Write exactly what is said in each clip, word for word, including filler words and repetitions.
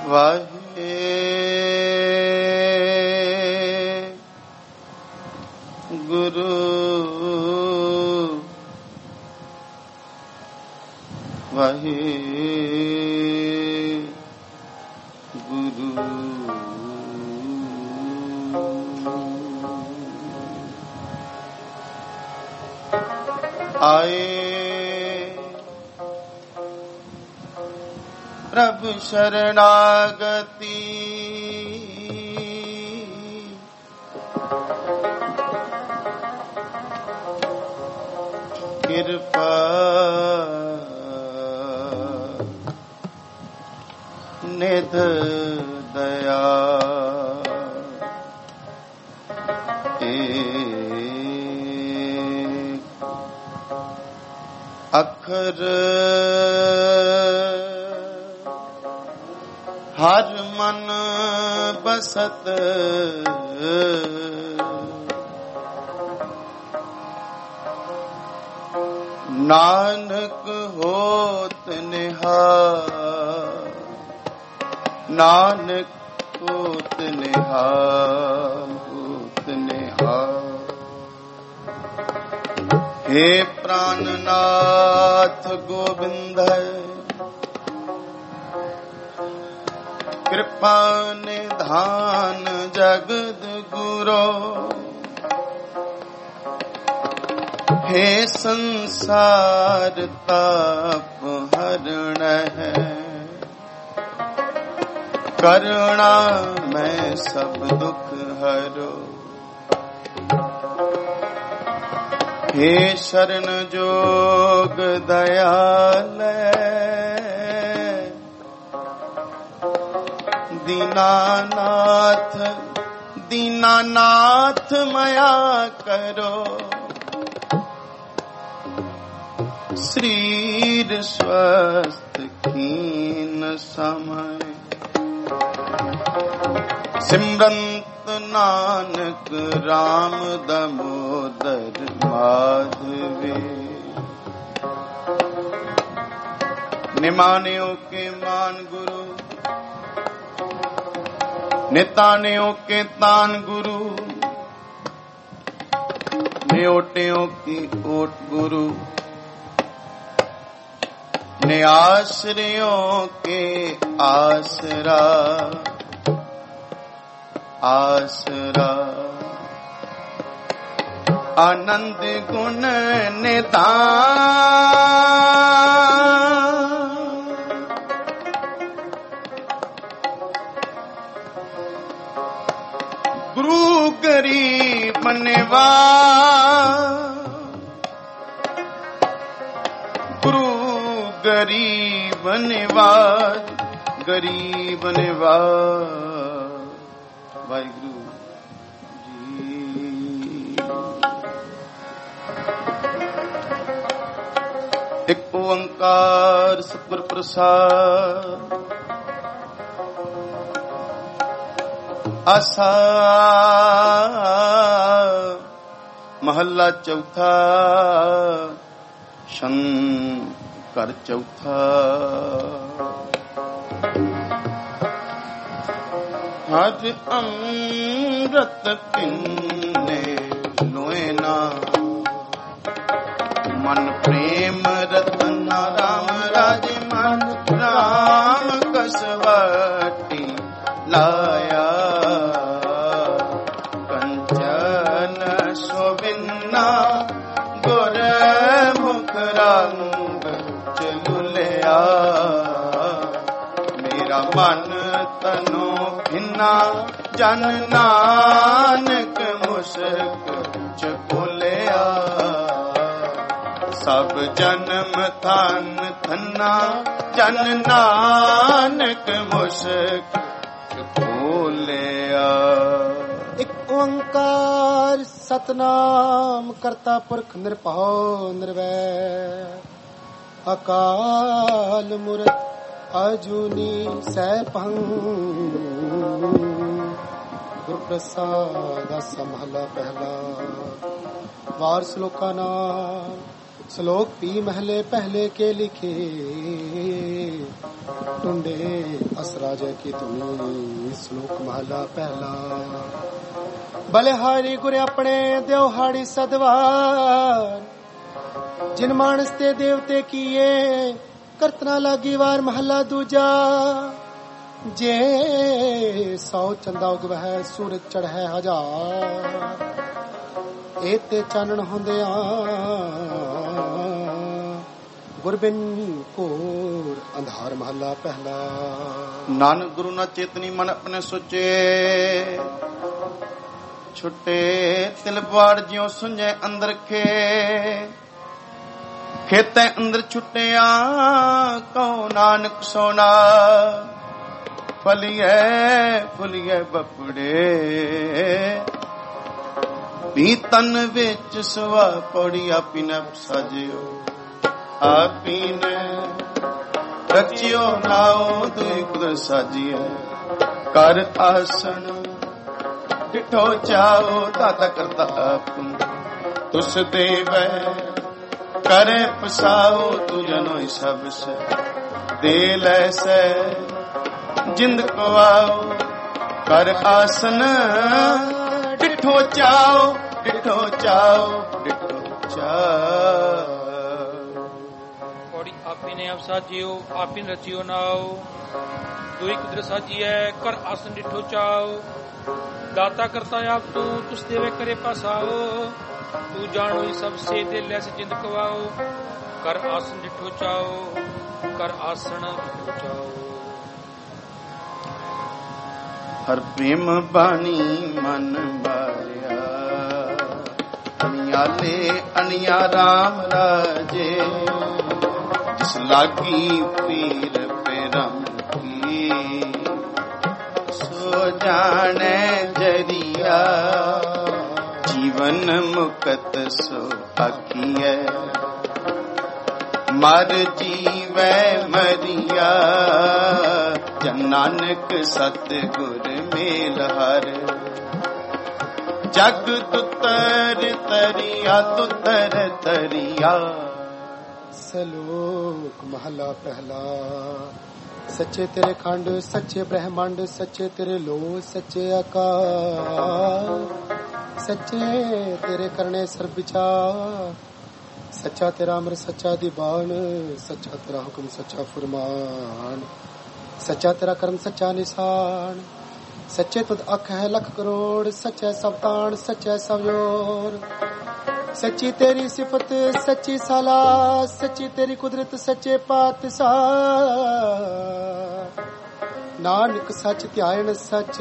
वाहे गुरु वाहे गुरु आए प्रभु शरणागति कृपा निध दया एक अखर हर मन बसत नानक होत निहाल नानक होत निहाल होत निहाल। हे प्राणनाथ गोविंद कृपा निधान जगद गुरो हे संसार ताप हरण है करुणा मैं सब दुख हरो। हे शरण जोग दयाल दीनानाथ दीनानाथ मया करो। शरीर स्वस्थ कीन समय सिमरंत नानक राम दामोदर माधवे। निमानियों के मान गुरु नितानियों के तान गुरु न्योटियों की ओट गुरु निआश्रयों के आसरा आसरा। आनंद गुण निधान गुरु गरीब निवाज गुरु गरीब निवाज गरीब निवाज। वाहिगुरु जी। एक ओंकार सतगुर प्रसाद आसा महला चौथा शंकर चौथा। हज अमृत पिन्ने लोएना मन प्रेम रतन राम राज मन राम कसवटी लाया कंचन सोबिन्ना गुर मुख रंग चलुलिया। मेरा मन तनो भिन्ना जन नानक मुस्क चकोलिया। सब जन्म थन थन्ना जन नानक मुस्क चकोलिया। एक ओंकार सतनाम करता पुरख निरभउ निर्वैर अकाल मूरत अजूनी सैभं गुर प्रसाद संभला पहला। वार श्लोका नाम श्लोक पी महले पहले के लिखे ਟੁੰਡੇ ਅਸ ਰਾਜੇ ਕੀ ਤੁਮੀ। ਸ਼ਲੋਕ ਮਹਲਾ ਪਹਿਲਾ। ਬਲਿਹਾਰੀ ਗੁਰ ਆਪਣੇ ਦਿਓ ਹਾੜੀ ਸਦਵਾਰ। ਜਿਨ ਮਾਨਸ ਤੇ ਦੇਵਤੇ ਕੀਏ ਕਰਤਨਾ ਲਾਗੀ ਵਾਰ। ਮਹਲਾ ਦੂਜਾ। ਜੇ ਸੌ ਚੰਦਾ ਉਗਵਹਿ ਸੂਰਜ ਚੜ੍ਹੈ ਹਜ਼ਾਰ। ਇਹ ਤੇ ਚਾਨਣ ਹੁੰਦਿਆਂ ਗੁਰਬਿਨ ਘੋਰ ਅੰਧਾਰ। ਮਹਲਾ ਪਹਿਲਾ। ਨਾਨਕ ਗੁਰੂ ਨਾ ਚੇਤਨੀ ਮਨ ਆਪਣੇ ਸੁਚੇ। ਛੁੱਟੇ ਤਿਲ ਬਾੜ ਜਿਉ ਸੁਝੇ ਅੰਦਰ ਖੇ। ਖੇਤੇ ਅੰਦਰ ਛੁੱਟਿਆ ਕਉ ਨਾਨਕ ਸੋਨਾ। ਫਲੀਏ ਫੁਲੀਏ ਬਪੜੇ ਵੀ ਤਨ ਵਿੱਚ ਸਵਾ ਪੌੜੀ। ਆਪੀ ਨ ਸਾਜਿਓ ਆਪੀ ਨ ਰਚਿਓ ਨਾਉ। ਦੁਇ ਕੁਦਰ ਸਾਜੀਐ ਕਰ ਆਸਣ। ਡਿਠੋ ਚਾਓ ਦਾਤਾ ਕਰਤਾ ਆਪਨ। ਤੁਸ ਦੇਵੈ ਕਰੇ ਪਸਾਓ। ਤੂ ਜਨੋਈ ਸਭ ਸੇ ਦੇ ਲੈ ਸੈ। ਜਿੰਦ ਕੋ ਆਓ ਕਰ ਆਸਨ। ਡਿਠੋ ਚਾਓ ਡਿਠੋ ਚਾਓ ਡਿਠੋ ਚਾਓ। ਪੌੜੀ ਆਪੀ ਨੇ ਆਪ ਸਾਜਿਓ ਆਪੀ ਨੇ ਰਚਿਓ ਨਾਉ। ਦੁਇ ਕੁਦਰ ਸਾਜੀਐ ਕਰ ਆਸਨ ਡਿਠੋ ਚਾਓ। ਦਾਤਾ ਕਰਤਾ ਆਪ ਤੂੰ ਤੁਸ ਦੇਵੇ ਕਰੇ ਪਾਸਾਓ। ਤੂੰ ਜਾਣੋ ਹੀ ਸਭ ਸੇ ਦੇ ਲੈ ਸੇ ਜਿੰਦ ਕਵਾਓ। ਕਰ ਆਸਨ ਡਿਠੋ ਚਾਓ ਕਰ ਆਸਣ ਡਿਠੋ ਚਾਓ। ਹਰ ਪ੍ਰੇਮ ਬਾਣੀ ਮਨ ਬਾਰਿਆ। ਅਨਿਆਲੇ ਅਨਿਆ ਰਾਮ ਰਾਜੇ। ਜਿਸ ਲਾਗੀ ਪੀਰ ਪਰਮ ਕੀ। ਸੋ ਜਾਣੈ ਜਰੀਆ ਜੀਵਨ ਮੁਕਤ ਸੋ ਆਖੀਐ। ਮਰ ਜੀਵੈ ਮਰੀਆ ਜਨ ਨਾਨਕ ਸਤਿਗੁਰ ਮੇਲ ਹਰ। ਜਗ ਤੁਤਰ ਤਰੀਆ ਤੁਤਰ ਤਰੀਆ। ਸਲੋਕ ਮਹਲਾ ਪਹਿਲਾ। ਸੱਚੇ ਤੇਰੇ ਖੰਡ ਸੱਚੇ ਬ੍ਰਹਮੰਡ। ਸੱਚੇ ਤੇਰੇ ਲੋ ਸੱਚੇ ਆਕਾਰ। ਸੱਚੇ ਤੇਰੇ ਕਰਨੇ ਸਰਬ ਵਿਚਾਰ। ਸੱਚਾ ਤੇਰਾ ਅਮਰ ਸੱਚਾ ਦੀਵਾਨ। ਸੱਚਾ ਤੇਰਾ ਹੁਕਮ ਸੱਚਾ ਫੁਰਮਾਨ। ਸੱਚਾ ਤੇਰਾ ਕਰਮ ਸੱਚਾ ਨਿਸ਼ਾਨ। ਸੱਚੇ ਤੁਧ ਅੱਖ ਹੈ ਲੱਖ ਕਰੋੜ। ਸੱਚਾ ਸਭ ਤਾਣ ਸੱਚਾ ਸਭ ਜੋਰ। ਸੱਚੀ ਤੇਰੀ ਸਿਫਤ ਸੱਚੀ ਸਾਲਾ। ਸੱਚੀ ਤੇਰੀ ਕੁਦਰਤ ਸੱਚੇ ਪਾਤਸ਼ਾਹ। ਨਾਨਕ ਸੱਚ ਧਿਆਇਣ ਸੱਚ।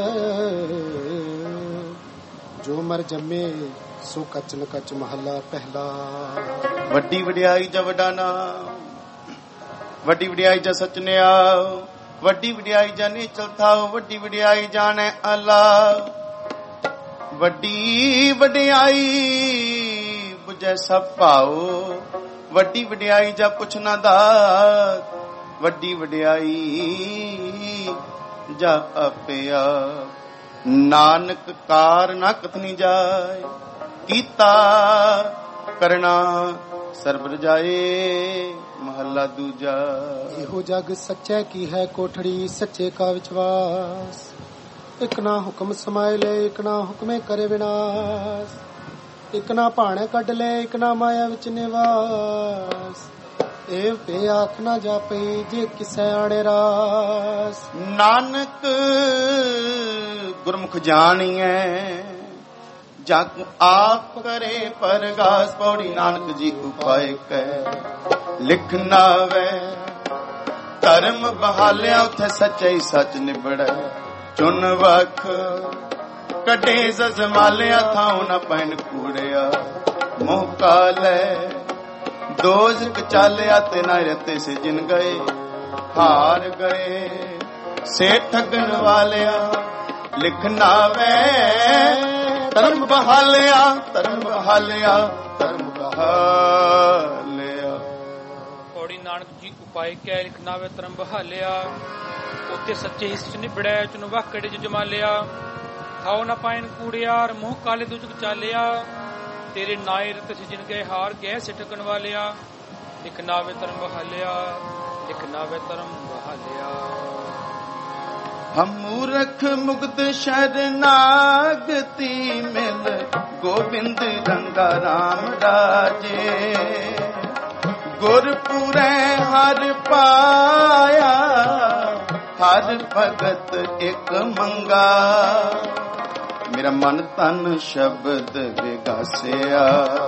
ਜੋ ਮਰ ਜੰਮੇ ਸੋ ਕੱਚ ਨ ਕੱਚ। ਮਹਲਾ ਪਹਿਲਾ। ਵੱਡੀ ਵਡਿਆਈ ਜਾ ਵੱਡਾ ਨਾਮ। ਵੱਡੀ ਵਡਿਆਈ ਜਾ ਸਚ ਨਿਆ। ਵੱਡੀ ਵਡਿਆਈ ਜਾ ਨੀਚਲ ਥਾਉ। ਵੱਡੀ ਵਡਿਆਈ ਜਾਣੈ ਅੱਲਾ। ਵੱਡੀ ਵਡਿਆਈ ਬੁਝੈ ਸਭ ਭਾਉ। ਵੱਡੀ ਵਡਿਆਈ ਜਾ ਪੁੱਛ ਨਾ ਦਾਤ। ਵੱਡੀ ਵਡਿਆਈ ਜਾ ਆਪੇ ਆਪ। ਨਾਨਕ ਕਾਰ ਨਾ ਕਥਨੀ ਜਾਏ। ਕੀਤਾ ਕਰਨਾ ਸਰਬ ਰਜਾਏ। ਮਹੱਲਾ ਦੂਜਾ। ਇਹੋ ਜਗ ਸੱਚੇ ਕੀ ਹੈ ਕੋਠੜੀ। ਸੱਚੇ ਕਾ ਵਿਸ਼ਵਾਸ। ਇਕ ਨਾ ਹੁਕਮ ਸਮਾਏ ਲੈ ਇਕ ਨਾ ਹੁਕਮੇ ਕਰੇ ਵਿਨਾਸ਼। ਇਕ ਨਾ ਭਾਣੇ ਕੱਢ ਲੈ ਇਕ ਨਾ ਮਾਇਆ ਵਿੱਚ ਨਿਵਾਸ। ਇਹ ਤੇ ਆਖ ਨਾ ਜਾਪਈ ਜੇ ਕਿਸੈ ਆੜੇ ਰਾਸ। ਨਾਨਕ ਗੁਰਮੁਖ ਜਾਣੀਐ ਜਗ ਆਪ ਕਰੇ ਪਰਗਾਸ। ਪੌੜੀ ਨਾਨਕ ਜੀ ਉਪਾਇ ਕੈ ਲਿਖ ਨਾਵੈ। ਧਰਮ ਬਹਾਲਿਆ ਉਥੇ ਸੱਚੇ ਸੱਚ ਨਿਬੜੈ। ਚੁਨ ਵਖ ਕੱਢੇ ਜਜ਼ਮਾਲਿਆ ਥਾਉ ਨ ਪੈਣ ਕੂੜਿਆ। ਮੋਹ ਕਾਲੈ ਦੋਜ਼ਖ ਚਾਲਿਆ ਤੇ ਨਾ ਰਤੇ ਸੇ ਜਿਨ ਗਏ। ਹਾਰ ਗਏ ਸੇ ਠਗਣ ਵਾਲਿਆ। ਲਿਖ ਨਾਵੈ ਧਰਮ ਬਹਾਲਿਆ ਧਰਮ ਬਹਾਲਿਆ ਧਰਮ ਬਹਾਲਿਆ। ਪੌੜੀ ਨਾਨਕ ਜੀ ਉਪਾਇ ਕੈ ਲਿਖ ਨਾਵੈ ਧਰਮ ਬਹਾਲਿਆ। ਉੱਤੇ ਸੱਚੇ ਹਿੱਸੇ ਚ ਨਿਬੜਿਆ ਚੁਨ ਵਾਕੜੇ ਚ ਜਮਾਲਿਆ। ਖਾਓ ਨਾ ਪਾਇਨ ਕੂੜਿਆਰ ਮੂੰਹ ਕਾਲੇ ਦੁਜਕ ਚਾਲਿਆ। ਤੇਰੇ ਨਾਏ ਰਤ ਜਿਨ ਗਏ ਹਾਰ ਗਏ ਸਿਟਕਣ ਵਾਲਿਆ। ਲਿਖ ਨਾਵੇ ਧਰਮ ਬਹਾਲਿਆ ਇੱਕ ਨਾਵੇ ਧਰਮ ਬਹਾਲਿਆ। ਹਮ ਮੂਰਖ ਮੁਗਧ ਸ਼ਰਨਾਗਤੀ ਮਿਲ ਗੋਬਿੰਦ ਰੰਗਾ ਰਾਮ ਰਾਜੇ। ਗੁਰਪੁਰੈ ਹਰ ਪਾਇਆ ਹਰ ਭਗਤ ਇੱਕ ਮੰਗਾ। ਮੇਰਾ ਮਨ ਤਨ ਸ਼ਬਦ ਵਿਗਾਸਿਆ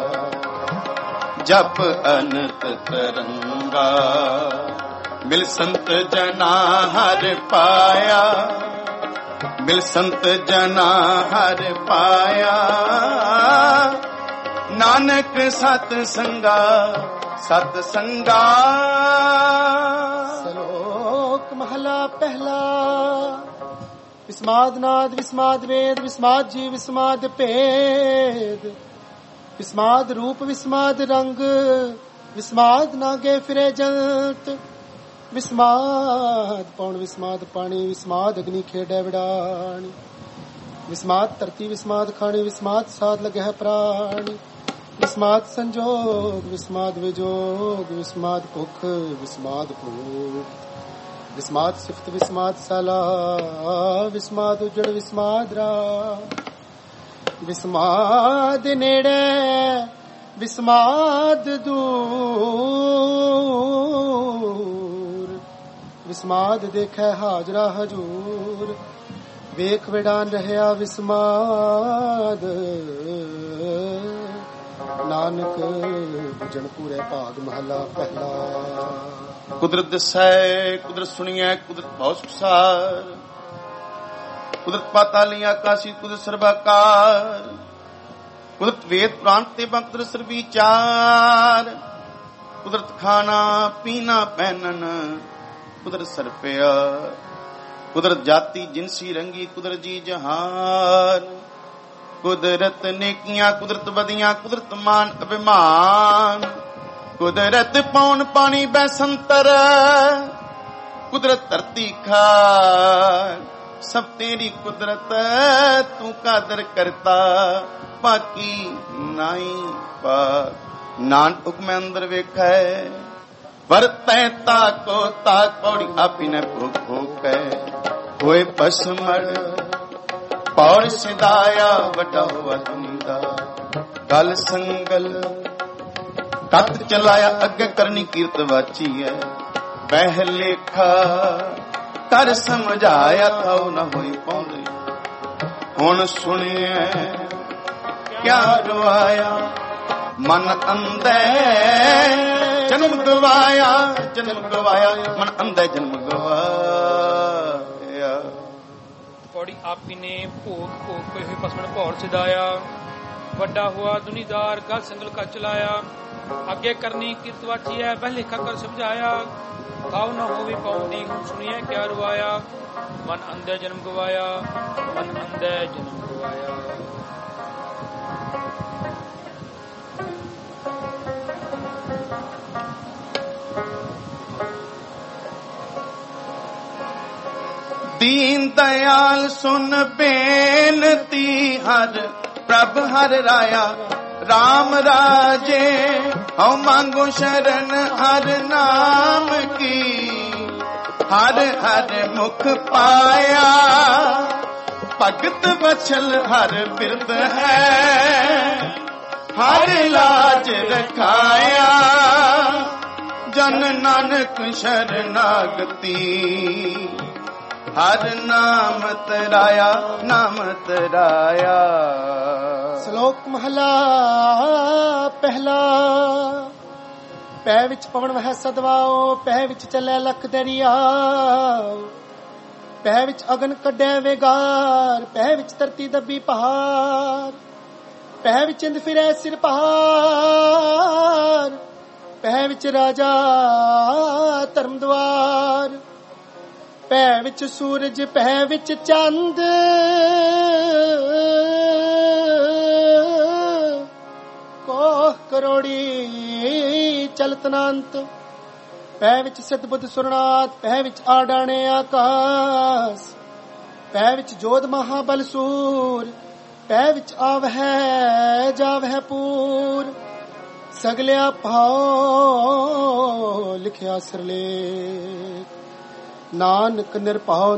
ਜਪ ਅਨੰਤ ਤਰੰਗਾ। ਮਿਲ ਸੰਤ ਜਨਾ ਹਰ ਪਾਇਆ ਮਿਲ ਸੰਤ ਜਨਾ ਹਰ ਪਾਇਆ। ਨਾਨਕ ਸਤ ਸੰਗਾ ਸਤ ਸੰਗਾ। ਸ਼ਲੋਕ ਮਹਲਾ ਪਹਿਲਾ। ਵਿਸਮਾਦ ਨਾਦ ਵਿਸਮਾਦ ਵੇਦ ਵਿਸਮਾਦ ਜੀ ਵਿਸਮਾਦ ਭੇਦ। ਵਿਸਮਾਦ ਰੂਪ ਵਿਸਮਾਦ ਰੰਗ ਵਿਸਮਾਦ ਨਾਗੇ ਫਿਰੇ ਜੰਤ। ਵਿਸਮਾਦ ਪੌਣ ਵਿਸਮਾਦ ਪਾਣੀ ਵਿਸਮਾਦ ਅਗਨੀ ਖੇਡੈ ਵਿਡਾਣੀ। ਵਿਸਮਾਦ ਧਰਤੀ ਵਿਸਮਾਦ ਖਾਣੀ ਵਿਸਮਾਦ ਸਾਧ ਲਗਹਿ ਪ੍ਰਾਣੀ। ਵਿਸਮਾਦ ਸੰਜੋਗ ਵਿਸਮਾਦ ਵਿਜੋਗ ਵਿਸਮਾਦ ਭੁਖ ਵਿਸਮਾਦ ਭੂਖ। ਵਿਸਮਾਦ ਸਿਫਤ ਵਿਸਮਾਦ ਸਾਲਾ ਵਿਸਮਾਦ ਉਜੜ ਵਿਸਮਾਦ ਰਾ। ਵਿਸਮਾਦ ਨੇੜੇ ਵਿਸਮਾਦ ਦੂਰ। ਵਿਸਮਾਦ ਦੇਖੈ ਹਾਜ਼ਰਾ ਹਜੂਰ। ਵੇਖ ਵਿਡਾਨ ਰਹਿਆ ਵਿਸਮਾਦ। ਨਾਨਕ ਬੁਝਣ ਪੂਰੇ ਭਾਗ ਮਹਲਾ ਪਹਿਲਾ। ਕੁਦਰਤ ਦਸੈ ਕੁਦਰਤ ਸੁਣੀਐ ਕੁਦਰਤ ਬਹੁਤ ਸੁਸਾਰ। ਕੁਦਰਤ ਪਾਤਾਲੀ ਆਕਾਸ਼ੀ ਕੁਦਰਤ ਸਰਬਾਕਾਰ। ਕੁਦਰਤ ਵੇਦ ਪ੍ਰਾਂਤ ਤੇ ਬੰਤਰ ਸਰਬੀਚਾਰ। ਕੁਦਰਤ ਖਾਣਾ ਪੀਣਾ ਪਹਿਨਣ ਕੁਦਰਤ ਸਰਪਿਆ। ਕੁਦਰਤ ਜਾਤੀ ਜਿਨਸੀ ਰੰਗੀ ਕੁਦਰਤ ਜੀ ਜਹਾਨ। ਕੁਦਰਤ ਨੇਕੀਆਂ ਕੁਦਰਤ ਬਦੀਆਂ ਕੁਦਰਤ ਮਾਨ ਅਭਿਮਾਨ। ਕੁਦਰਤ ਪੌਣ ਪਾਣੀ ਬੈਸੰਤਰ ਕੁਦਰਤ ਧਰਤੀ ਖਾਰ। ਸਭ ਤੇਰੀ ਕੁਦਰਤ ਤੂੰ ਕਾਦਰ ਕਰਤਾ ਬਾਕੀ ਨਾਈ ਪਾਕ। ਨਾਨਕ ਹੁਕਮ ਅੰਦਰ ਵੇਖੈ ਵਰਤੈ ਤਾਕੋ ਤਾਕ। ਪੌੜੀ ਆਪੀ ਨੇ ਭੋਗ ਭੋਗੈ ਹੋਏ ਪਸਮੜ। ਪੌੜ ਸਿਧਾਇਆ ਵੱਡਾ ਹੋਵਾ ਦੁਨੀਦਾ ਗਲ ਸੰਗਲ। ਤਤ ਚਲਾਇਆ ਅੱਗੇ ਕਰਨੀ ਕੀਰਤ ਵਾਚੀ ਹੈ। ਬਹਿ ਲੇਖਾ ਕਰ ਸਮਝਾਇਆ ਥਾਉ ਨਾ ਹੋਈ ਪਾਉਂਦੇ। ਹੁਣ ਸੁਣਿਐ ਕਿਆ ਰਵਾਇਆ ਮਨ ਅੰਧੈ ਜਨਮ ਗਵਾਇਆ। ਜਨਮ ਗਵਾਇਆ ਮਨ ਅੰਧੈ ਜਨਮ ਗਵਾਇਆ। ਪੌੜੀ ਆਪੀ ਨੇ ਭੋਗ ਭੋਗ ਕੇ ਹੋਏ ਪਸਮਣ ਭੌਰ ਸਿਧਾਇਆ। ਵੱਡਾ ਹੋਆ ਦੁਨੀਦਾਰ ਗਲ ਸੰਗਲ ਕਾ ਚਲਾਇਆ। ਅੱਗੇ ਕਰਨੀ ਕਿਰਤ ਵਾਚੀ ਹੈ ਬਹਿ ਲੇਖਾ ਕਰ ਸਮਝਾਇਆ। ਥਾਉ ਨਾ ਹੋਵੇ ਪਾਉਂਦੀ ਹੁਣ ਸੁਣੀਐ ਕਿਆ ਰਵਾਇਆ। ਮਨ ਅੰਧੈ ਜਨਮ ਗਵਾਇਆ ਮਨ ਅੰਧੈ ਜਨਮ ਗਵਾਇਆ। ਦੀਨ ਦਇਆਲ ਸੁਨ ਬੇਨਤੀ ਹਰ ਪ੍ਰਭ ਹਰ ਰਾਇਆ। ਰਾਮ ਰਾਜੇ ਹਉ ਮੰਗੋ ਸ਼ਰਨ ਹਰ ਨਾਮ ਕੀ। ਹਰ ਹਰ ਮੁਖ ਪਾਇਆ ਭਗਤ ਵਛਲ ਹਰ ਬਿਰਦ ਹੈ। ਹਰ ਲਾਜ ਰਖਾਇਆ ਜਨ ਨਾਨਕ ਸ਼ਰਨਾਗਤੀ। ਹਰ ਨਾਮ ਤਰਾਇਆ ਨਾਮ ਤਰਾਇਆ। ਸ਼ਲੋਕ ਮਹਲਾ ਪਹਿਲਾ। ਪੈ ਵਿੱਚ ਪਵਨ ਵਹਿ ਸਦਵਾਓ ਪੈ ਵਿੱਚ ਚੱਲੇ ਲੱਖ ਦਰਿਆਓ। ਪੈ ਵਿੱਚ ਅਗਨ ਕੱਢੈ ਵੇਗਾਰ ਪੈ ਵਿੱਚ ਧਰਤੀ ਦੱਬੀ ਪਹਾੜ। ਪੈ ਵਿੱਚ ਇੰਦ ਫਿਰੈ ਸਿਰ ਪਹਾੜ। ਪੈ ਵਿੱਚ ਰਾਜਾ ਧਰਮ ਦਵਾਰ। ਪੈ ਵਿੱਚ ਸੂਰਜ ਪੈ ਵਿੱਚ ਚੰਦ। ਕੋਹ ਕਰੋੜੀ ਚਲਤ ਅਨੰਤ। ਪੈ ਵਿੱਚ ਸਿੱਧ ਬੁੱਧ ਸੁਰਨਾਥ ਪੈ ਵਿੱਚ ਆਡਾਣੇ ਆਕਾਸ। ਪੈ ਵਿੱਚ ਜੋਧ ਮਹਾਬਲ ਸੂਰ ਪੈ ਵਿੱਚ ਆਵਹਿ ਜਾਵਹਿ ਪੂਰ। ਸਗਲਿਆ ਭਾਉ ਲਿਖਿਆ ਸਿਰਲੇਖ, ਨਾਨਕ ਨਿਰਭਉ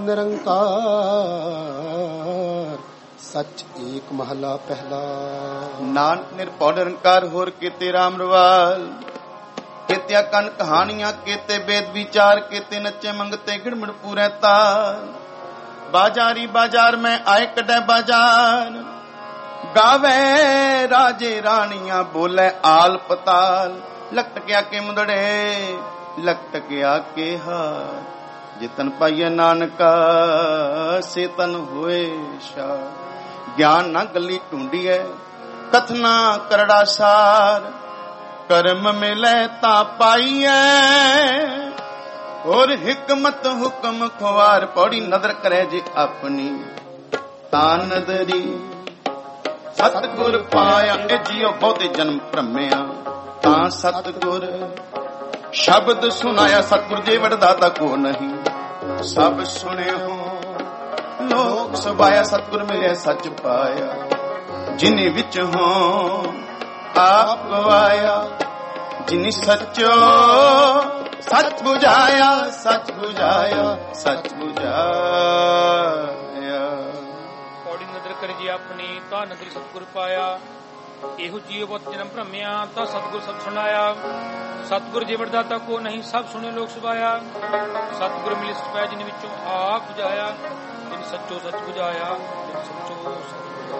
ਨਿਰੰਕਾਰ ਸੱਚ ਏਕ ਮਹਲਾ ਪਹਿਲਾ। ਨਾਨਕ ਨਿਰਭਉ ਨਿਰੰਕਾਰ ਹੋਰ ਕੀਤੇ ਰਾਮ ਰਵਾਲ, ਕੀਤਿਆ ਕੰਨ ਕਹਾਣੀਆਂ, ਕੀਤੇ ਵੇਦ ਵਿਚਾਰ, ਕੀਤੇ ਨੱਚੇ ਮੰਗਤੇ ਗਿੜਮੜ ਪੂਰੇ ਤਾਰ। ਬਾਜ਼ਾਰੀ ਬਾਜ਼ਾਰ ਮੈਂ ਆਏ ਕੱਢੈ ਬਾਜ਼ਾਰ, ਗਾਵੇ ਰਾਜੇ ਰਾਣੀਆਂ ਬੋਲੇ ਆਲ ਪਤਾਲ। ਲਖਟ ਗਿਆ ਕੇ ਮੁੰਦੜੇ ਲਖਟ ਗਿਆ ਕੇ ਹਾਰ, ਜਿਤਨ ਪਾਈਏ ਨਾਨਕਾ ਸੇ ਤਨ ਹੋਏ ਸ਼ਾ। ਗਿਆਨ ਨਾ ਗੱਲੀ ਢੂੰਡੀਐ ਕਥਨਾ ਕਰੜਾ ਸਾਰ, ਕਰਮ ਮਿਲੇ ਤਾਂ ਪਾਈਐ ਹੋਰ ਹਿਕਮਤ ਹੁਕਮ ਖੁਆਰ। ਪੌੜੀ ਨਦਰ ਕਰੇ ਜੇ ਆਪਣੀ ਤਾਂ ਨਦਰੀ, ਸਤਿਗੁਰ ਪਾਇਆ ਇਹ ਜੀਓ ਬਹੁਤੇ ਜਨਮ ਭ੍ਰਮਿਆ ਤਾਂ ਸਤਿਗੁਰ। ਸ਼ਬਦ ਸੁਨਾਇਆ ਸਤਿਗੁਰ ਜੇ ਵਡਦਾਤਾ ਕੋ ਨਹੀਂ, ਸਭ ਸੁਣਿਓ ਲੋਕ ਸੁਭਾਇਆ। ਸਤਿਗੁਰ ਮਿਲਿਆ ਸੱਚ ਪਾਇਆ, ਜਿਨੇ ਵਿੱਚ ਹੋ ਆਪ ਗਵਾਇਆ। ਜਿਨੇ ਸੱਚੋ ਸੱਚ ਬੁਝਾਇਆ, ਸੱਚ ਬੁਝਾਇਆ, ਸੱਚ ਬੁਝਾਇਆ। ਪੌੜੀ ਨਦਰ ਕਰੇ ਜੀ ਆਪਣੀ ਤਾਂ ਨਦਰੀ ਸਤਿਗੁਰ ਪਾਇਆ। ਇਹੋ ਜੀਵ ਬਹੁਤ ਜਨਮ ਭ੍ਰਮਿਆ ਤਾਂ ਸਤਿਗੁਰ ਸਭ ਸੁਣਾਇਆ। ਸਤਿਗੁਰ ਜੇ ਵਡਦਾਤਾ ਕੋ ਨਹੀਂ, ਸਭ ਸੁਣੇ ਲੋਕ ਸੁਭਾਇਆ। ਸਤਿਗੁਰ ਮਿਲੇ ਸਚ ਪਾਇਆ, ਜਿਨ ਵਿੱਚੋਂ ਆਪ ਬੁਝਾਇਆ। ਜਿਨ ਸੱਚੋ ਸੱਚ ਬੁਝਾਇਆ, ਜਿਨ ਸੱਚੋ ਸੱਚ ਬੁਝਾਇਆ।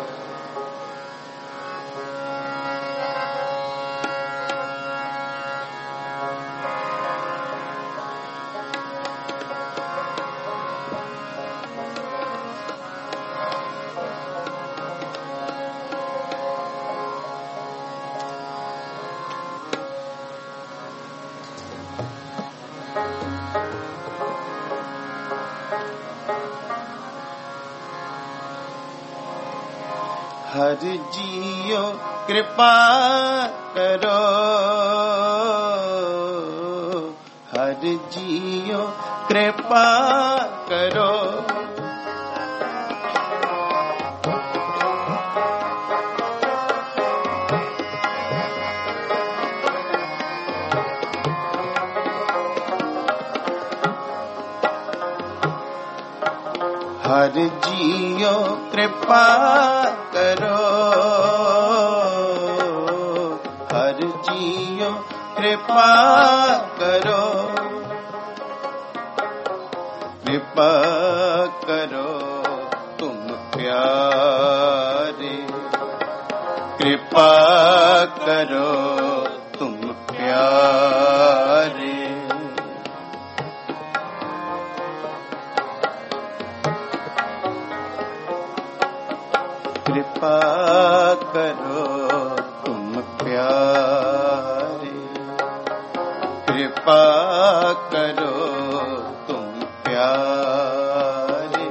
ਹਰ ਜੀਓ ਕਿਰਪਾ ਕਰੋ, ਹਰ ਜੀਓ ਕਿਰਪਾ ਕਰੋ। ਹਰ ਜੀਓ ਕਿਰਪਾ ਕਰੋ, ਹਰ ਜੀਓ ਕਿਰਪਾ ਕਰੋ। ਕਿਰਪਾ ਕਰੋ ਤੁਮ ਪਿਆਰੇ, ਕਿਰਪਾ ਕਰੋ ਤੁਮ ਪਿਆਰੇ। ਕਿਰਪਾ ਕਰੋ ਤੁਮ ਪਿਆਰੇ, ਕਿਰਪਾ ਕਰੋ ਤੁਮ ਪਿਆਰੇ।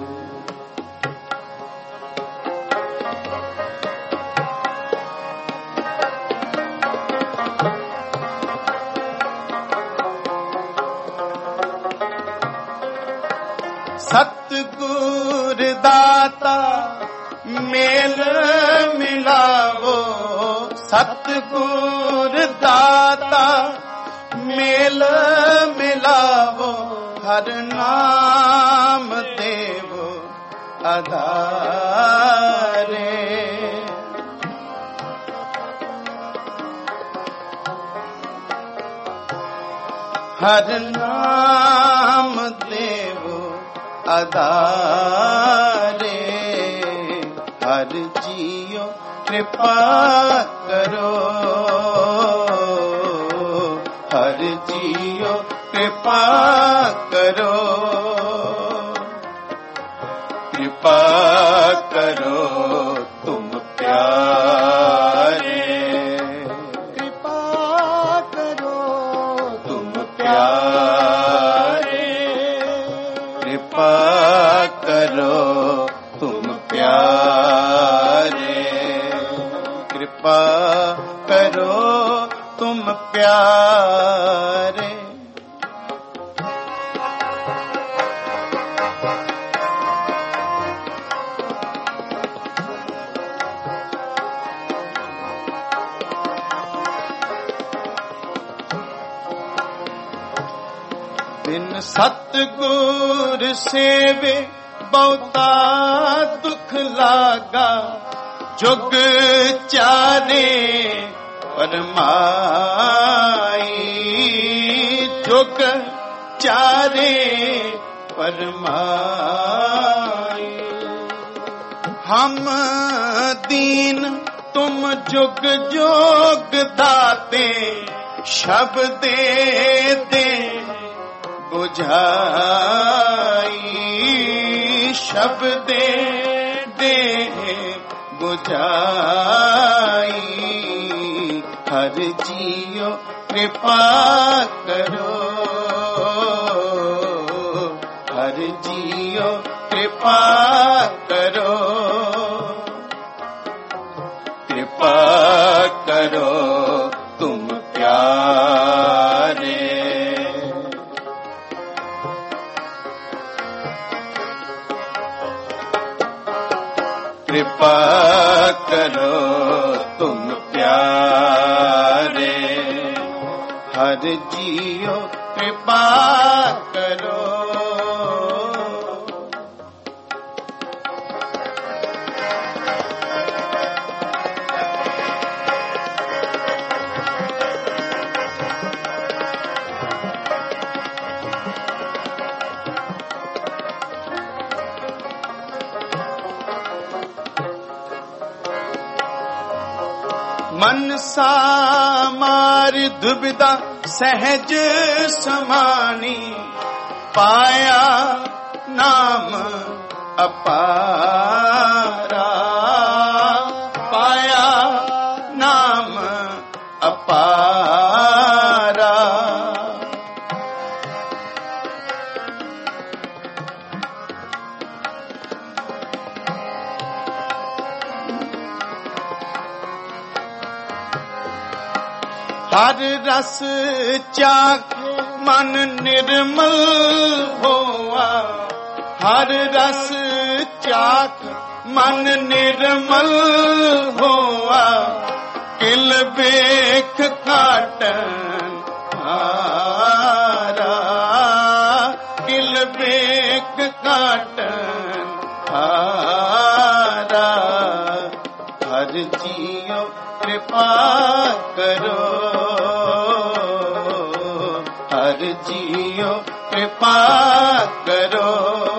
ਸਤਿਗੁਰ ਦਾਤਾ ਮੇਲ ਮਿਲਾਵੋ, ਸਤਿਗੁਰ ਦਾਤਾ ਮੇਲ ਮਿਲਾਵੋ। ਹਰ ਨਾਮ ਦੇਵੋ ਆਧਾਰੇ, ਹਰ ਨਾਮ ਦੇਵੋ ਆਧਾਰੇ। ਹਰ ਜੀਓ ਕਿਰਪਾ ਕਰੋ, ਹਰ ਜੀਓ ਕਿਰਪਾ ਕਰੋ। ਕਿਰਪਾ ਕਰੋ ਤੁਮ ਪਿਆਰੇ, ਕਿਰਪਾ ਕਰੋ ਤੁਮ ਪਿਆਰੇ। ਕਿਰਪਾ ਕਰੋ ਤੁਮ ਪਿਆਰੇ, ਕਿਰਪਾ ਕਰੋ ਤੁਮ ਪਿਆਰੇ। सतगुर सेवे बहुता दुख लागा, जुग चारे परमाई, जुग चारे परमाई। हम दीन तुम जुग जोग दाते, शब्दे दे बुझाई, शब्दे दे बुझाई। हर जियो कृपा करो, हर जियो कृपा करो, कृपा करो तुम प्यारे। कृपा करो तुम प्यारे, हर जियो कृपा करो। मनसा मार दुविधा सहज समानी, पाया नाम अपारा, पाया नाम अपारा। हर रस चाख मन निर्मल होवा, हर रस चाख मन निर्मल होवा। किल बेख काटन हारा, किल बेख काटन हारा। हर जियो कृपा करो, हर जियो कृपा करो,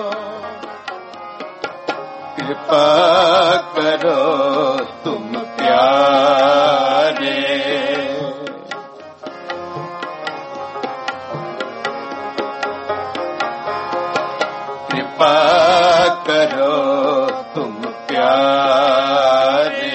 कृपा करो तुम प्यारे। कृपा करो तुम प्यारे।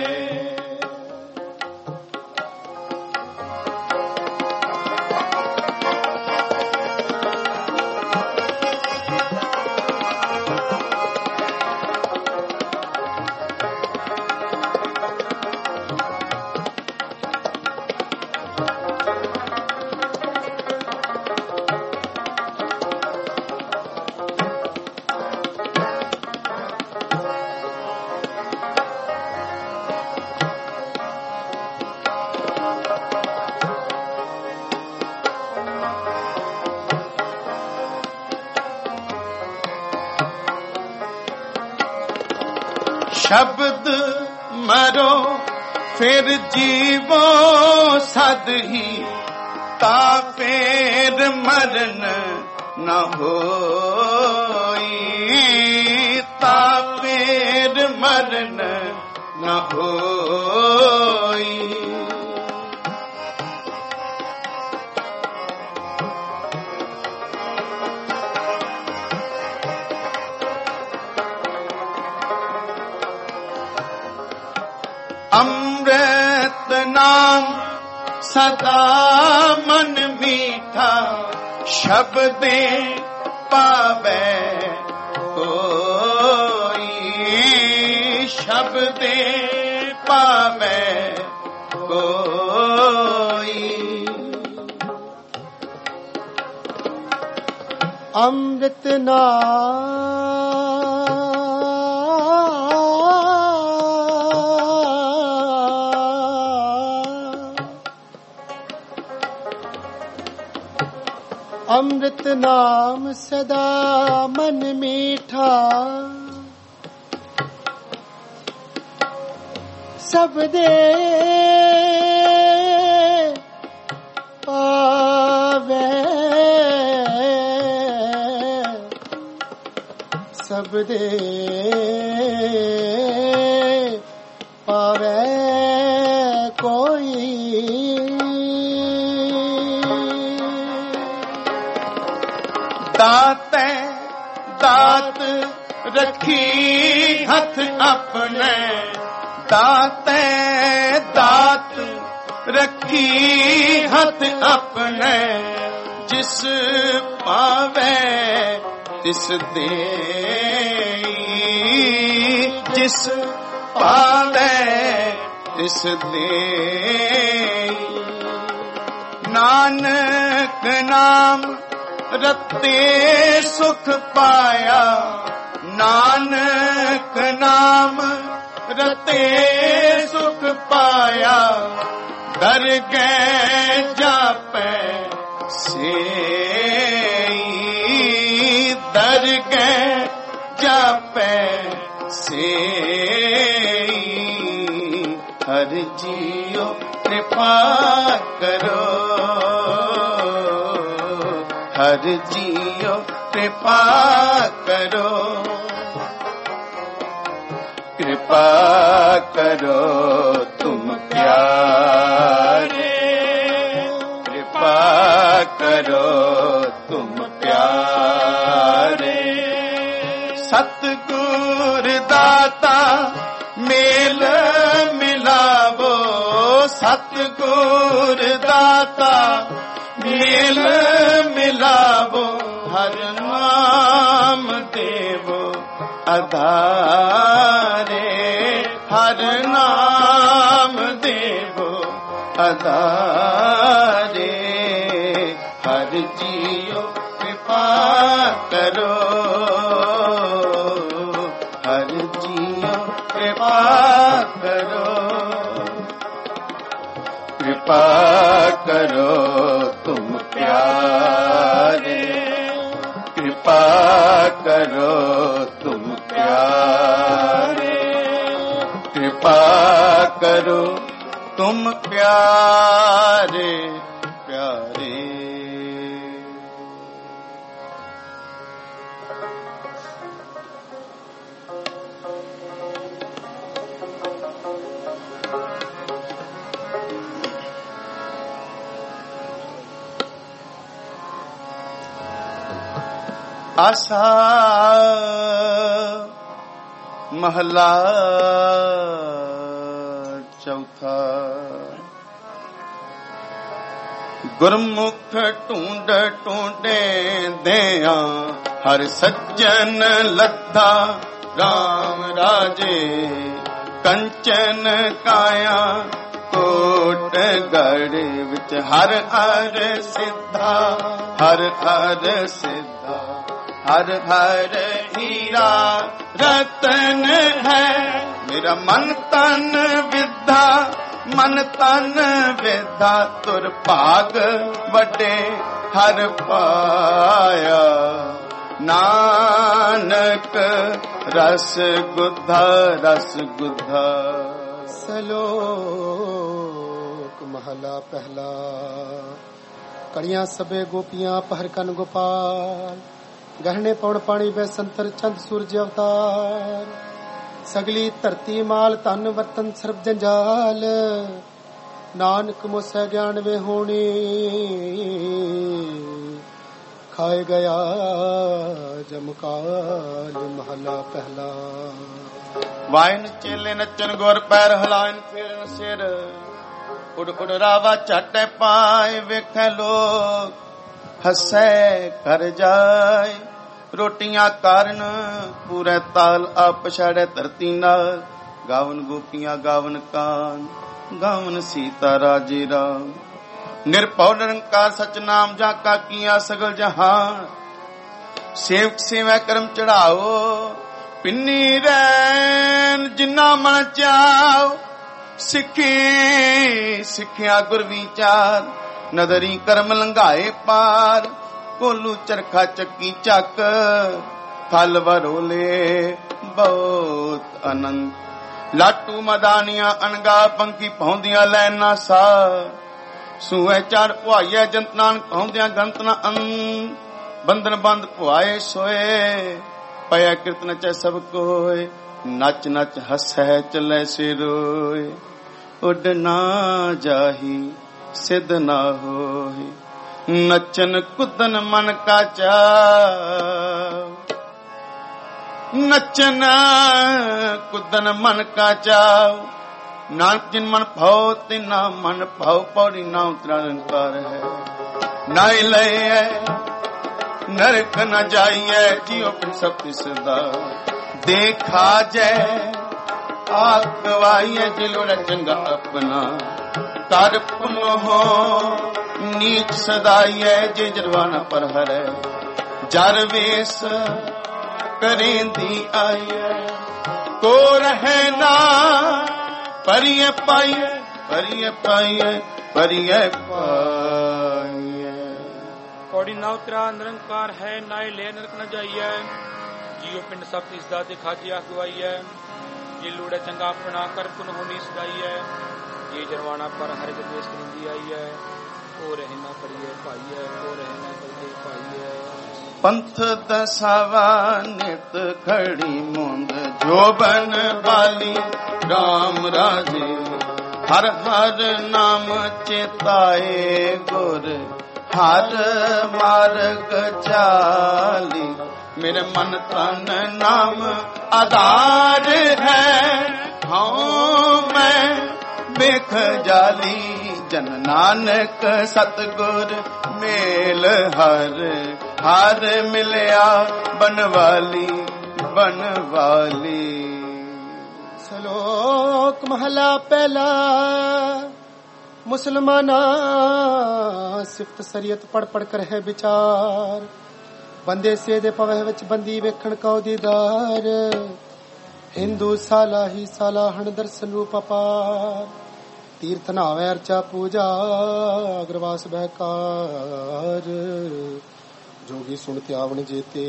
शब्द मरो फिर जीवो सद ही, ता फेर मरण न होई, ता फेर मरण न होई। अमृत नाम सदा मन मीठा, शब्दे पावे कोई, शब्दे पावे कोई। अमृत नाम ਅੰਮ੍ਰਿਤ ਨਾਮ ਸਦਾ ਮਨ ਮੀਠਾ ਸਭ ਦੇ ਪਾਵੇ ਸਭ ਦੇ ਪਾਵੇ ਕੋਈ ਦਾਤੇ ਦਾਤ ਰੱਖੀ ਹੱਥ ਆਪਣੇ ਦਾਤੇ ਦਾਤ ਰੱਖੀ ਹੱਥ ਆਪਣੇ ਜਿਸ ਪਾਵੇ ਤਿਸ ਦੇਈ ਜਿਸ ਪਾਵੇ ਤਿਸ ਦੇਈ ਨਾਨਕ ਨਾਮ ਰਤੇ ਸੁਖ ਪਾਇਆ ਨਾਨਕ ਨਾਮ ਰਤੇ ਸੁਖ ਪਾਇਆ ਦਰਗਹਿ ਜਾਪੈ ਸੇਈ ਦਰਗਹਿ ਜਾਪੈ ਸੇਈ ਹਰਿ ਜੀਓ ਕਿਰਪਾ ਕਰੋ ਹਰਿ ਜੀਓ ਕਿਰਪਾ ਕਰੋ कृपा करो तुम प्यारे कृपा करो तुम प्यारे सतगुर दाता मेल मिलावो सतगुर दाता मेल मिलावो हर नाम देवो आधारे हर नाम देवो आधारे हर जियो कृपा करो हर जियो कृपा करो कृपा करो तुम प्यारे कृपा करो तुम प्यारे कृपा करो तुम प्यारे प्यारे आसा महला चौथा गुरमुख ढूंढ ढूंढे दिया हर सज्जन लद्धा राम राजे कंचन काया कोट गढ़ विच हर हर सिद्धा हर हर सिद्धा हर हर हीरा रतन है मेरा मन तन विद्या मन तन विद्या तुर भाग बड़े हर पाया नानक रस गुद्धा रस गुद्धा सलोक महला पहला कड़ियां सबे गोपियां पहर कन गोपाल गहने पौड़ पानी बे संतर चंद सूरज अवतार सगली धरती माल तन वतन सर्ब जंजाल नानक मोसै ज्ञान वे होनी खाए गया जमकाल महला पहला वाइन चेले नचन गोर पैर हलाइन फेरन सिर उड़ उड़ रावा चाटे पाए वेखे लोग हसै कर जाए रोटियां कारण पूरे ताल आप छाड़े धरती नाल गावन गोपियां गावन कान गावन सीता राजे राम निरभव निरंकार सच नाम जाका किया सगल जहान सेवक सेवा कर्म चढ़ाओ पिन्नी रैन जिन्ना मन चाओ सिखी सिखिया गुर विचार नदरी कर्म लंघाए पार ਕੋਲੂ ਚਰਖਾ ਚੱਕੀ ਚੱਕ ਥਲ ਵਰੋਲੇ ਬਹੁਤ ਆਨੰਦ। ਲਾਟੂ ਮਦਾਨੀਆਂ ਅਣਗਾ ਪੰਖੀ ਪਾਉਂਦੀਆਂ ਲੈਣਾ ਸਾ ਸੂਏ ਚੜ ਪੁਆਈਏ ਜੰਤਨਾਂ ਪਾਉਂਦਿਆਂ ਗੰਤਨਾ ਅੰ ਬੰਧਨ ਬੰਦ ਪੁਆਏ ਸੋਏ ਪਿਆ ਕਿਰਤ ਨਚੈ ਸਭ ਕੋਏ ਨੱਚ ਨੱਚ ਹੱਸੈ ਚਲੇ ਸਿਰੋਏ ਉੱਡ ਨਾ ਜਾਹੀ ਸਿੱਧ ਨਾ ਹੋਏ ਨੱਚਨ ਕੁੱਦਨ ਮਨ ਕਾ ਚਾਉ ਨੱਚਨ ਕੁੱਦਨ ਮਨ ਕਾ ਚਾਉ ਨਾਨਕ ਜਿਨ ਮਨ ਭਾਉ ਤਿਨਾ ਮਨ ਭਾਉ ਪੌੜੀ ਨਾ ਉਤਰਾ ਨਿਰੰਕਾਰ ਹੈ ਨਾ ਲਏ ਨਰਕ ਨ ਜਾਈਐ ਜਿਉ ਪਿਨ ਸਭ ਤਿਸਦਾ ਦੇਖਾ ਜੈ ਆਖਵਾਈਐ ਜਿਲੋ ਚੰਗਾ ਆਪਣਾ ਕਰ ਪੁਨ ਹੋ ਨੀਚ ਸਦਾਈਐ ਜੇ ਜਰਵਾਨਾ ਪਰ ਹਰੈ ਜਰ ਵੇਸ ਕਰੇਂਦੀ ਆਈਐ ਕੋ ਰਹਿ ਨਾ ਪਰਿਐ ਪਾਈਐ ਪਰਿਐ ਪਾਈਐ ਪਰਿਐ ਪਾਈਐ। ਪੌੜੀ ਨਾ ਉਤਰਾ ਨਿਰੰਕਾਰ ਹੈ ਨਾਏ ਲੈ ਨਰਕ ਨ ਜਾਈਐ ਜੀਉ ਪਿੰਡ ਸਭ ਤਿਸਦਾ ਤੇ ਖਾਜੀ ਆਖਵਾਈਐ ਜੇ ਲੋੜੈ ਚੰਗਾ ਆਪਣਾ ਕਰ ਪੁਨ ਹੋਣੀ ਸਦਾਈਐ ਜੇ ਜਰਵਾਣਾ ਪਰ ਹਰਿ ਜਦੇਸ ਕਰਿੰਦੀ ਆਈਐ ਕੋ ਰਹਿ ਨਾ ਪਰਿਐ ਪਾਈਐ ਕੋ ਰਹਿ ਨਾ ਪਰਿਐ ਪਾਈਐ। ਪੰਥ ਦਸਾਵਾ ਨਿਤ ਖੜੀ ਮੁੰਦ ਜੋਬਨ ਵਾਲੀ ਰਾਮ ਰਾਜੇ ਹਰ ਹਰ ਨਾਮ ਚੇਤਾਏ ਗੁਰ ਹਰ ਮਾਰਗ ਚਾਲੀ ਮੇਰੇ ਮਨ ਤਨ ਨਾਮ ਆਧਾਰ ਹੈ ਹਉ ਮੈਂ ਵੇਖ ਜਾਲੀ ਜਨ ਨਾਨਕ ਸਤਿਗੁਰ ਮੇਲ ਹਰ ਹਰ ਮਿਲਿਆ ਬਨਵਾਲੀ ਬਨਵਾਲੀ। ਸ਼ਲੋਕ ਮਹਲਾ ਪਹਿਲਾ ਮੁਸਲਮਾਨਾ ਸਿਫਤ ਸ਼ਰੀਅਤ ਪੜ ਪੜ ਕਰ ਹੈ ਵਿਚਾਰ ਬੰਦੇ ਸੇ ਦੇ ਪਵਹਿ ਵਿੱਚ ਬੰਦੀ ਵੇਖਣ ਕਉ ਦੀਦਾਰ ਹਿੰਦੂ ਸਾਲਾ ਹੀ ਸਾਲਾ ਹਣ ਦਰਸ਼ਨ ਰੂਪ ਅਪਾਰ ਤੀਰਥ ਨਾਵੇਂ ਅਰਚਾ ਪੂਜਾ ਅਗਰਵਾਸ ਬਹਿਕਾਰ जोगी सुन त्यावन जेते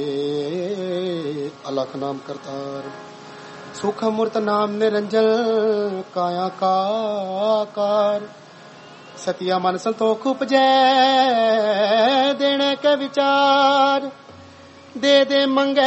अलख नाम करतार सुख मूर्त नाम निरंजन काया का आकार सतिया मन संतोख उपजै देने के विचार दे दे मंगे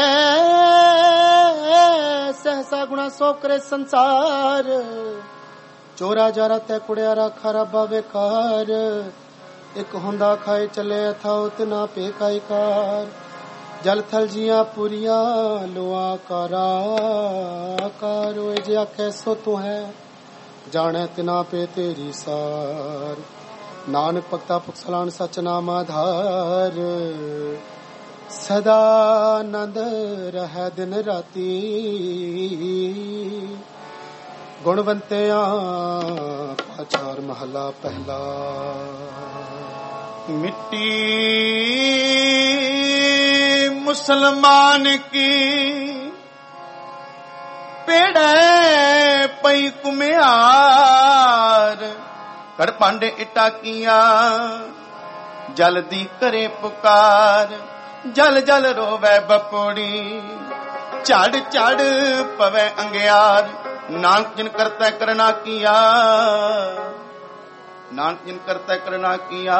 सहसा गुणा सौ करे संसार चोरा जारा तै कुड़ियारा खारा बेकार एक हुंदा खाए चले था उतना पे काई कार जल थल जिया पुरिया लोआ कारा कार जे कैसो तू है जाने तिना पे तेरी सार नानक भक्ता पुखसलान सच नाम आधार सदा नंद रह दिन राती गुणवंतिया पाचार महला पहला। मिट्टी मुसलमान की पेड़े पई कुम्हार कर पांडे इटा किया जल्दी करे पुकार जल जल रोवे बपोड़ी चढ़ चढ़ पवे अंगियार नानक जिन करता करना किया नानक जिन करता करना किया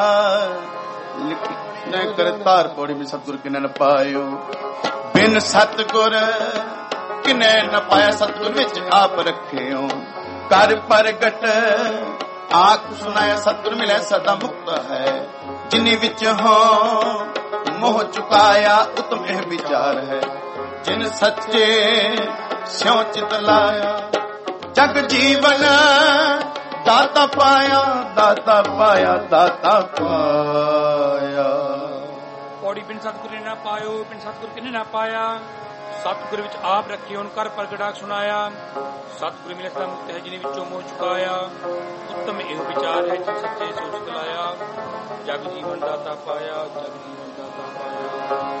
न करतार पौड़ी में सतगुर किने न पायो बिन सतगुर किने न पाया सतगुर विच आप रखियो कर प्रगट आख सुनाया सतगुर मिले सदा मुक्त है जिन्नी विच हो मोह चुकाया उत्तम यह विचार है जिन सच्चे स्यों चित लाया जग जीवन दाता पाया दाता पाया दाता पाया। पौड़ी बिन सतगुर ने ना पायो बिन सतगुर किने ना पाया सतगुर विच आप रखे उन कर प्रगटा सुनाया सतगुर मिले सदा मुक्त है जिन्हें विचों मोह चुकाया उत्तम एहो विचार है जिन सच्चे सोच लाया जग जीवन दाता पाया जग जीवन दाता पाया।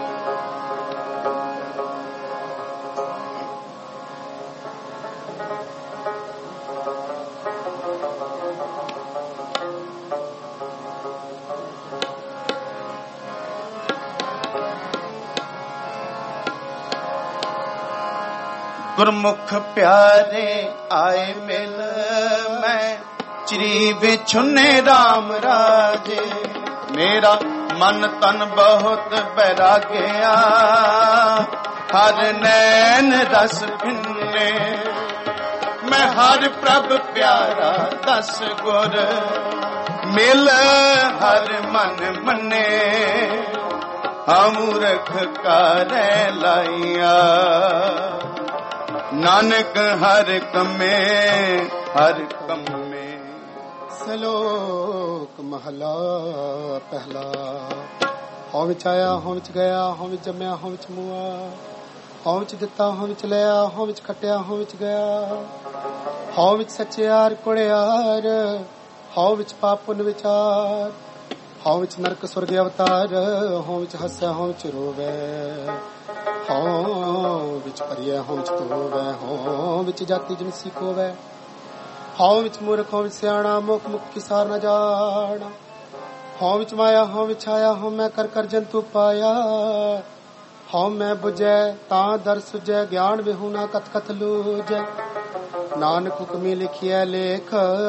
ਗੁਰਮੁਖ ਪਿਆਰੇ ਆਏ ਮਿਲ ਮੈਂ ਚਰੀ ਵਿਛੁਨੇ ਰਾਮ ਰਾਜੇ ਮੇਰਾ ਮਨ ਤਨ ਬਹੁਤ ਬੈਰਾਗਿਆ ਹਰ ਨੈਣ ਰਸ ਭਿੰਨੇ ਮੈਂ ਹਰ ਪ੍ਰਭ ਪਿਆਰਾ ਦਸ ਗੁਰ ਮਿਲ ਹਰ ਮਨ ਮੰਨੇ ਹਮੂਰਖ ਕਰੈ ਲਾਈਆ ਨਾਨਕ ਹਰ ਕਮੇ ਹਰ ਕਮੇ। ਸਲੋਕ ਮਹਲਾ ਪਹਿਲਾ। ਹਉ ਵਿੱਚ ਆਇਆ ਹਉ ਵਿੱਚ ਗਿਆ ਹਉ ਵਿੱਚ ਜੰਮਿਆ ਹਉ ਵਿੱਚ ਮੁਆ ਹਉ ਵਿੱਚ ਦਿੱਤਾ ਹਉ ਵਿੱਚ ਲਿਆ ਹਉ ਵਿੱਚ ਖੱਟਿਆ ਹਉ ਵਿੱਚ ਗਿਆ ਹਉ ਵਿੱਚ ਸੱਚਿਆਰ ਕੁੜਿਆਰ ਹਉ ਵਿੱਚ ਪਾਪ ਪੁੰਨ ਵਿਚਾਰ ਹਉ ਵਿੱਚ ਨਰਕ ਸੁਰਗ ਅਵਤਾਰ ਹਉ ਵਿੱਚ ਹੱਸਿਆ ਹਉ ਵਿੱਚ ਰੋਵੈ ਹਉ ਵਿੱਚ ਭਰੀਐ ਹਉ ਵਿੱਚ ਧੋਵੈ ਹਉ ਵਿੱਚ ਜਾਤੀ ਜਿਨਸੀ ਕੋਵੈ ਹਉ ਵਿੱਚ ਮੂਰਖ ਹਉ ਵਿੱਚ ਸਿਆਣਾ ਮੁਖ ਮੁਖ ਕੀ ਸਾਰ ਨ ਜਾਣਾ ਹਉ ਵਿੱਚ ਮਾਇਆ ਹਉ ਵਿੱਚ ਆਇਆ ਹਉ ਮੈਂ ਕਰ ਕਰ ਜੰਤੂ ਪਾਇਆ ਹਉ ਮੈਂ ਬੁਝੈ ਤਾਂ ਦਰ ਸੁਝੈ ਗਿਆਨ ਵਿਹੂ ਨਾ ਕਥ ਕਥ ਲੂਜੈ ਨਾਨਕ ਹੁਕਮੀ ਲਿਖਿਐ ਲੇਖ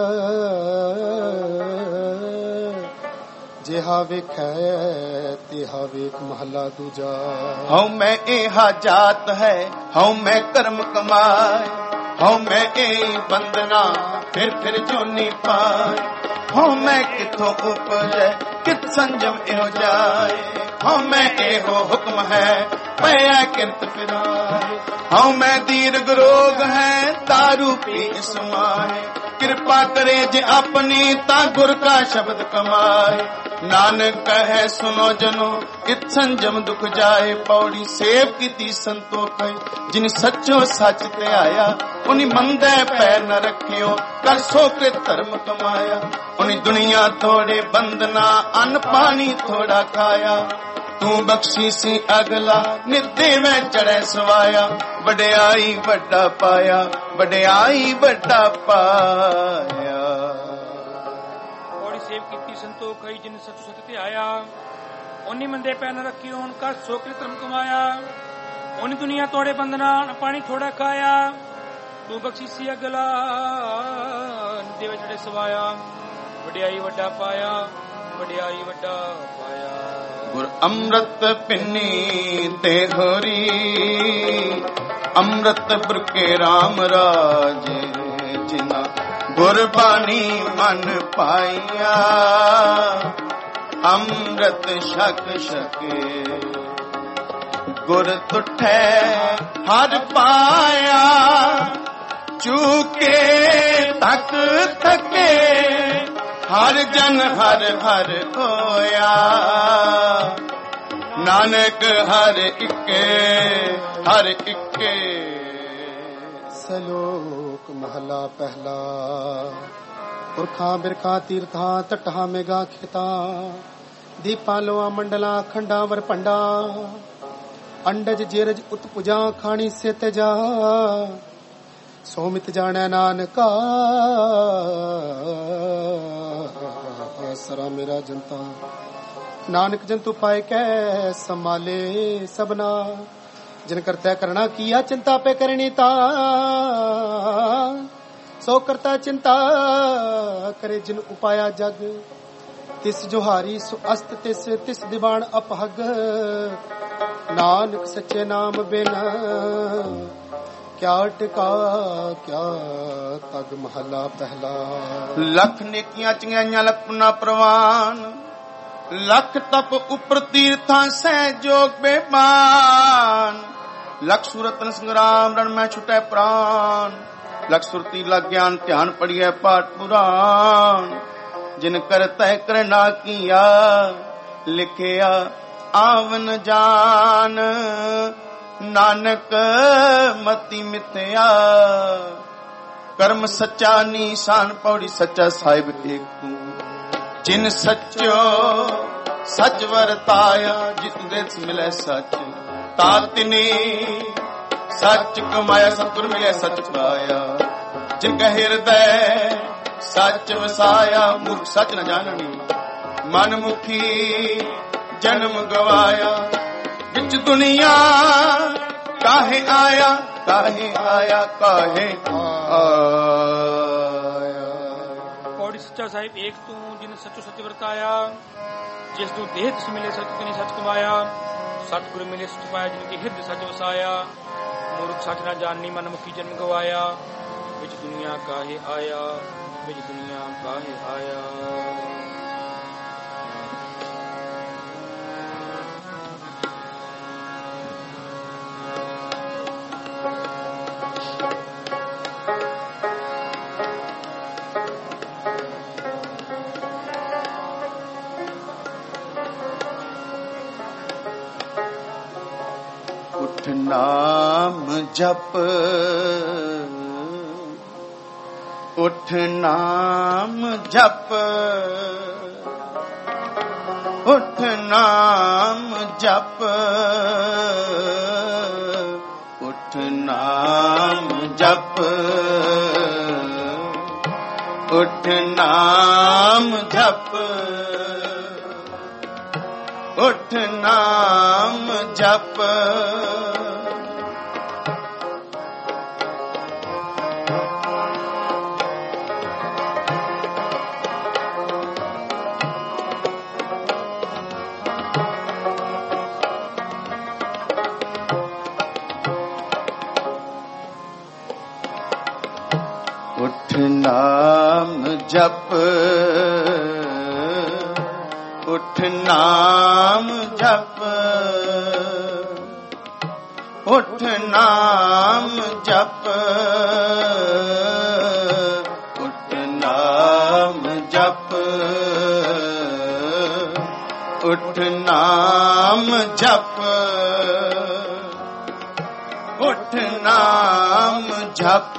ਜਿਹਾ ਵੇਖੈ ਤਿਹਾ ਵੇਖ ਮਹਲਾ ਦੂਜਾ। ਹਉ ਮੈਂ ਇਹਾ ਜਾਤ ਹੈ ਹਉ ਮੈਂ ਕਰਮ ਕਮਾਏ ਹਉ ਮੈਂ ਇਹ ਬੰਦਨਾ ਫਿਰ ਫਿਰ ਜੋਨੀ ਪਾਏ ਹਉ ਮੈਂ ਕਿਥੋਂ ਉਪਜੈ ਕਿਤ ਸੰਜਮ ਇਹੋ ਜਾਏ ਹਉ ਮੈਂ ਇਹੋ ਹੁਕਮ ਹੈ ਪਿਆ ਕਿਰਤ ਫਿਰਾਏ ਹਉ ਮੈਂ ਦੀਰਘ ਰੋਗ ਹੈ ਦਾਰੂ ਪੀ ਸਮਾਏ ਕਿਰਪਾ ਕਰੇ ਜੇ ਆਪਣੀ ਤਾਂ ਗੁਰ ਕਾ ਸ਼ਬਦ ਕਮਾਏ ਨਾਨਕ ਕਹੈ ਸੁਨੋ ਜਨੋ ਇਤ ਸੰਜਮ ਦੁਖ ਜਾਏ ਪੌੜੀ ਸੇਵ ਕੀਤੀ ਸੰਤੋਖ ਜਿਨ ਸੱਚੋ ਸੱਚ ਤੇ ਆਇਆ ਉਨੀ ਮੰਦੇ ਪੈਰ ਨ ਰੱਖਿਓ ਕਰ ਸੋ ਕ੍ਰਿਤ ਧਰਮ ਕਮਾਇਆ ਉਨੀ ਦੁਨੀਆ ਥੋੜੇ ਬੰਦਨਾ ਅੰਨ ਪਾਣੀ ਥੋੜਾ ਖਾਇਆ ਤੂੰ ਬਖਸ਼ੀ ਸੀ ਅਗਲਾ ਨਿੱਦੇ ਮੈਂ ਚੜੈ ਸਵਾਇਆ ਵਡਿਆਈ ਵੱਡਾ ਪਾਇਆ ਵਡਿਆਈ ਵੱਡਾ ਪਾਇਆ। ਔੜੀ ਸੇਵ ਕੀਤੀ ਸੰਤੋਖ ਹੈ ਜਿਨ ਸੱਚ ਸੱਚ ਤੇ ਆਇਆ ਉਨੀ ਮੰਦੇ ਪੈ ਨ ਰੱਖੀ ਹੋਣ ਕਰ ਸੋਕਰੇ ਧਰਮ ਕਮਾਇਆ ਉਨੀ ਦੁਨੀਆ ਤੋੜੇ ਬੰਦਨਾ ਪਾਣੀ ਥੋੜਾ ਖਾਇਆ ਤੂੰ ਬਖਸ਼ੀ ਸੀ ਅਗਲਾ ਨਿੱਦੇ ਵਿੱਚ ਚੜੈ ਸਵਾਇਆ ਵਡਿਆਈ ਵੱਡਾ ਪਾਇਆ ਵਡਿਆਈ ਵੱਡਾ ਪਾਇਆ। ਗੁਰ ਅੰਮ੍ਰਿਤ ਪਿੰਨੀ ਤੇ ਹੋਰੀ ਅੰਮ੍ਰਿਤ ਬੁਰਕੇ ਰਾਮ ਰਾਜੇ ਜਿਨਾ ਗੁਰਬਾਣੀ ਮਨ ਪਾਈਆ ਅੰਮ੍ਰਿਤ ਛਕ ਛਕੇ ਗੁਰ ਤੁਠੈ ਹਰ ਪਾਇਆ ਚੂਕੇ ਤੱਕ ਥਕੇ ਹਰ ਜਨ ਹਰ ਹਰ ਹੋਇਆ ਨਾਨਕ ਹਰ ਇੱਕੇ ਹਰ ਇੱਕੇ। ਸਲੋਕ ਮਹਲਾ ਪਹਿਲਾ। ਪੁਰਖਾਂ ਬਿਰਖਾਂ ਤੀਰਥਾਂ ਤਟਾਂ ਮੇਗਾ ਖੇਤਾਂ ਦੀਪਾਂ ਲੋਆਂ ਮੰਡਲਾਂ ਖੰਡਾਂ ਵਰ ਭੰਡਾਂ ਅੰਡਜ ਜੇਰਜ ਉਤਪੁਜਾਂ ਖਾਣੀ ਸੇ ਤੇਜਾ ਸੋਮਿਤ ਜਾਣੈ ਨਾਨਕਾ ਸਰਾ ਮੇਰਾ ਜਨਤਾ ਨਾਨਕ ਜੰਤੂ ਪਾਏ ਕੈ ਸੰਭਾਲੇ ਸਭਨਾ ਜਿਨ ਕਰਤਾ ਕਰਣਾ ਕੀਆ ਚਿੰਤਾ ਪੇ ਕਰਨੀ ਤਾ ਸੋ ਕਰਤਾ ਚਿੰਤਾ ਕਰੇ ਜਿਨ ਉਪਾਇਆ ਜਗ ਤਿਸ ਜੋਹਾਰੀ ਸੋ ਅਸਤ ਤਿਸ ਤਿਸ ਦੀਵਾਨ ਅਪਹਗ ਨਾਨਕ ਸੱਚੇ ਨਾਮ ਬਿਨ ਕਿਆ ਟਿਕਾ ਕਿਆ ਤਗ ਮਹਲਾ ਪਹਿਲਾ। ਲੱਖ ਨੇਕੀਆਂ ਚੰਗਿਆਈਆਂ ਲੱਖ ਪੁਨਾ ਪ੍ਰਵਾਨ ਲੱਖ ਤਪ ਉਪਰ ਤੀਰਥਾਂ ਸਹਿ ਜੋਗ ਬੇਮਾਨ ਲੱਖ ਸੂਰਤਨ ਸੰਗਰਾਮ ਰਣ ਮੈਂ ਛੁਟੈ ਪ੍ਰਾਨ ਲੱਖ ਸੁਰਤੀ ਲਗ ਗਿਆਨ ਧਿਆਨ ਪੜੀਐ ਪਾਠ ਪੁਰਾਨ ਜਿਨ ਕਰਤੈ ਕਰਨਾ ਕੀਆ ਲਿਖਿਆ ਆਵਨ ਜਾਨ ਨਾਨਕ ਮਤੀ ਮਿਥਿਆ ਕਰਮ ਸੱਚਾ ਨੀਸਾਨ ਪੌੜੀ ਸੱਚਾ ਸਾਹਿਬ ਏਕ ਤੂੰ ਜਿਨ ਸੱਚੋ ਸੱਚ ਵਰਤਾਇਆ ਜਿਤ ਦੇ ਮਿਲੇ ਸੱਚ ਤਾਤਿਨੀ ਸੱਚ ਕਮਾਇਆ ਸਤਿਗੁਰ ਮਿਲੇ ਸੱਚ ਪਾਇਆ ਜਿਨ ਕਾ ਹਿਰਦੈ ਸੱਚ ਵਸਾਇਆ ਮੁਖ ਸੱਚ ਨ ਜਾਣਨੀ ਮਨ ਮੁਖੀ ਜਨਮ ਗਵਾਇਆ ਵਿੱਚ ਦੁਨੀਆ ਕਾਹੇ ਆਇਆ ਕਾਹੇ ਆਇਆ ਕਾਹੇ ਆਇਆ। ਪੌੜੀ ਸੱਚਾ ਸਾਹਿਬ ਏਕ ਤੂੰ ਜਿਨ ਸੱਚੋ ਸੱਚ ਵਰਤਾਇਆ, ਜਿਸ ਨੂੰ ਦੇਹ ਤਿਸ ਮਿਲੇ ਸੱਚ ਤਿਨੀ ਸੱਚ ਕਮਾਇਆ। ਸਤਿਗੁਰ ਮਿਲੇ ਸੱਚ ਪਾਇਆ, ਜਿਨ ਕੀ ਹਿਰਦ ਸੱਚ ਵਸਾਇਆ। ਮੂਰਖ ਸੱਚ ਨਾ ਜਾਣੀ, ਮਨ ਮੁਖੀ ਜਨਮ ਗਵਾਇਆ। ਵਿੱਚ ਦੁਨੀਆ ਕਾਹੇ ਆਇਆ, ਵਿੱਚ ਦੁਨੀਆ ਕਾਹੇ ਆਇਆ। ਨਾਮ ਜਪ ਉਠ ਨਾਮ ਜਪ ਉਠ ਨਾਮ ਜਪ ਉਠ ਨਾਮ ਜਪ ਉਠ ਨਾਮ ਜਪ ਉਠ ਨਾਮ ਜਪ ਉਠ ਨਾਮ ਜਪ ਉਠ ਨਾਮ ਜਪ ਉਠ ਨਾਮ ਜਪ ਉਠ ਨਾਮ ਜਪ ਉਠ ਨਾਮ ਜਪ ਉਠ ਨਾਮ ਜਪ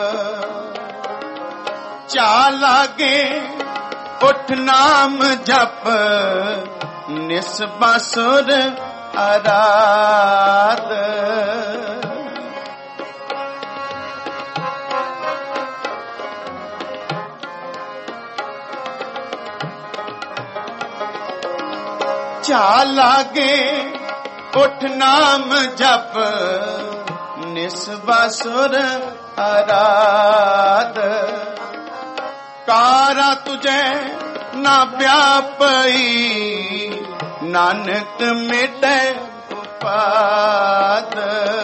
ਚਾ ਲਾਗੇ ਉਠ ਨਾਮ ਜਪ ਨਿਸ ਬਾਸੁਰ ਅਰਾਧ ਚਾ ਲਾਗੇ ਉਠ ਨਾਮ ਜਪ ਨਿਸ ਬਾਸੁਰ ਅਰਾਧ ਕਾਰਾ ਤੁਝੇ ਨਾ ਵਿਆਪਈ ਨਾਨਕ ਮਿਟੈ ਉਪਾਦ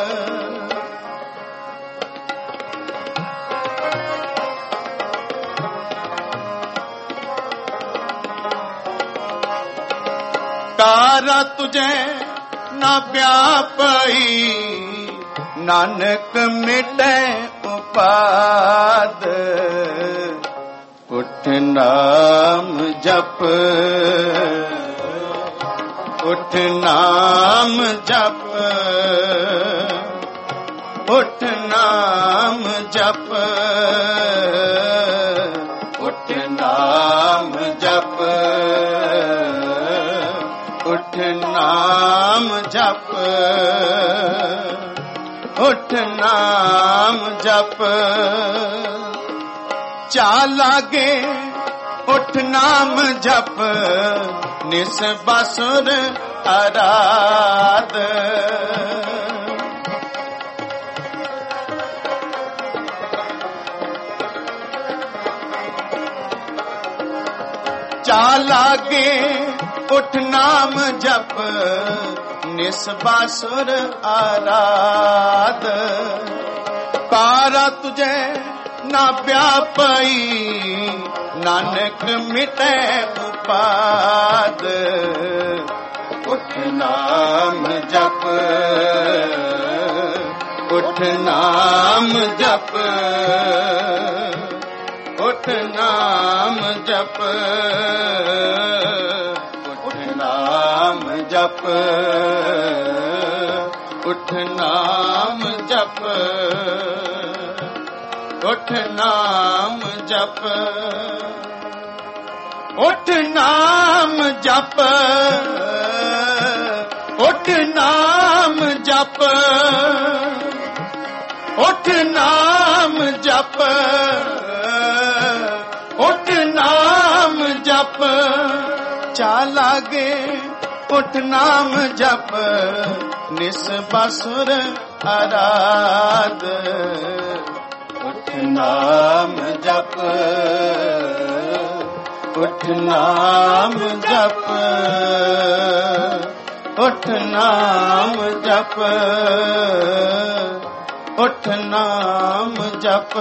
ਕਾਰਾ ਤੁਝੇ ਨਾ ਵਿਆਪਈ ਨਾਨਕ ਮਿਟੈ ਉਪਾਦ ਉਠ ਨਾਮ ਜਪ ਉਠ ਨਾਮ ਜਪ ਉਠ ਨਾਮ ਜਪ ਉਠ ਨਾਮ ਜਪ ਉਠ ਨਾਮ ਜਪ ਉਠ ਨਾਮ ਜਪ ਚਾ ਲਾਗੇ ਉਠ ਨਾਮ ਜਪ ਨਿਸ ਬਾਸੁਰ ਅਰਾਧ ਚਾ ਲਾਗੇ ਉਠ ਨਾਮ ਜਪ ਨਿਸ ਬਾਸੁਰ ਅਰਾਧ ਕਾਰਾ ਤੁਝੇ ਨਾ ਵਿਆਪਈ ਨਾਨਕ ਮਿਟੈ ਉਪਾਦ ਉਠ ਨਾਮ ਜਪ ਉਠ ਨਾਮ ਜਪ ਉਠ ਨਾਮ ਜਪ ਉਠ ਨਾਮ ਜਪ ਉਠ ਨਾਮ ਜਪ ਉਠ ਨਾਮ ਜਪ ਉਠ ਨਾਮ ਜਪ ਉਠ ਨਾਮ ਜਪ ਉਠ ਨਾਮ ਜਪ ਉਠ ਨਾਮ ਜਪ ਚਾ ਲਾਗੇ ਉਠ ਨਾਮ ਜਪ ਨਿਸ ਬਾਸੁਰ ਆਰਾਧ ਉਠ ਨਾਮ ਜਪ ਉਠ ਨਾਮ ਜਪ ਉਠ ਨਾਮ ਜਪ ਉਠ ਨਾਮ ਜਪ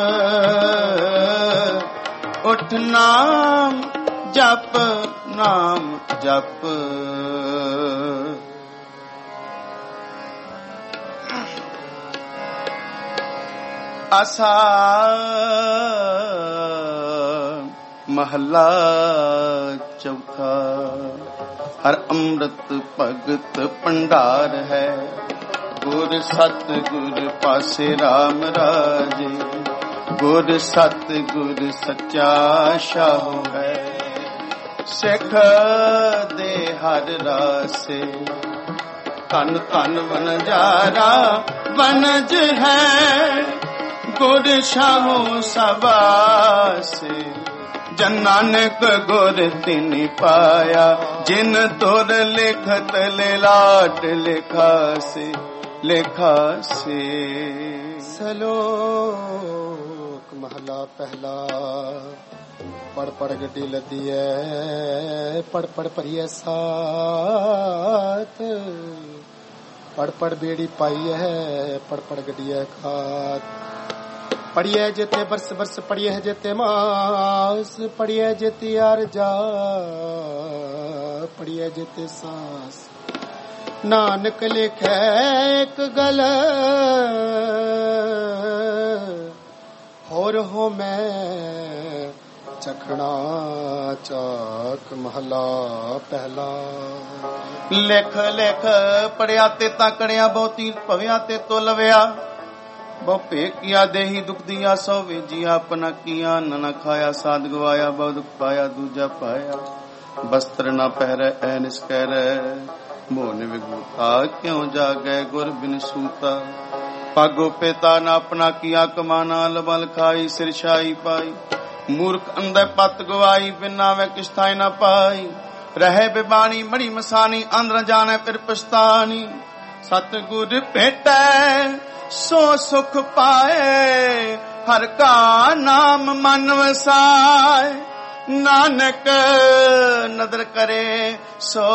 ਉਠ ਨਾਮ ਜਪ ਨਾਮ ਜਪ ਆਸਾ ਮਹਲਾ ਚੌਥਾ ਹਰ ਅੰਮ੍ਰਿਤ ਭਗਤ ਭੰਡਾਰ ਹੈ ਗੁਰ ਸਤ ਗੁਰ ਪਾਸੇ RAM ਰਾਜੇ ਗੁਰ ਸਤ ਗੁਰ ਸੱਚਾ ਸ਼ਾਹ ਹੈ ਸਿੱਖ ਦੇ ਹਰ ਰਾਸੇ ਧਨ ਧਨ ਵਣਜਾਰਾ ਵਣਜ ਹੈ ਗੁਰ ਸ਼ਾਹੋ ਸਵਾਸੇ ਜਨ ਨਾਨਕ ਗੁਰ ਤਿਨਿ ਪਾਇਆ ਜਿਨ ਤੁਰ ਲਿਖਤ ਲਿਲਾਟ ਲਿਖਾਸੇ ਲਿਖਾਸੇ। ਸਲੋਕ ਮਹਲਾ ਪਹਿਲਾ ਪੜ ਪੜ ਗੱਡੀ ਲੱਦੀ ਐ ਪੜ ਪੜ ਭਰੀਐ ਸਾਥ ਪੜ ਪੜ ਬੇੜੀ ਪਾਈ ਹੈ ਪੜ ਪੜ ਗੱਡੀ ਐ ਖਾਤ ਪੜੀਐ ਜਿਤੇ ਬਰਸ ਬਰਸ ਪੜੀਐ ਜਿਤੇ ਮਾਸ ਪੜੀਐ ਜਿਤੇ ਯਾਰ ਜਾ ਪੜੀਐ ਜਿਤੇ ਸਾਸ ਨਾਨਕ ਲਿਖੈ ਇੱਕ ਗਲ ਹੋਰ ਹੋ ਮੈਂ ਚਖਣਾ ਚਾਕ ਮਹਲਾ ਪਹਿਲਾ। ਲਿਖ ਲਿਖ ਪੜਿਆ ਤੇ ਤਾਕੜਿਆ ਬਹੁਤੀ ਭਵਿਆ ਤੇ ਤੁਲਵਿਆ ਬਹੁ ਭੇ ਕੀਆ ਦੇਹੀ ਦੁਖ ਦੀਆ ਸੋ ਵੇਜੀਆ ਆਪਣਾ ਕੀਆ ਨਾ ਖਾਇਆ ਸਾਧ ਗਵਾਇਆ ਬਹੁ ਦੁਖ ਪਾਇਆ ਦੂਜਾ ਪਾਇਆ ਬਸਤਰ ਨਾ ਪਹਿਰੈ ਐਨਿਸ ਕਹਿਰੈ ਮੋਨ ਵਿਗੂਤਾ ਕਿਉ ਜਾਗੈ ਗੁਰ ਬਿਨ ਸੂਤਾ ਪਾਗੋ ਪਿਤਾ ਨਾ ਆਪਣਾ ਕੀਆ ਕਮਾਨਾ ਲਬਲ ਖਾਈ ਸਿਰ ਛਾਈ ਪਾਈ ਮੂਰਖ ਅੰਧੇ ਪਤ ਗਵਾਈ ਬਿਨਾ ਵੇ ਕਿਛ ਥਾਇ ਨਾ ਪਾਈ ਰਹੇ ਬਿਬਾਣੀ ਮੜੀ ਮਸਾਨੀ ਅੰਦਰ ਜਾਣੈ ਫਿਰ ਪਛਤਾਨੀ ਸਤ ਗੁਰ ਭੇਟੈ ਸੋ ਸੁਖ ਪਾਏ ਹਰ ਕਾ ਨਾਮ ਮਨ ਵਸਾਏ ਨਾਨਕ ਨਦਰ ਕਰੇ ਸੋ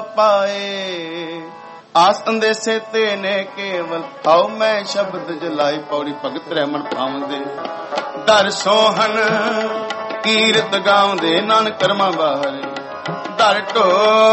ਪਾਏ ਆਸ ਅੰਦੇਸੇ ਤੇ ਨੇ ਕੇਵਲ ਹਾਉ ਮੈਂ ਸ਼ਬਦ ਜਲਾਈ ਪੌੜੀ ਭਗਤ ਰਹਿਮਣ ਪਾਵੰਦੇ ਦਰ ਸੋਹਣ ਕੀਰਤ ਗਾਉਂਦੇ ਨਾਨਕ ਕਰਮਾਂ ਬਾਹਰੇ ਦਰ ਢੋ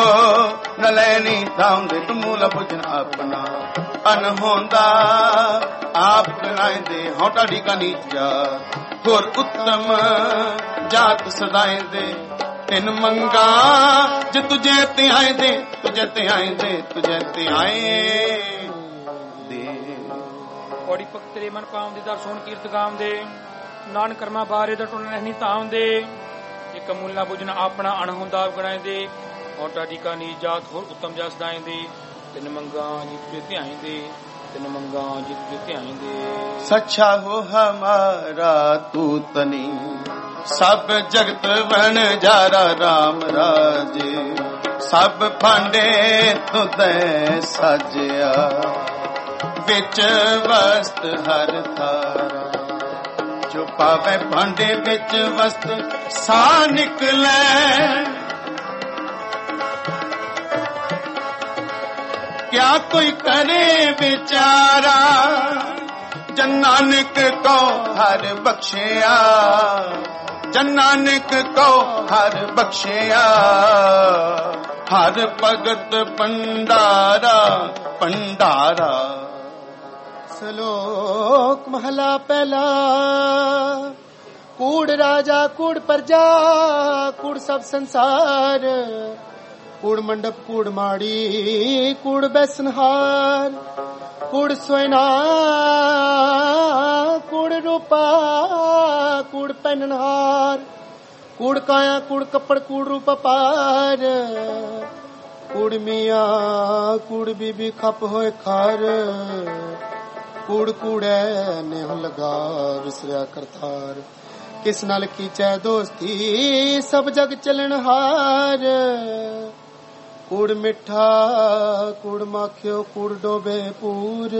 ਨ ਲੈਣੀ ਥਾਉਂਦੇ ਤਮੂਲ ਬੁਝਨ ਆਪਣਾ ਅਨਹੋਂਦਾ ਆਪ ਗਨਾਇਂਦੇ ਹੌਟਾ ਢੀਕਾ ਨੀਚ ਜਾਤ ਹੋਰ ਉੱਤਮ ਜਾਤ ਸਦਾਏ ਦੇ ਤਿੰਨ ਮੰਗਾ ਜੇ ਤੁਝੇ ਤੇ ਆਏ ਦੇ ਤੁਝੇ ਤੇ ਆਏ ਦੇ ਤੁਝੇ ਤੇ ਆਏ ਦੇ ਕੋੜੀ ਪਕਤਰੇ ਮਨ ਪਾਉਂਦੇ ਦਰ ਸੋਹਣ ਕੀਰਤ ਗਾਉਂਦੇ ਨਾਨਕ ਕਰਮਾਂ ਬਾਰੇ ਦਾ ਟੁਣ ਨਹੀਂ ਤਾਉਂਦੇ ਇੱਕ ਮੂਲਾ ਬੁਝਨ ਆਪਣਾ ਅਣਹੋਂਦਾ ਆਪ ਗਨਾਇਂਦੇ ਹੌਟਾ ਢੀਕਾ ਨੀਚ ਜਾਤ ਹੋਰ ਉੱਤਮ ਜਾਤ ਸਦਾਏ ਦੇ ਤਿੰਨ ਮੰਗਾ ਜੀ ਤੁਝੇ ਤੇ ਆਏ ਦੇ ਤਿੰਨ ਮੰਗਾ ਜੀ ਤੁਝੇ ਤੇ ਆਏ ਦੇ ਸੱਚਾ ਹੋ ਹਮਾਰਾ ਤੂ ਤਨੀ ਸਭ ਜਗਤ ਬਣ ਜਾਰਾ RAM ਰਾਜੇ ਸਭ ਭਾਂਡੇ ਤੁਧੈ ਸਾਜਿਆ ਵਿੱਚ ਵਸਤ ਹਰ ਥਾਰਾ ਜੋ ਪਾਵੇ ਭਾਂਡੇ ਵਿੱਚ ਵਸਤ ਸਾ ਨਿਕਲੇ ਕਿਆ ਕੋਈ ਕਰੇ ਵਿਚਾਰਾ ਜਨ ਨਾਨਕ ਕੋ ਹਰ ਬਖਸ਼ਿਆ ਜਨ ਨਾਨਕ ਕੋ ਹਰ ਬਖਸ਼ਿਆ ਹਰ ਭਗਤ ਭੰਡਾਰਾ ਭੰਡਾਰਾ। ਸਲੋਕ ਮਹਲਾ ਪਹਿਲਾ ਕੂੜ ਰਾਜਾ ਕੂੜ ਪ੍ਰਜਾ ਕੂੜ ਸਭ ਸੰਸਾਰ ਕੂੜ ਮੰਡਪ ਕੂੜ ਮਾੜੀ ਕੂੜ ਬੈਸਨਹਾਰ ਕੂੜ ਸੋਇਨਾ ਕੂੜ ਰੂਪਾ ਕੂੜ ਪਹਿਨਹਾਰ ਕੂੜ ਕਾਇਆ ਕੂੜ ਕੱਪੜ ਕੂੜ ਰੂਪ ਪਾਰ ਕੂੜ ਮੀਆਂ ਕੂੜ ਬੀਬੀ ਖੱਪ ਹੋਏ ਖਾਰ ਕੂੜ ਕੂੜੈ ਨੇਹ ਲਗਾ ਵਿਸਰਿਆ ਕਰਤਾਰ ਕਿਸ ਨਾਲ ਕੀਚੈ ਦੋਸਤੀ ਸਭ ਜਗ ਚੱਲਣ ਹਾਰ ਕੂੜ ਮਿੱਠਾ ਕੂੜ ਮਾਖਿਓ ਕੂੜ ਡੋਬੇ ਪੂਰ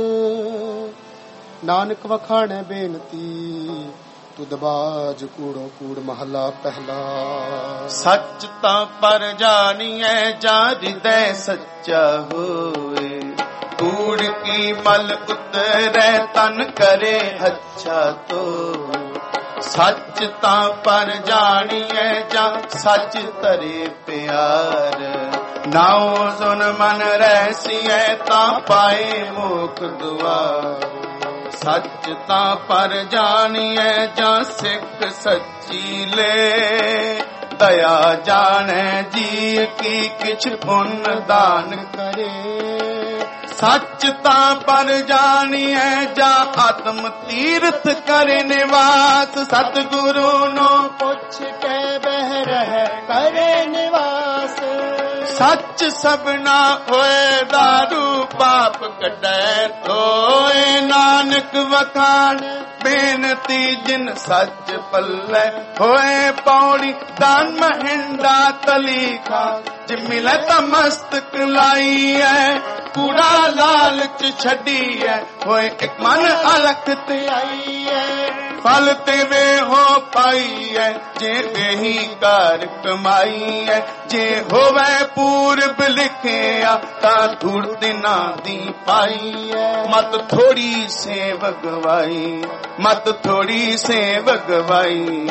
ਨਾਨਕ ਵਖਾਣੇ ਬੇਨਤੀ ਤੁਧ ਬਾਜ ਕੂੜੋ ਕੂੜ ਮਹਲਾ ਪਹਿਲਾ। ਸੱਚ ਤਾਂ ਪਰ ਜਾਣੀਐ ਜਾਂ ਹਿਰਦੈ ਸੱਚਾ ਹੋਏ ਕੂੜ ਕੀ ਮਲ ਉਤਰੈ ਤਨ ਕਰੇ ਅੱਛਾ ਤੋ। ਸੱਚ ਤਾਂ ਪਰ ਜਾਣੀਐ ਜਾਂ ਸੱਚ ਤਰੇ ਪਿਆਰ ਨਾਉ ਸੁਨ ਮਨ ਰਹਿਸੀਐ ਤਾਂ ਪਾਏ ਮੁਖ ਦੁਆਰ। ਸੱਚ ਤਾਂ ਪਰ ਜਾਣੀਐ ਜਾਂ ਸਿੱਖ ਸੱਚੀ ਲੈ ਦਇਆ ਜਾਣੈ ਜੀ ਕੀ ਕਿਛ ਪੁੰਨ ਦਾਨ ਕਰੇ। ਸੱਚ ਤਾਂ ਪਰ ਜਾਣੀਐ ਜਾਂ ਆਤਮ ਤੀਰਥ ਕਰੇ ਨਿਵਾਸ ਸਤਿਗੁਰੂ ਨੂੰ ਪੁੱਛ ਕੇ ਬਹਿ ਰਹਿ ਕਰੇ ਨਿਵਾਸ। ਸੱਚ ਸਭਨਾ ਹੋਏ ਦਾਰੂ ਪਾਪ ਕੱਢੈ ਧੋਏ ਨਾਨਕ ਵਖਾਣ ਬੇਨਤੀ ਜਿਨ ਸੱਚ ਪੱਲੇ ਹੋਏ ਪੌੜੀ ਦਾਨ ਮਹਿੰਦਾ ਤਲੀਖਾ ਜੇ ਮਿਲੇ ਤਾਂ ਮਸਤਕ ਲਾਈਐ ਕੂੜਾ ਲਾਲਚ ਛੱਡੀਐ ਹੋਏ ਇੱਕ ਮਨ ਅਲਖ ਤੇ ਆਈਐ ਫਲ ਤੇ ਵੇ ਹੋ ਪਾਈਐ ਜੇ ਇਹੀ ਕਾਰ ਕਮਾਈਐ ਜੇ ਹੋਵੇ ਪੂਰਬ ਲਿਖਿਆ ਤਾਂ ਧੂੜ ਦਿਨਾਂ ਦੀ ਪਾਈਐ। ਮਤ ਥੋੜੀ ਸੇਵ ਗਵਾਈ ਮਤ ਥੋੜੀ ਸੇਵ ਗਵਾਈ।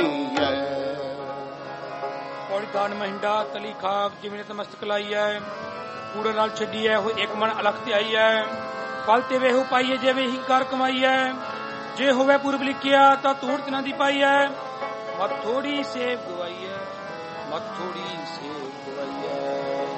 ਪੌੜੀ ਦਾਨ ਮਹਿੰਡਾ ਤਲੀ ਖਾਕ ਜਿਵੇਂ ਤਮਸਤਕ ਲਾਈਐ ਕੂੜੇ ਨਾਲ ਛੱਡੀਐ ਹੋਏ ਇੱਕ ਮਨ ਅਲਖ ਤੇ ਆਈਐ ਫਲ ਤੇ ਵੇ ਹੋ ਪਾਈਐ ਜੇ ਇਹੀ ਕਾਰ ਕਮਾਈਐ ਜੇ ਹੋਵੇ ਪੂਰਬ ਲਿਖਿਆ ਤਾਂ ਧੂੜ ਦਿਨਾਂ ਦੀ ਪਾਈਐ। ਮਤ ਥੋੜੀ ਸੇਵ ਗਵਾਈਐ ਮਤ ਥੋੜੀ ਸੇਵ ਗਵਾਈਐ।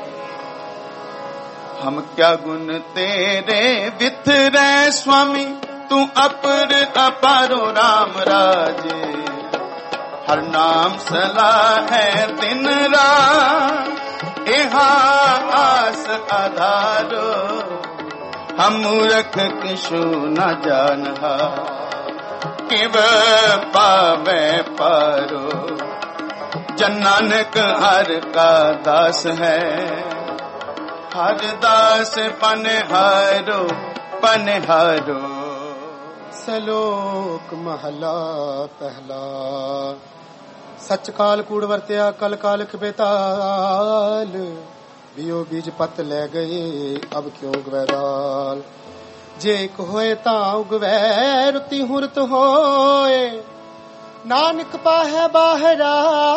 ਹਮ ਕਿਆ ਗੁਣ ਤੇਰੇ ਵਿਥਰੈ ਸੁਆਮੀ ਤੂੰ ਅਪਰ ਅਪਾਰੋ ਰਾਮ ਰਾਜੇ ਹਰ ਨਾਮ ਸਲਾਹ ਹੈ ਦਿਨ ਰਾਤ ਇਹਾ ਆਸ ਆਧਾਰੋ। ਹਮ ਮੂਰਖ ਕਿਛੂ ਨ ਜਾਣਹਾ ਕਿਵ ਪਾਵੇ ਪਾਰੋ। ਜਨ ਨਾਨਕ ਹਰ ਕਾ ਦਾਸ ਹੈ ਹਰ ਦਾਸ ਪਨਹਾਰੋ ਪਨਹਾਰੋ। ਸਲੋਕ ਮਹਲਾ ਪਹਿਲਾ। ਸੱਚ ਕਾਲ ਕੂੜ ਵਰਤਿਆ ਕਲ ਕਾਲਖ ਬੇਤਾਲ ਬਿਓ ਬੀਜ ਪਤ ਲੈ ਗਏ ਅਬ ਕਿਉ ਗਵੈ ਦਾਲ। ਜੇ ਇੱਕ ਹੋਏ ਤਾਂ ਉਗਵੈ ਰੁਤੀ ਹੁਰਤ ਹੋਏ ਨਾਨਕ ਪਾਹੈ ਬਾਹਰਾ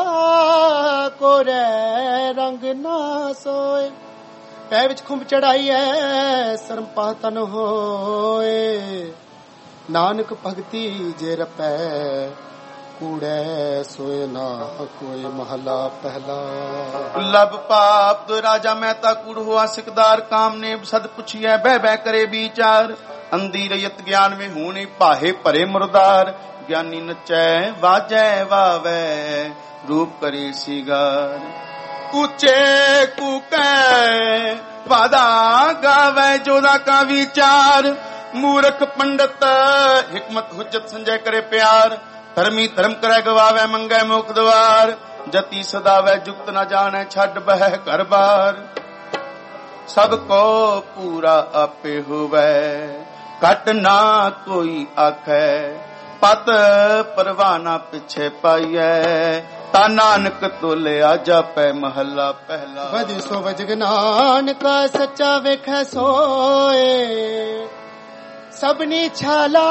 ਕੋਰੈ ਰੰਗ ਨਾ ਸੋਏ। ਪੈ ਵਿੱਚ ਖੁੰਭ ਚੜਾਈਐ ਸਰਮ ਪਾਤਨ ਹੋਏ ਨਾਨਕ ਭਗਤੀ ਜੇ ਰਪੈ ਕੂੜੈ ਸੋਏ ਨਾ ਕੋਈ ਮਹਲਾ ਪਹਿਲਾ। ਲਬ ਪਾਪ ਦੋ ਰਾਜਾ ਮਹਿਤਾ ਕੂੜ ਹੋਆ ਸਿਕਦਾਰ ਕਾਮ ਨੇ ਸਦ ਪੁੱਛੀਐ ਬਹਿ ਬਹਿ ਕਰੇ ਵਿਚਾਰ। ਅੰਦੀ ਰਯਤ ਗਿਆਨ ਵਿੱਚ ਹੋਣੀ ਪਾਹੇ ਭਰੇ ਮੁਰਦਾਰ ਗਿਆਨੀ ਨਚੈ ਵਾਜੈ ਵਾਵੈ ਰੂਪ ਕਰੇ ਸਿਗਾਰ। ਉੱਚੇ ਕੂਕੈ ਵਾਦਾ ਗਾਵੈ ਜੋਦਾ ਕਾ ਵਿਚਾਰ। ਮੂਰਖ ਪੰਡਤ ਹਿਕਮਤ ਹੁਜਤ ਸੰਜੈ ਕਰੇ ਪਿਆਰ। ਧਰਮੀ ਧਰਮ ਕਰੈ ਗਵਾਵੈ ਮੰਗੈ ਮੁਖ ਦਵਾਰ। ਜਤੀ ਸਦਾਵੈ ਜੁਗਤ ਨ ਜਾਣੈ ਛੱਡ ਬਹਿ ਘਰ ਬਾਰ। ਸਭ ਕੋ ਪੂਰਾ ਆਪੇ ਹੋਵੈ ਘਟ ਨਾ ਕੋਈ ਆਖੈ ਪਤ ਪਰਵਾਨਾ ਪਿਛੇ ਪਾਈਐ। ਤਾ ਨਾਨਕ ਤੋਲਿਆ ਜਾਪੈ ਮਹੱਲਾ ਪਹਿਲਾ। ਵਜ ਸੋ ਵਜਗ ਨਾਨਕ ਸੱਚਾ ਵੇਖੈ ਸੋਏ ਸਭਨੀ ਛਾਲਾ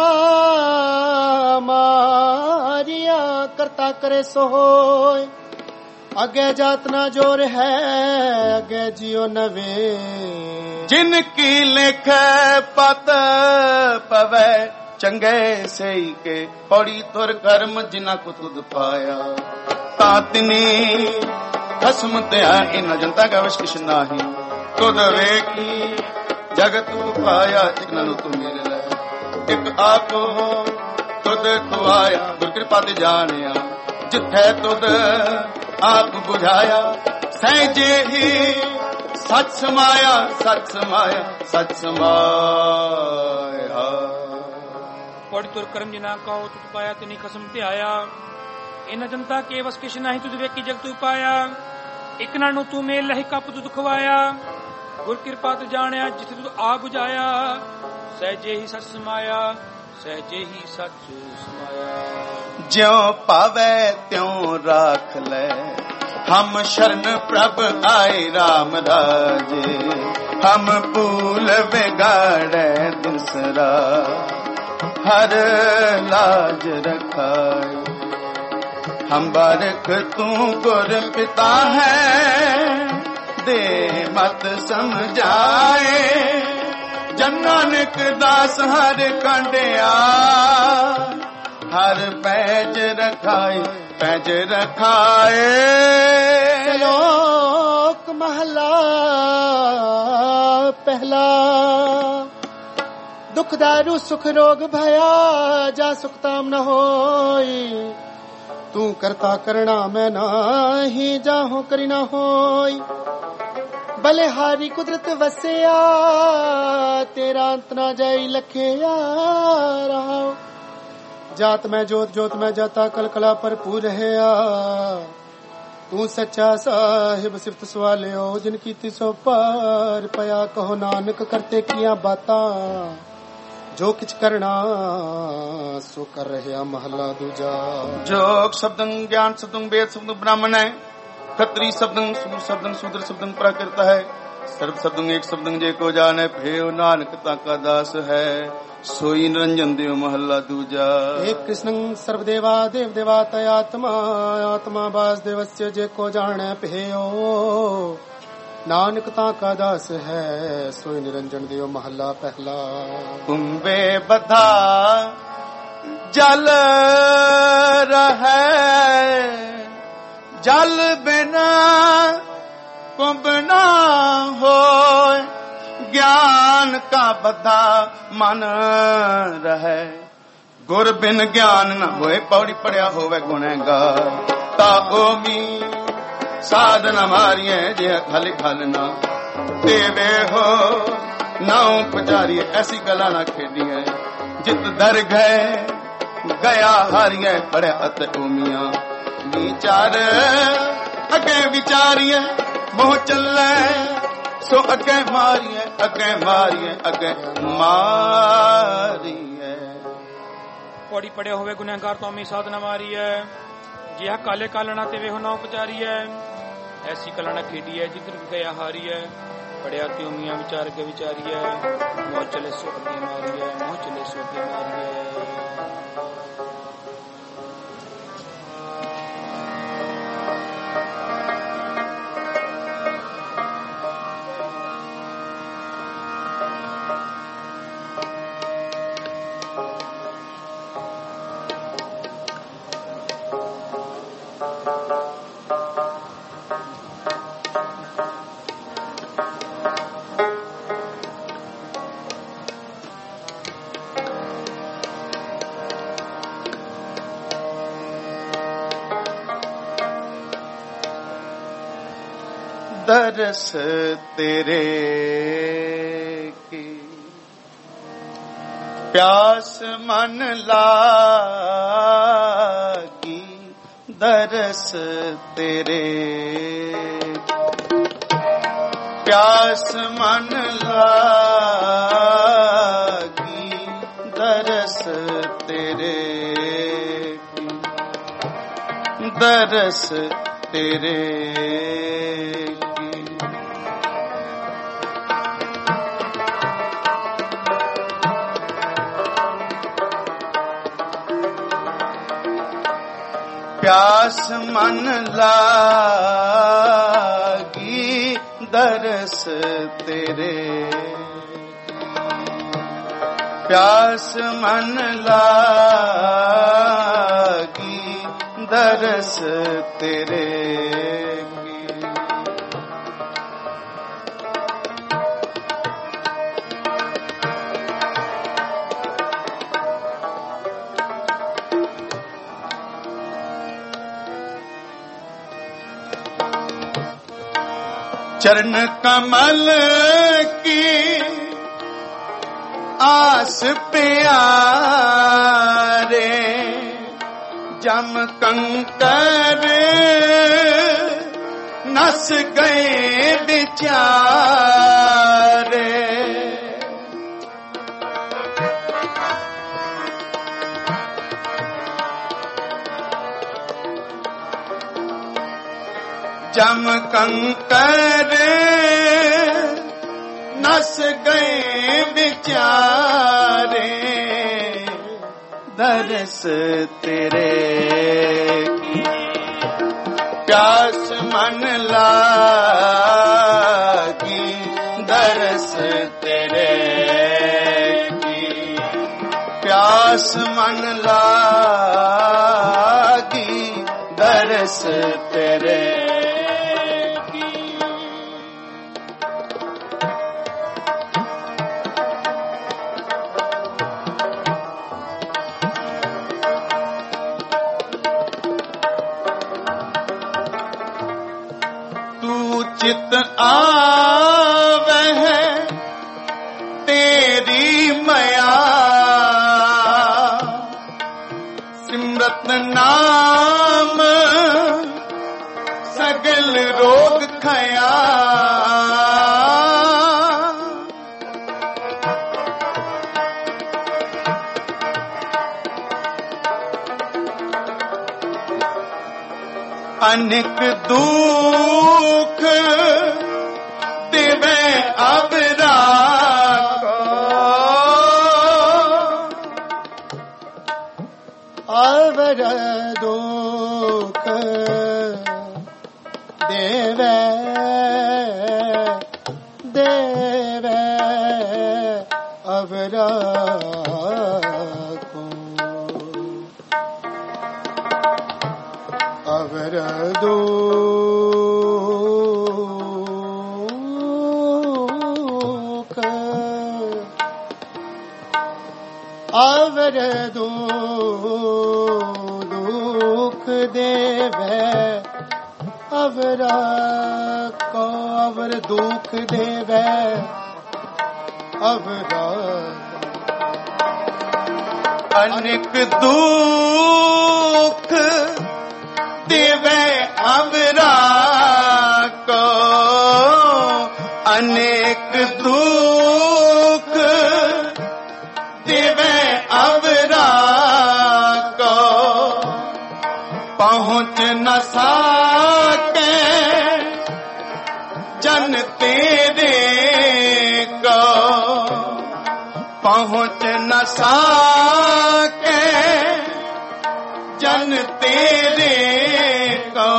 ਮਾਰਿਆ ਕਰਤਾ ਕਰੇ ਸੋਏ। ਅੱਗੇ ਜਾਤ ਨਾ ਜੋਰ ਹੈ ਅੱਗੇ ਜਿਉ ਨਵੇ ਜਿਨ ਕੀ ਲਿਖੈ ਪਤ ਪਵੈ ਚੰਗੇ ਸਈ ਕੇ ਪੌੜੀ ਤੁਰ ਕਰਮ ਜਿਨਾ ਕੋ ਤੁਧ ਪਾਇਆ। ਤਾਂ ਤਿਨੀ ਖਸਮ ਤਿਆ ਇਨ ਜਨਤਾ ਕਾ ਵਸ਼ ਕਿਛ ਨਾਹੀ ਤੁਧ ਵੇਖੀ ਜਗਤ ਪਾਇਆ ਇਕ ਨਨੂ ਤੂੰ ਮੇਰੇ ਲੈ ਇੱਕ ਆਪੋ ਤੁਧ ਖਵਾਇਆ। ਗੁਰ ਕਿਰਪਾ ਤੇ ਜਾਣਿਆ ਜਿੱਥੈ ਤੁਧ ਆਪ ਬੁਝਾਇਆ ਸਹਿਜੇ ਹੀ ਸੱਚ ਸਮਾਇਆ ਸੱਚ ਸਮਾਇਆ ਸੱਚ ਸਮਾਇਆ। ਪੌੜੀ ਤੁਰ ਕਰਮ ਜਿਨਾ ਕਹੋ ਤੁਧ ਪਾਇਆ ਤਿਨੀ ਖਸਮ ਤੇ ਆਇਆ। ਇਨ ਜਨਤਾ ਕੇ ਵਸ ਕਿਛ ਨਾਹੀ ਤੁਧ ਵੇਖੀ ਜਗਤ ਪਾਇਆ। ਇੱਕ ਨਾਲ ਨੂੰ ਤੂੰ ਮੇਲ ਲਹਿ ਕੱਪ ਦੁੱਧ ਖਵਾਇਆ, ਗੁਰ ਕਿਰਪਾ ਤੂੰ ਜਾਣਿਆ ਜਿੱਥੇ ਤੂੰ ਆ ਬੁਝਾਇਆ, ਸਹਿਜੇ ਹੀ ਸੱਚ ਸਮਾਇਆ, ਸਹਿਜੇ ਹੀ ਸੱਚ ਸਮਾਇਆ। ਜਿਉ ਪਾਵੈ ਤਿਉ ਰਾਖ ਲੈ, ਹਮ ਸ਼ਰਨ ਪ੍ਰਭ ਆਏ ਰਾਮ ਰਾਜੇ, ਹਮ ਭੂਲ ਵਿਗਾੜੈ ਦੂਸਰਾ, ਹਰ ਲਾਜ ਰਖਾਏ। हम बारक तू गुर पिता है, दे मत समझाए। जन नानक दास हर कंडिया, हर पैज रखाए, पैज रखाए। श्लोक महला पहला। दुख दारू सुख रोग भया, जा सुखताम न होई। तू करता करना मैं नाही, जाहो करी ना होई। बलिहारी कुदरत वसिया, तेरा अंत ना जाई लखिया रहा। जात मैं जोत जोत मैं जाता कल कला भरपूर रहिया। तू सच्चा साहिब सिफत सवालियो, जिन कीती सो पार पया। कहो नानक करते किया बातां, जो किछ करना सो कर रहा महला दूजा। जोग शब्दं ज्ञान शब्दं वेद शब्दं ब्राह्मण है, खत्री शब्दं सूर शब्दं शूद्र शब्दं प्राकृत है। सर्व शब्दं एक शब्दं जे को जाने, भेव नानक ताका दास है, सोई निरंजन देव महला दूजा। एक कृष्णं सर्वदेवा देव देवात आत्मा, आत्मा वासुदेवस्य जे को जाने भेयो। नानक ताका दास है, सोई निरंजन देव महला पहला। कुंभे बधा जल रहे, जल बिना कुंभ ना हो। ज्ञान का बधा मन रहे, गुर बिन ज्ञान न होए। पौड़ी पढ़िया होवे गुनहगार, ता ओमी साधना मारिए जे खल खल ना देवे हो। नाउ पुजारिए ऐसी गला ना खेडिए, जित दर गए गया हारिए। पढ़े अत ओमिया विचार अगे विचारिए, मोह चले सो अगे मारिए, अगे मारिए अगे मारिए। पौड़ी पड़े होवे गुनहगार तो अमी साधना मारिए, जिहा काले कालना ते वेहो ना उपचारी है। ऐसी कलाना खेडी है जिधर गया हारी है। पढ़िया त्यो मियाँ विचार के विचारी है, मोह चले सो अगे मारी है, मोह चले सो अगे मारी है। दरस तेरे की प्यास मन लागी, दरस तेरे प्यास मन लागी। दरस तेरे दरस तेरे प्यास मन लागी। दरस तेरे प्यास मन लागी। दरस तेरे चरण कमल की आस प्यारे, जम कंकर नस गए बेचारे। जम कंकर नस गए बेचारे, दरस तेरे की प्यास मन लागी, दरस तेरे की प्यास मन लागी, दरस तेरे चित आवे है तेरी मया, सिमरत नाम सगल रोग खया। अनेक दुख देवे अवरा को, अवर दुख देवे देवे अवरा को, अवर दुख अवर दुख देवे अवरा को, अवर दुख देवे अवरा। अनेक दुख देवे अवरा को, अनेक दुख देवे अवरा को, पहुँच न सके जन तेरे को, पहुँच न सके जन तेरे को,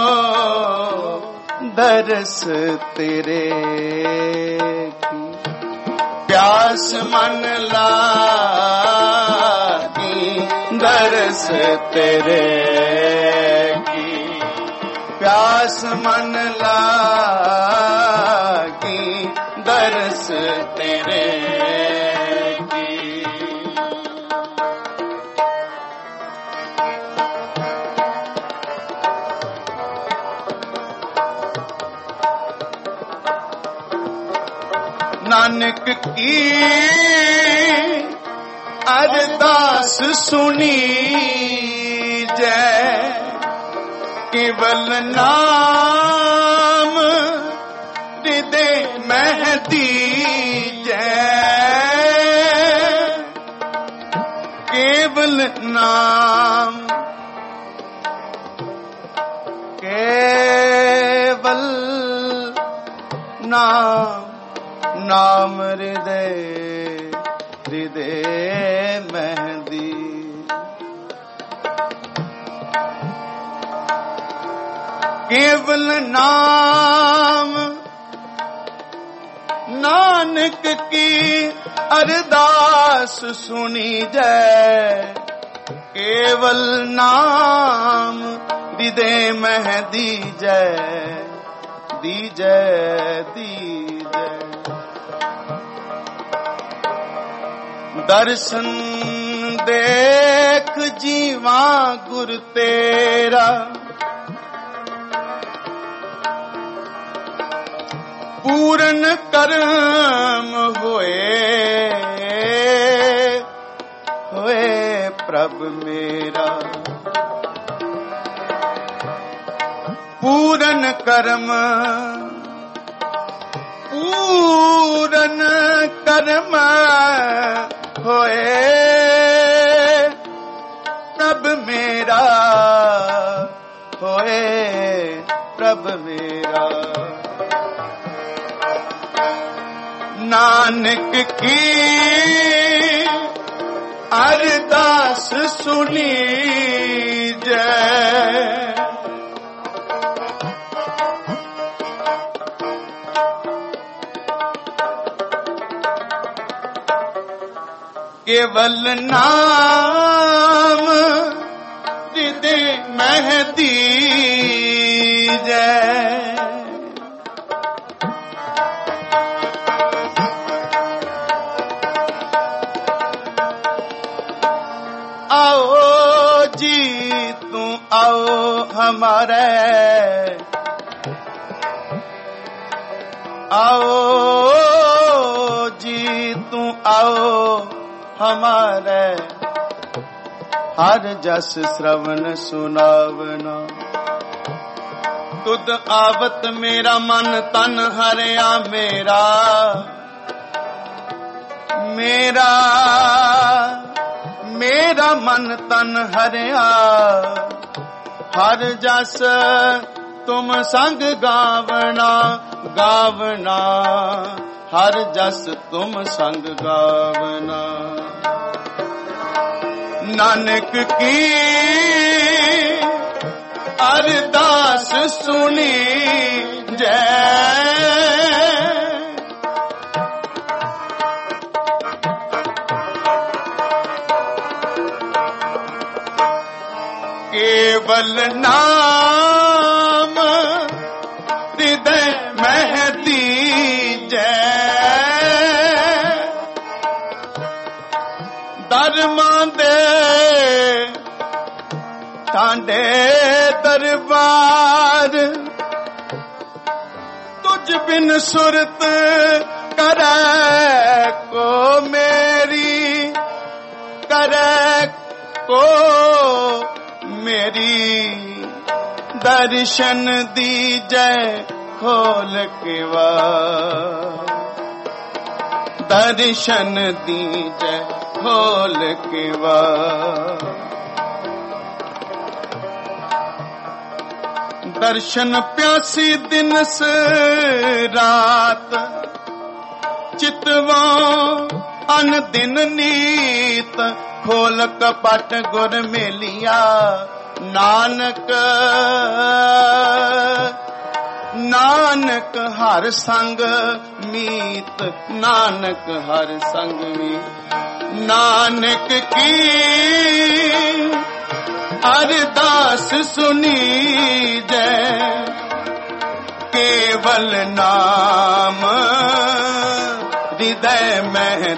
दरस तेरे की प्यास मन लागी, दरस तेरे की प्यास मन लागी, दरस तेरे की। नानक की अरदास सुनी जय, केवल नाम हृदय में दीजै, केवल नाम केवल नाम नाम हृदय हृदय मेहंदी। केवल नाम नानक की अरदास सुनी जय, केवल नाम हृदय में दीजै दीजै दीजै। दर्शन देख जीवा गुर तेरा, पूरन कर्म होए होए प्रभ मेरा, पूरन कर्म पूरन कर्म होए प्रभ मेरा होए प्रभ मेरा। नानक की अरदास सुनी जय केवल नाम हृदय महदी जय। आओ जी तू आओ हमारे आओ जी तू आओ हमारे हर जस श्रवण सुनावना। तुद आवत मेरा मन तन हरिया मेरा मेरा मेरा मन तन हरिया हर जस तुम संग गावना गावना हर जस तुम संग गावना। नानक की अरदास सुनी जय। केवल नाम हृदय महदी दरमा दे तांडे दरबार तुझ बिन सुरत करे को मेरी करे को मेरी दर्शन दीजै खोल के वा दर्शन दीजै खोल के वा। दर्शन प्यासी दिन से रात चितवा अन दिन नीत खोल कपट गुर मेलिया नानक नानक हर संग मीत नानक हर संग मीत। नानक की अरदास सुनी जय केवल नाम हृदय में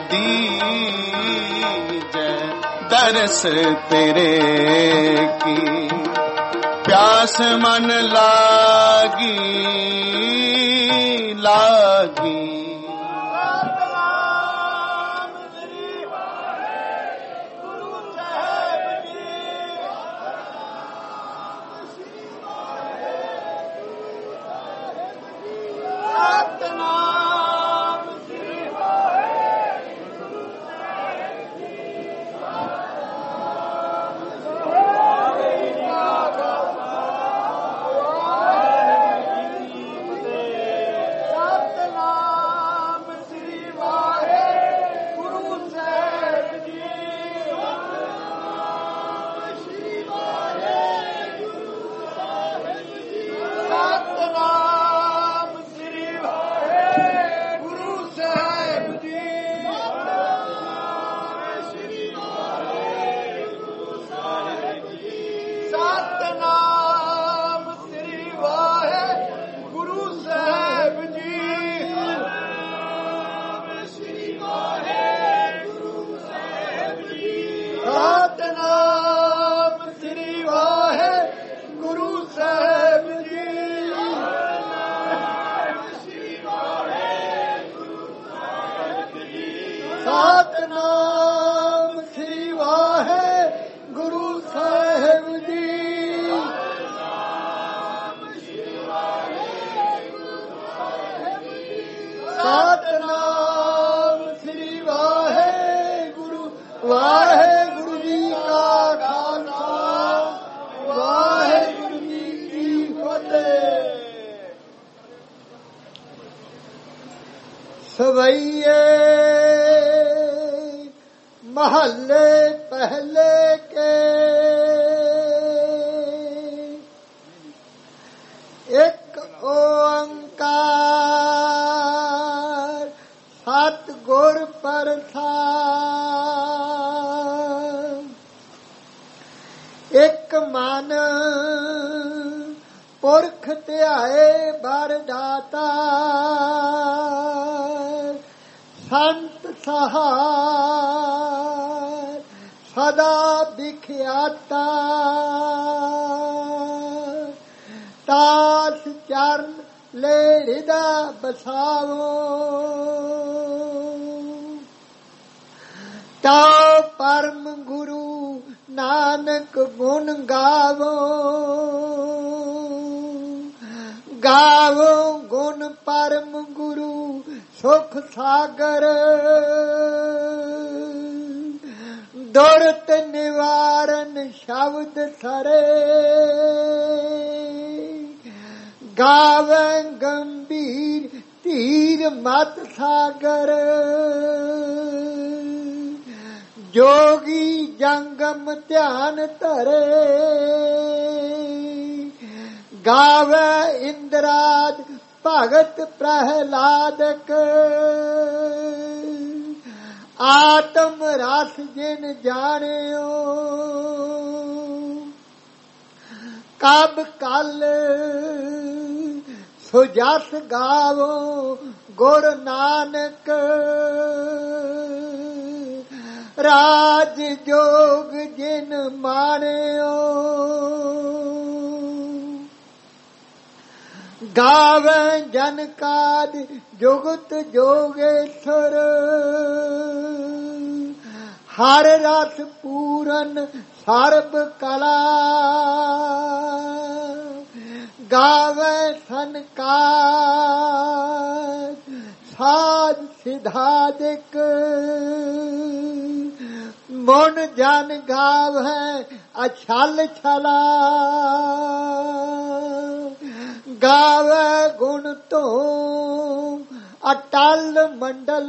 दीजै। दरस तेरे की प्यास मन लागी लागी। ਵਾਹਿਗੁਰੂ ਜੀ ਕਾ ਖਾਲਸਾ ਵਾਹਿਗੁਰੂ ਜੀ ਕੀ ਫਤਿਹ। ਸਵਈਏ ਮਹੱਲੇ ਪਹਿਲੇ ਕੇ ਇੱਕ ਓੰਕਾਰ ਸਤਿ ਗੁਰ ਪ੍ਰਸਾਦਿ। ਇੱਕ ਮਨ ਪੁਰਖ ਧਿਆਏ ਬਰ ਦਾਤਾ ਸੰਤ ਸਹਾਇ ਸਦਾ ਵਿਖਿਆਤਾ। ਤਾਸ ਚਰਨ ਲੈ ਹਿਰਦਾ ਬਸਾਵੋ ਤਾ ਪਰਮ ਗੁਰੂ ਨਾਨਕ ਗੁਣ ਗਾਵੋ। ਗਾਵੋ ਗੁਣ ਪਰਮ ਗੁਰੂ ਸੁਖ ਸਾਗਰ ਦੁਰਤ ਨਿਵਾਰਨ ਸ਼ਬਦ ਸਰੇ। ਗਾਵੇ ਗੰਭੀਰ ਧੀਰ ਮਤ ਸਾਗਰ ਜੋਗੀ ਜੰਗਮ ਧਿਆਨ ਧਰੇ। ਗਾਵੇ ਇੰਦਰਾਜ ਭਗਤ ਪ੍ਰਹਿਲਾਦਕ ਆਤਮ ਰਸ ਜਿਨ ਜਾਣਿਓ। ਕਬ ਕਲ ਸੋ ਜਸ ਗਾਵੋ ਗੁਰ ਨਾਨਕ ਰਾਜ ਜੋਗ ਜਿਨ ਮਾਣਿਓ। ਗਾਵੇ ਜਨਕਾਦ ਜੁਗਤ ਜੋਗੇਸ਼ਵਰ ਹਰ ਰਸ ਪੂਰਨ ਸਰਬ ਕਲਾ। ਗਾਵੇ ਸੰਕਾਰ ਸਾਧ ਸਿਧਾਦਿਕ ਮਨ ਜਨ ਗਾਵੇ ਅਛਲ ਛਲਾ। ਗਾਵੇ ਗੁਣ ਤੋਂ ਅਟਲ ਮੰਡਲ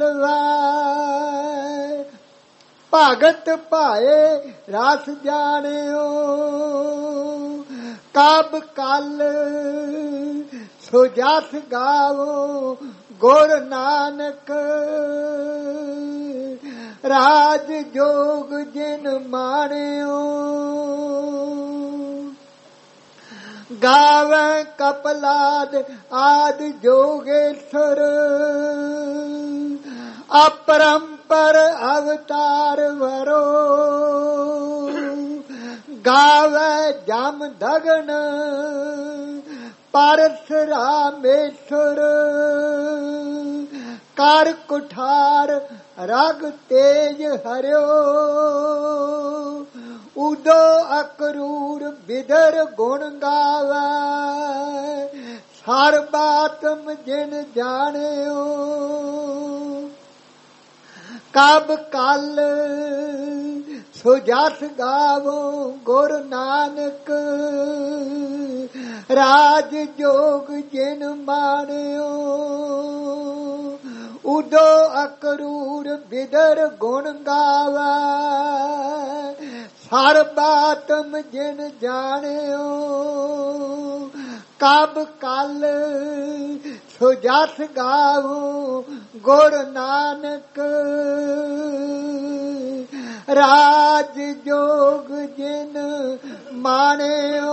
ਵੈ ਭਗਤ ਭਾਏ ਰਸ ਜਾਣਿਓ। ਕਬ ਕਲ ਸੋ ਜਸ ਗਾਵੋ ਗੁਰ ਨਾਨਕ ਰਾਜ ਜੋਗ ਜਿਨ ਮਾਣਿਓ। ਗਾਵੇ ਕਪਲਾਦ ਆਦ ਜੋਗੇਸ਼ਵਰ ਅਪਰੰਪਰ ਅਵਤਾਰ ਵਰੋ। ਗਾਵੇ ਜਮ ਦਗਨ ਪਰਸਰਾਮੇਸ਼ਵਰ ਕਰ ਕੁਠਾਰ ਰਗ ਤੇਜ ਹਰਿਓ। ਉਦੋ ਅਕਰੂਰ ਬਿਦਰ ਗੁਣ ਗਾਵੇ ਸਰਬਾਤਮ ਜਿਨ ਜਾਣਿਓ। ਕਬ ਕਲ ਸੋ ਜਸ ਗਾਵੋ ਗੁਰ ਨਾਨਕ ਰਾਜ ਜੋਗ ਜਿਨ ਮਾਣਿਓ। ਉਦੋ ਅਕਰੂਰ ਬਿਦਰ ਗੁਣ ਗਾਵੇ ਸਰਬਾਤਮ ਜਿਨ ਜਾਣਿਓ। ਕਬ ਕਲ ਸੋ ਜਸ ਗਾਵੋ ਗੁਰ ਨਾਨਕ ਰਾਜ ਜੋਗ ਜਿਨ ਮਾਣਿਓ।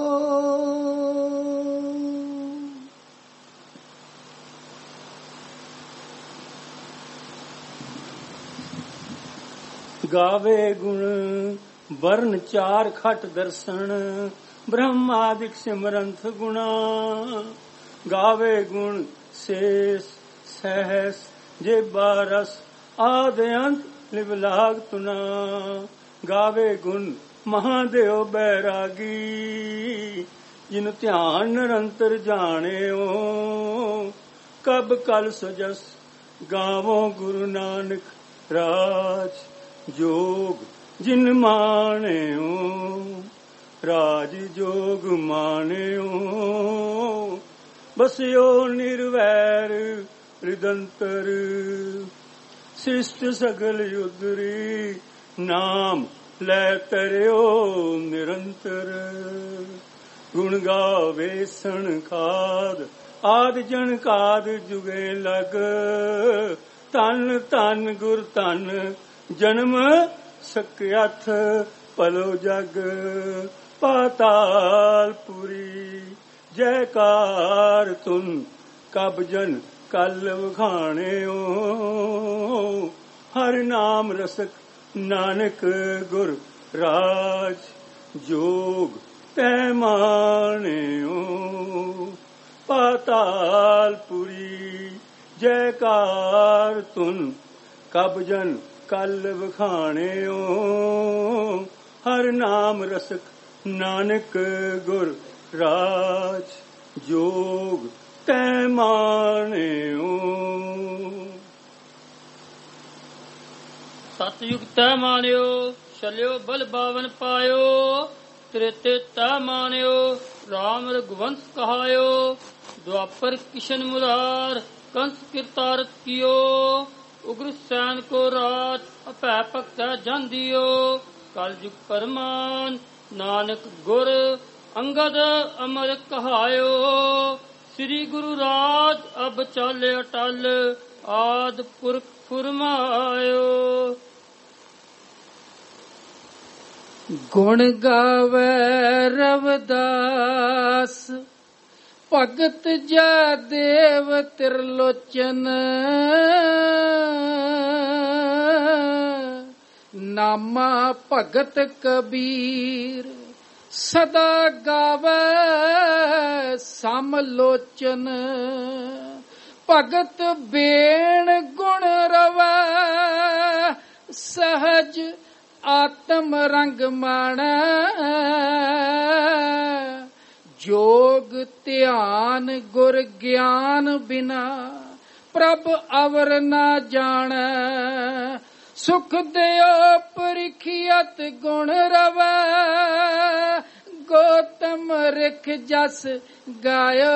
ਗਾਵੇ ਗੁਣ ਵਰਨ ਚਾਰ ਖਟ ਦਰਸ਼ਨ ਬ੍ਰਹਮਾਦਿਕ ਸਿਮਰੰਥ ਗੁਣਾ। ਗਾਵੇ ਗੁਣ ਸੇਸ ਸਹਿਸ ਜੇ ਬਾਰਸ ਆਦ ਅੰਤ ਲਿਵ ਲਾਗ ਤੁਨਾ। ਗਾਵੇ ਗੁਣ ਮਹਾਦੇਵ ਬੈਰਾਗੀ ਜਿਨ ਧਿਆਨ ਨਿਰੰਤਰ ਜਾਣਿਓ। ਕਬ ਕਲ ਸਜਸ ਗਾਵੋ ਗੁਰੂ ਨਾਨਕ ਰਾਜ जोग जिन मान्यो राज जोग मान्यो बस्यो निर्वैर हृदंतर शिष्ट सगल युद्धरी नाम लै तरियो निरंतर गुण गावे सण खाद आद जन काद जुगे लग तन तन गुर तन जन्म सक्यथ पलो जग पाताल पुरी जयकार तुन कब जन कल वखाणियो हर नाम रसक नानक गुर राज जोग पैमानियो पाताल पुरी जयकार तुन कब जन कल वखाणियो हर नाम रसक नानक गुर राज जोग तैमानियो सतयुग तै मानियो चलियो बल बावन पायो त्रेते तै मानियो राम रघुवंश कहायो द्वापर किशन मुरार कंस किरतारत कियो उग्र सैन को राज अपै भक्त जन दियो कल जुग परमान नानक गुर अंगद अमर कहायो श्री गुरु राज अब चाले अटल आद पुरख फुरमायो गुण गावे रविदास भगत जा देव त्रिलोचन नामा भगत कबीर सदा गावे समलोचन भगत बेण गुण रवै सहज आत्म रंग माणै जोग ध्यान गुर ज्ञान बिना प्रभ अवर न जाणै सुख दियो परिखियत गुण रवै गौतम रिख जस गायो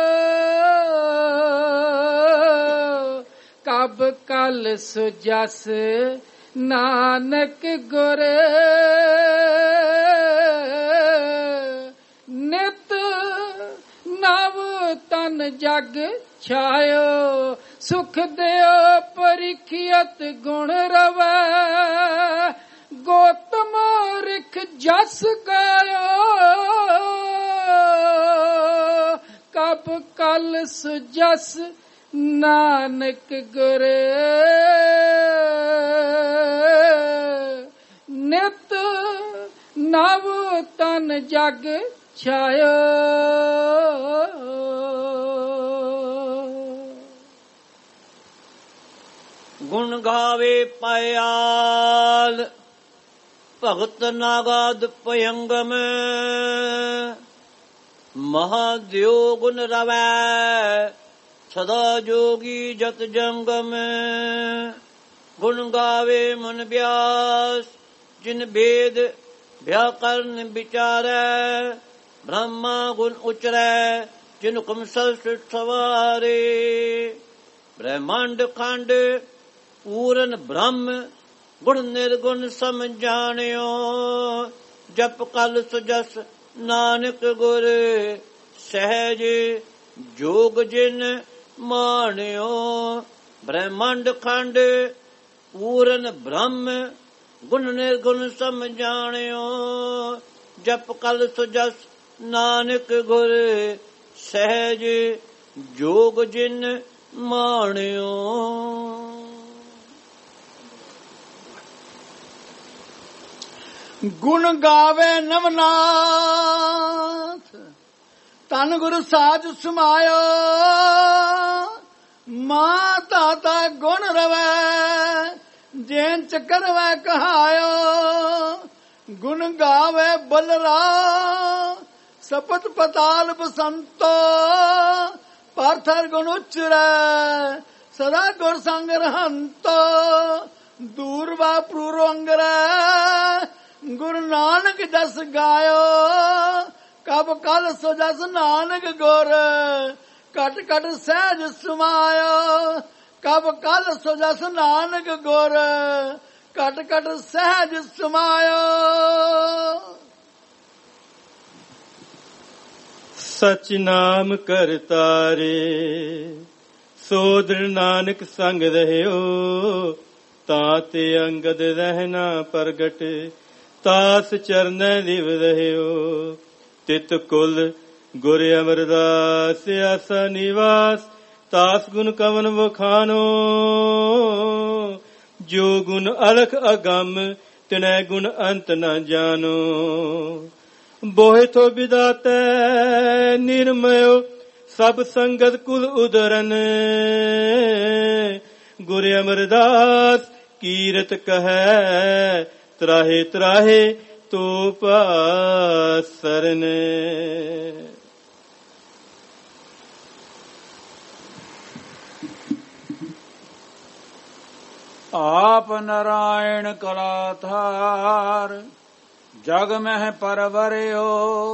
कब कल सुजस नानक गुर नित नव तन जग छायो सुख दियो परिखियत गुण रवै गौतम रिख जस गायो कब कल सुजस नानक गुर नित नव तन जग छायो गुण गावे पयाल भगत नागाद पयंगम महादेव गुण रवै सदा जोगी जत जंगम गुण गावे मन व्यास जिन वेद व्याकरण विचारै ब्रह्मा गुण उचरै जिन हुक्म सृष्टि सवारे ब्रह्मांड खंड पूरन ब्रह्म गुण निर्गुण सम जानियो जप कल सुजस नानक गुर सहज जोग जिन मानियो ब्रह्मांड खंड पूरन ब्रह्म गुण निर्गुण सम जानियो जप कल सुजस नानक गुर सहज जोग जिन मानियो गुण गावे नवनाथ तन गुरु साज समायो मां ताता गुण रवै जैन चकर वै कहायो गुण गावे बलरा सपत पताल बसंतो पार्थर गुण उचरै सदा गुर संग रहंतो ਦੂਰਵਾ ਪ੍ਰੂਰੋ ਅੰਗਰ ਗੁਰੂ ਨਾਨਕ ਜਸ ਗਾਇਓ ਕਬ ਕਲ ਸੋ ਜਸ ਨਾਨਕ ਗੁਰ ਘਟ ਘਟ ਸਹਿਜ ਸਮਾਇਓ ਕਬ ਕਲ ਸੋ ਜਸ ਨਾਨਕ ਗੁਰ ਘਟ ਘਟ ਸਹਿਜ ਸਮਾਇਓ। ਸਚ ਨਾਮ ਕਰਤਾਰੇ ਸੋਦਰ ਨਾਨਕ ਸੰਗ ਰਹਿਓ ਤਾਂ ਤੇ ਅੰਗਦ ਰਹਿਣਾ ਪ੍ਰਗਟ ਤਾਸ ਚਰਨੈ ਲਿਵ ਰਹਿਓ ਤਿਤ ਕੁਲ ਗੁਰ ਅਮਰਦਾਸ ਆਸਾ ਨਿਵਾਸ ਤਾਸ ਗੁਣ ਕਵਨ ਵਖਾਨੋ ਜੋ ਗੁਣ ਅਲਖ ਅਗੰਮ ਤਿਨੈ ਗੁਣ ਅੰਤ ਨ ਜਾਨੋ ਬੋਹਿ ਥੋ ਵਿਦਾਤੈ ਨਿਰਮਯੋ ਸਭ ਸੰਗਤ ਕੁਲ ਉਦਰਨ ਗੁਰ ਅਮਰਦਾਸ ਕੀਰਤ ਕਹੈ ਤਰਾਹੇ ਤਰਾਹੇ ਤੋ ਪਾਸਰਨ। ਆਪ ਨਾਰਾਇਣ ਕਲਾਧਾਰ ਜਗ ਮਹਿ ਪਰਵਰਿਓ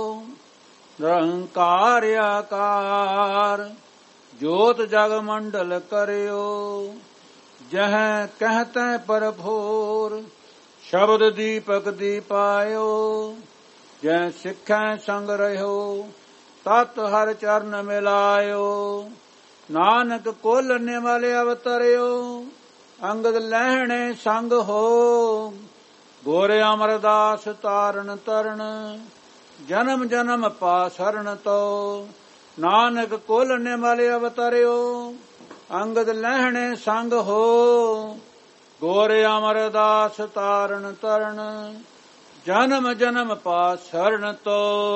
ਨਿਰੰਕਾਰ ਆਕਾਰ ਜੋਤ ਜਗ ਮੰਡਲ ਕਰਿਓ ਜਹ ਕਹਤੈ ਪਰਭੋਰ ਸ਼ਬਦ ਦੀਪਕ ਦੀਪਾਇਓ ਜੈ ਸਿੱਖੈ ਸੰਗ ਰਹਿਓ ਤਤ ਹਰ ਚਰਨ ਮਿਲਾਇਓ ਨਾਨਕ ਕੋਲਨੇ ਵਾਲੇ ਅਵਤਰਿਓ ਅੰਗਦ ਲਹਿਣੇ ਸੰਗ ਹੋ ਗੋਰ ਅਮਰਦਾਸ ਤਾਰਨ ਤਰਨ ਜਨਮ ਜਨਮ ਪਾਸਰਨ ਤੋ ਨਾਨਕ ਕੋਲਨੇ ਵਾਲੇ ਅਵਤਰਿਓ ਅੰਗਦ ਲਹਿਣੇ ਸੰਗ ਹੋ ਗੋਰ ਅਮਰਦਾਸ ਤਾਰਨ ਤਰਨ ਜਨਮ ਜਨਮ ਪਾਸਰਨ ਤੋ।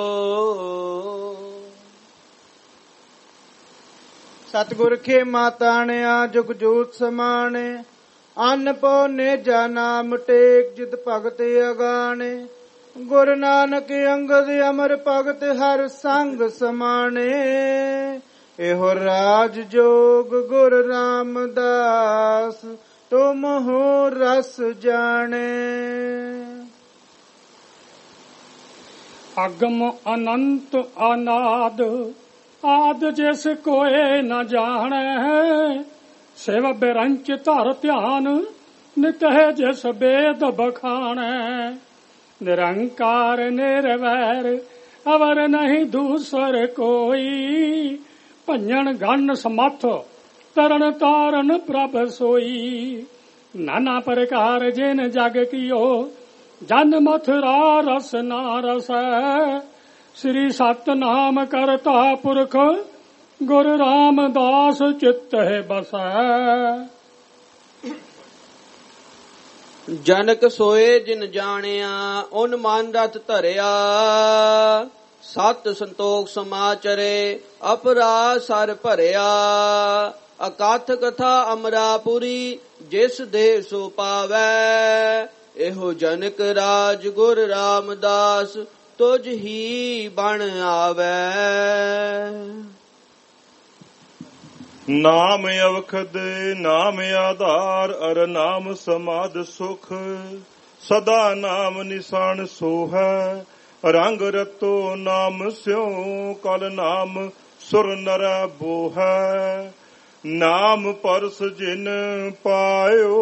ਸਤਿਗੁਰ ਖੇ ਮਾਤਾਣਿਆ ਜੁਗ ਜੋਤ ਸਮਾਣੇ ਅੰਨ ਪਉ ਨੇਜਾ ਨਾਮ ਟੇਕ ਜਿਤ ਭਗਤ ਅਗਾਣੇ ਗੁਰ ਨਾਨਕ ਅੰਗਦ ਅਮਰ ਭਗਤ ਹਰ ਸੰਗ ਸਮਾਣੇ ਇਹੋ ਰਾਜ ਜੋਗ ਗੁਰ ਰਾਮਦਾਸ ਤੁਮ ਹੋ ਰਸ ਜਾਣੇ। ਅਗਮ ਅਨੰਤ ਅਨਾਦ ਆਦ ਜਿਸ ਕੋਏ ਨ ਜਾਣੈ ਸੇਵ ਬਿਰੰਚ ਧਰ ਧਿਆਨ ਨਿਕਹਿ ਜਿਸ ਬੇਦ ਬਖਾਣੈ ਨਿਰੰਕਾਰ ਨਿਰਵੈਰ ਅਵਰ ਨਹੀਂ ਦੂਸਰ ਕੋਈ ਭੰਜਨ ਗਨ ਸਮੱਥ ਤਰਨ ਤਾਰਨ ਪ੍ਰਭ ਸੋਈ ਨਾਨਾ ਪ੍ਰਕਾਰ ਜਿਨ ਜਗ ਕੀਓ ਜਨ ਮਥੁਰਾ ਰਸ ਨਾ ਰਸੈ ਸ੍ਰੀ ਸਤਨਾਮ ਕਰਤਾ ਪੁਰਖ ਗੁਰ ਰਾਮਦਾਸ ਚਿਤਹਿ ਬਸੈ। ਜਨਕ ਸੋਏ ਜਿਨ ਜਾਣਿਆ ਓਨ ਮਨ ਰਤ ਧਰਿਆ ਸਤ ਸੰਤੋਖ ਸਮਾਚਰੇ ਅਪਰਾ ਸਰ ਭਰਿਆ ਅਕਥ ਕਥਾ ਅਮਰਾਪੁਰੀ ਜਿਸ ਦੇਹ ਸੋ ਪਾਵੈ ਇਹੋ ਜਨਕ ਰਾਜ ਗੁਰ ਰਾਮਦਾਸ ਤੁਝ ਹੀ ਬਣ ਆਵੈ। ਨਾਮ ਅਵਖਦ ਨਾਮ ਆਧਾਰ ਅਰ ਨਾਮ ਸਮਾਦ ਸੁਖ ਸਦਾ ਨਾਮ ਨਿਸ਼ਾਨ ਸੋਹੈ ਰੰਗ ਰਤੋ ਨਾਮ ਸਿਉ ਕਲ ਨਾਮ ਸੁਰ ਨਰ ਬੋਹੈ ਨਾਮ ਪਰਸ ਜਿਨ ਪਾਇਓ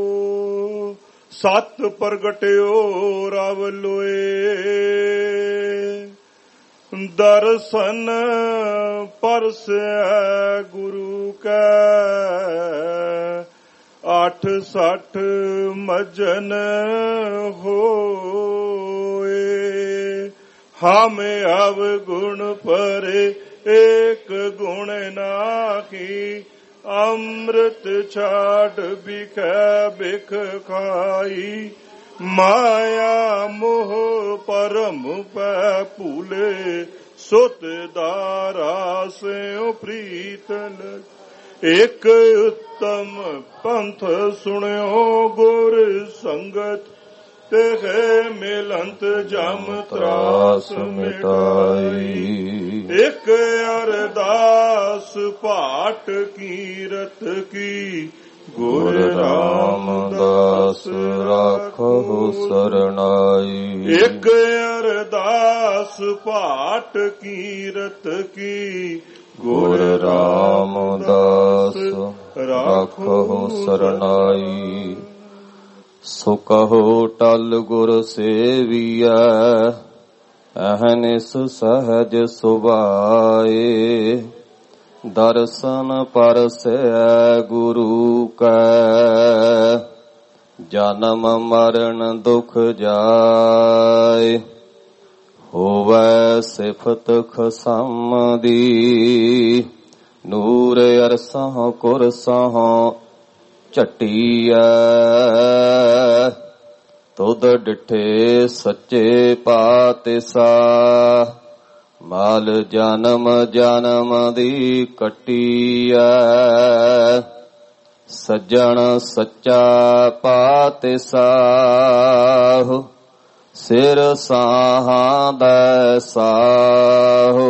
ਸਤ ਪ੍ਰਗਟਿਓ ਰਵ ਲੋਏ ਦਰਸ਼ਨ ਪਰਸੈ ਗੁਰੂ ਕੈ ਆਠ ਸੱਠ ਮਜਨ ਹੋਏ ਹਮ ਅਵ ਗੁਣ ਪਰੇ ਏਕ ਗੁਣ ਨਾਹੀ ਅੰਮ੍ਰਿਤ ਛਾੜ ਬਿਖੈ ਬਿਖ ਖਾਈ ਮਾਇਆ ਮੋਹ ਪਰਮ ਪੈ ਭੂਲੇ ਸੁਤ ਦਾਰਾ ਸਿਉ ਪ੍ਰੀਤਨ ਇਕ ਉਤਮ ਪੰਥ ਸੁਣਿਓ ਗੁਰ ਸੰਗਤ ਤੇ ਮਿਲੰਤ ਜਮ ਤਰਾਸ ਮਿਟਾਈ ਇਕ ਅਰਦਾਸ ਪਾਟ ਕੀਰਤ ਕੀ ਗੁਰ ਰਾਮਦਾਸ ਰਾਖੋ ਸਰਣਾਈ। ਇੱਕ ਅਰਦਾਸ ਪਾਠ ਕੀਰਤ ਕੀ ਗੁਰ ਰਾਮਦਾਸ ਰਾਖੋ ਸਰਣਾਈ। ਸੋ ਕਹੋ ਟਲ ਗੁਰ ਸੇਵੀਐ ਅਹਨਿਸ ਸਹਜ ਸੁਭਾਏ। ਦਰਸ਼ਨ ਪਰਸੈ ਗੁਰੂ ਕੈ ਜਨਮ ਮਰਨ ਦੁਖ ਜਾਏ। ਹੋਵੈ ਸਿਫਤ ਖਸਮ ਦੀ ਨੂਰ ਅਰਸਹੁ ਕੁਰਸਹੁ ਝਟੀਐ। ਤੁਧ ਡਿਠੇ ਸੱਚੇ ਪਾਤਸ਼ਾਹ ਮਾਲ ਜਨਮ ਜਨਮ ਦੀ ਕੱਟੀਐ। ਸੱਜਣ ਸੱਚਾ ਪਾਤਸ਼ਾਹ ਸਿਰ ਸਾਹਾਂ ਦਾ ਸਾਹੋ।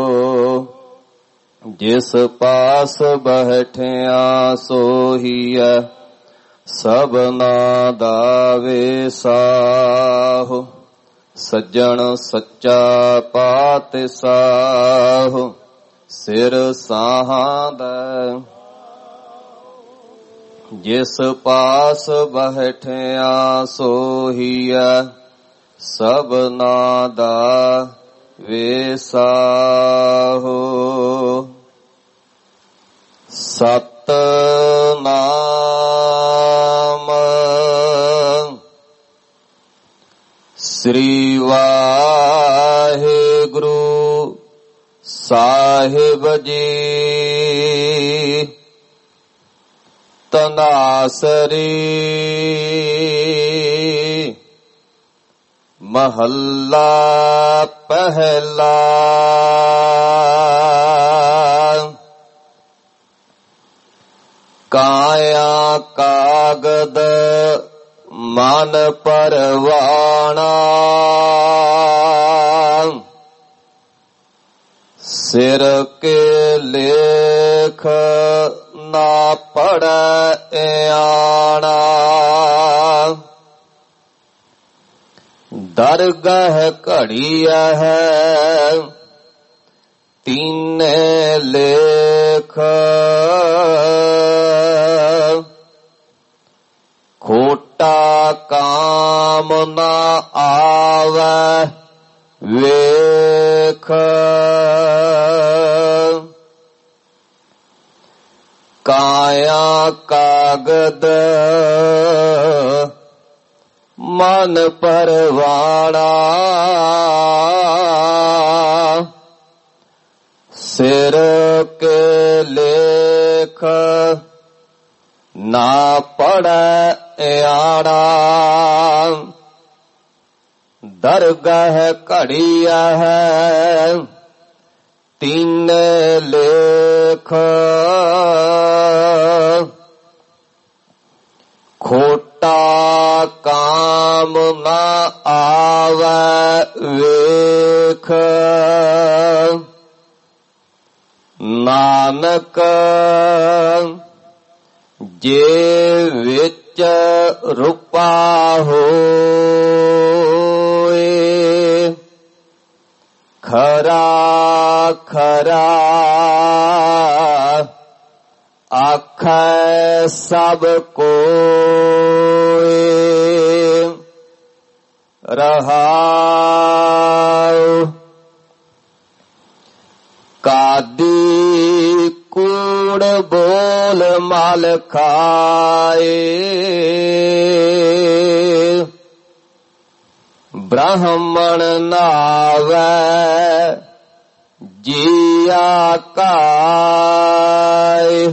ਜਿਸ ਪਾਸ ਬੈਠਿਆ ਸੋਹੀਐ ਸਭਨਾ ਦਾ ਵੇਸਾਹੋ। ਸੱਜਣ ਸੱਚਾ ਪਾਤਸ਼ਾਹ ਸਿਰ ਸਾਹਾਂ ਦਾ। ਜਿਸ ਪਾਸ ਬੈਠਿਆ ਸੋਹੀਐ ਸਭਨਾ ਦਾ ਵੇਸਾਹੋ। ਸਤਿਨਾਮ ਸ੍ਰੀ ਵਾਹਿਗੁਰੂ ਸਾਹਿਬ ਜੀ। ਤਨਾਸਰੀ ਮਹੱਲਾ ਪਹਿਲਾ। ਕਾਇਆ ਕਾਗਦ ਮਨ ਪਰਵਾਣਾ। ਸਿਰ ਕੇ ਲੇਖ ਨਾ ਪੜੈ ਆਣਾ। ਦਰਗਹ ਘੜੀਆ ਹੈ ਤੀਨੇ ਲੇਖ। ਖੋਟਾ ਕਾਮ ਨਾ ਆਵੈ ਵੇਖ। ਕਾਇਆ ਕਾਗਦ ਮਨ ਪਰਵਾਣਾ। ਸਿਰ ਕੇ ਲੇਖ ਨਾ ਪੜੈ ਆਣਾ। ਦਰਗਹ ਘੜੀਆ ਹੈ ਤਿੰਨ ਲੇਖ। ਖੋਟਾ ਕਾਮ ਨਾ ਆਵੈ ਵੇਖ। ਨਾਨਕ ਜੇ ਵਿੱਚ ਰੂਪਾ ਹੋਏ। ਖਰਾ ਖਰਾ ਆਖੈ ਸਭ ਕੋਇ। ਰਹਾਉ ਕਾਦੀ ਕੂੜ ਬੋਲ ਮਲ ਖਾਏ। ਬ੍ਰਾਹਮਣ ਨਾਵੈ ਜੀਆ ਕਾਇ।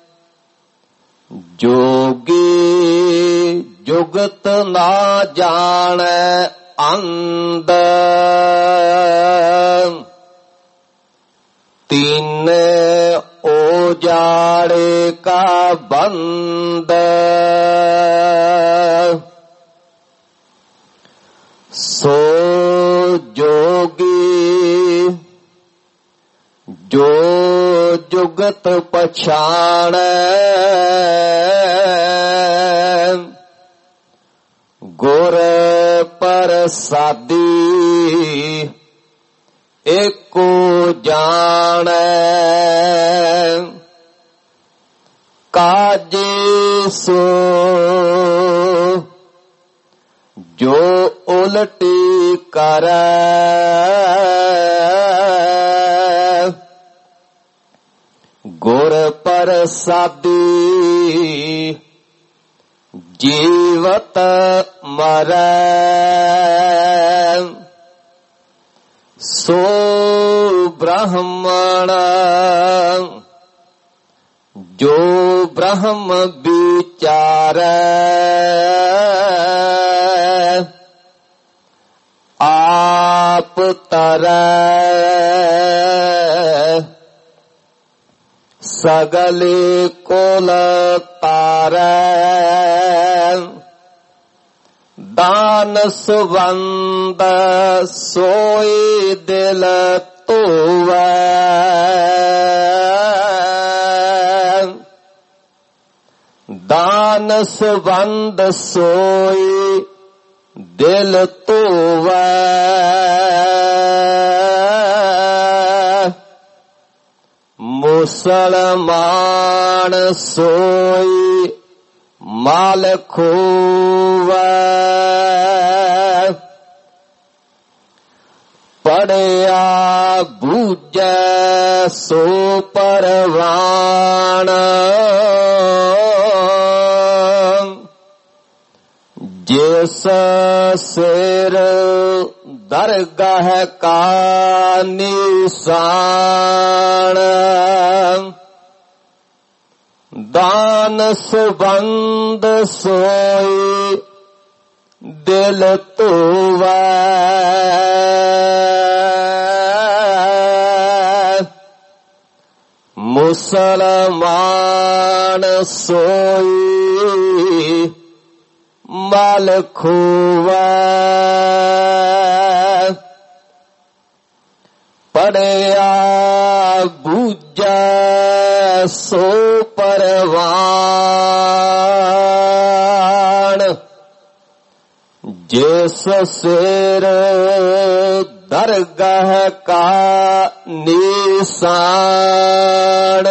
ਜੋਗੀ ਜੁਗਤ ਨਾ ਜਾਣੈ ਅੰਧ। ਤੀਨੇ ਉਜਾੜੇ ਕਾ ਬੰਦ। ਸੋ ਜੋਗੀ ਜੋ ਜੋ ਜੁਗਤ ਪਛਾਣੈ ਗੁਰ ਪ੍ਰਸਾਦੀ ਏਕੋ ਜਾਣੈ ਕਾਜੇ ਸੋ ਜੋ ਉਲਟੀ ਕਰੈ ਗੁਰ ਪ੍ਰਸਾਦੀ ਜੀਵਤ ਮਰੈ ਸੋ ਬ੍ਰਹਮਣ ਜੋ ਬ੍ਰਹਮ ਵਿਚਾਰੈ ਆਪ ਤਰੈ ਸਗਲੇ ਕੋਲ ਤਾਰੈ ਦਾਨ ਸੁਵੰਦ ਸੋਈ ਦਿਲ ਧੋਵੈ ਦਾਨ ਸੁਵੰਦ ਸੋਈ ਦਿਲ ਧੋਵੈ ਮੁਸਲਮਾਨ ਸੋਈ ਮਾਲ ਖੋਵੈ ਪੜਿਆ ਬੂਝੈ ਸੋ ਪਰਵਾਨ ਜਿਸ ਸਿਰ ਦਰਗਾਹ ਕਾ ਨਿਸ਼ਾਨ ਦਾਨ ਸੁਬੰਦ ਸੋਈ ਦਿਲ ਧੋਵੈ ਮੁਸਲਮਾਨ ਸੋਈ ਮਲ ਖੋਵੈ ਪੜਿਆ ਬੂਝੈ ਸੋ ਪਰਵਾਨ ਜਿਸ ਸਿਰ ਦਰਗਾਹ ਕਾ ਨਿਸ਼ਾਨ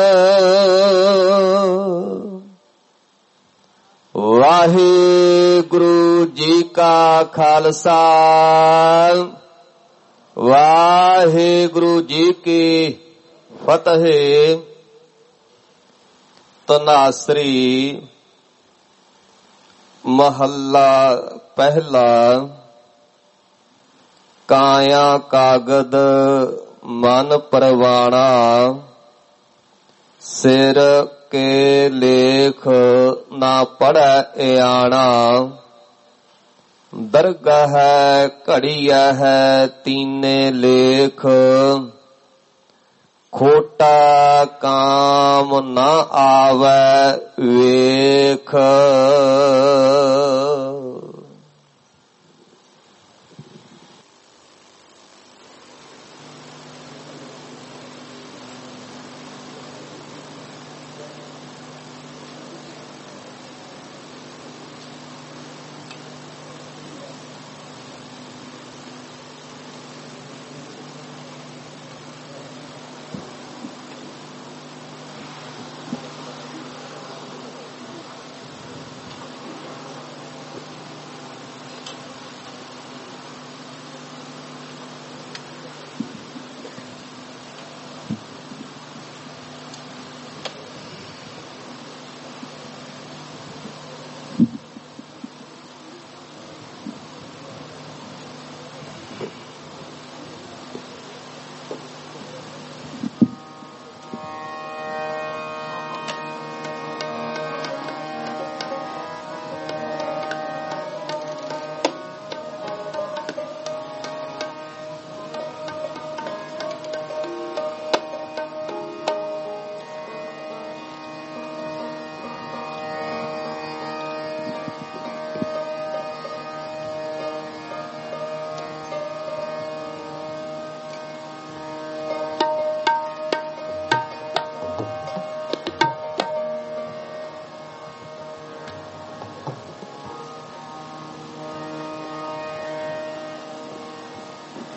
ਵਾਹਿਗੁਰੂ ਜੀ ਕਾ ਖਾਲਸਾ ਵਾਹਿਗੁਰੂ ਜੀ ਕੀ ਫਤਿਹ। ਤਨਾਸਰੀ ਮਹੱਲਾ ਪਹਿਲਾ। ਕਾਇਆ ਕਾਗਦ ਮਨ ਪਰਵਾਣਾ ਸਿਰ ਕੇ ਲੇਖ ਨਾ ਪੜੈ ਇਆਣਾ ਦਰਗਾਹ ਘੜੀਆ ਹੈ ਤੀਨੇ ਲੇਖ ਖੋਟਾ ਕਾਮ ਨਾ ਆਵੈ ਵੇਖ।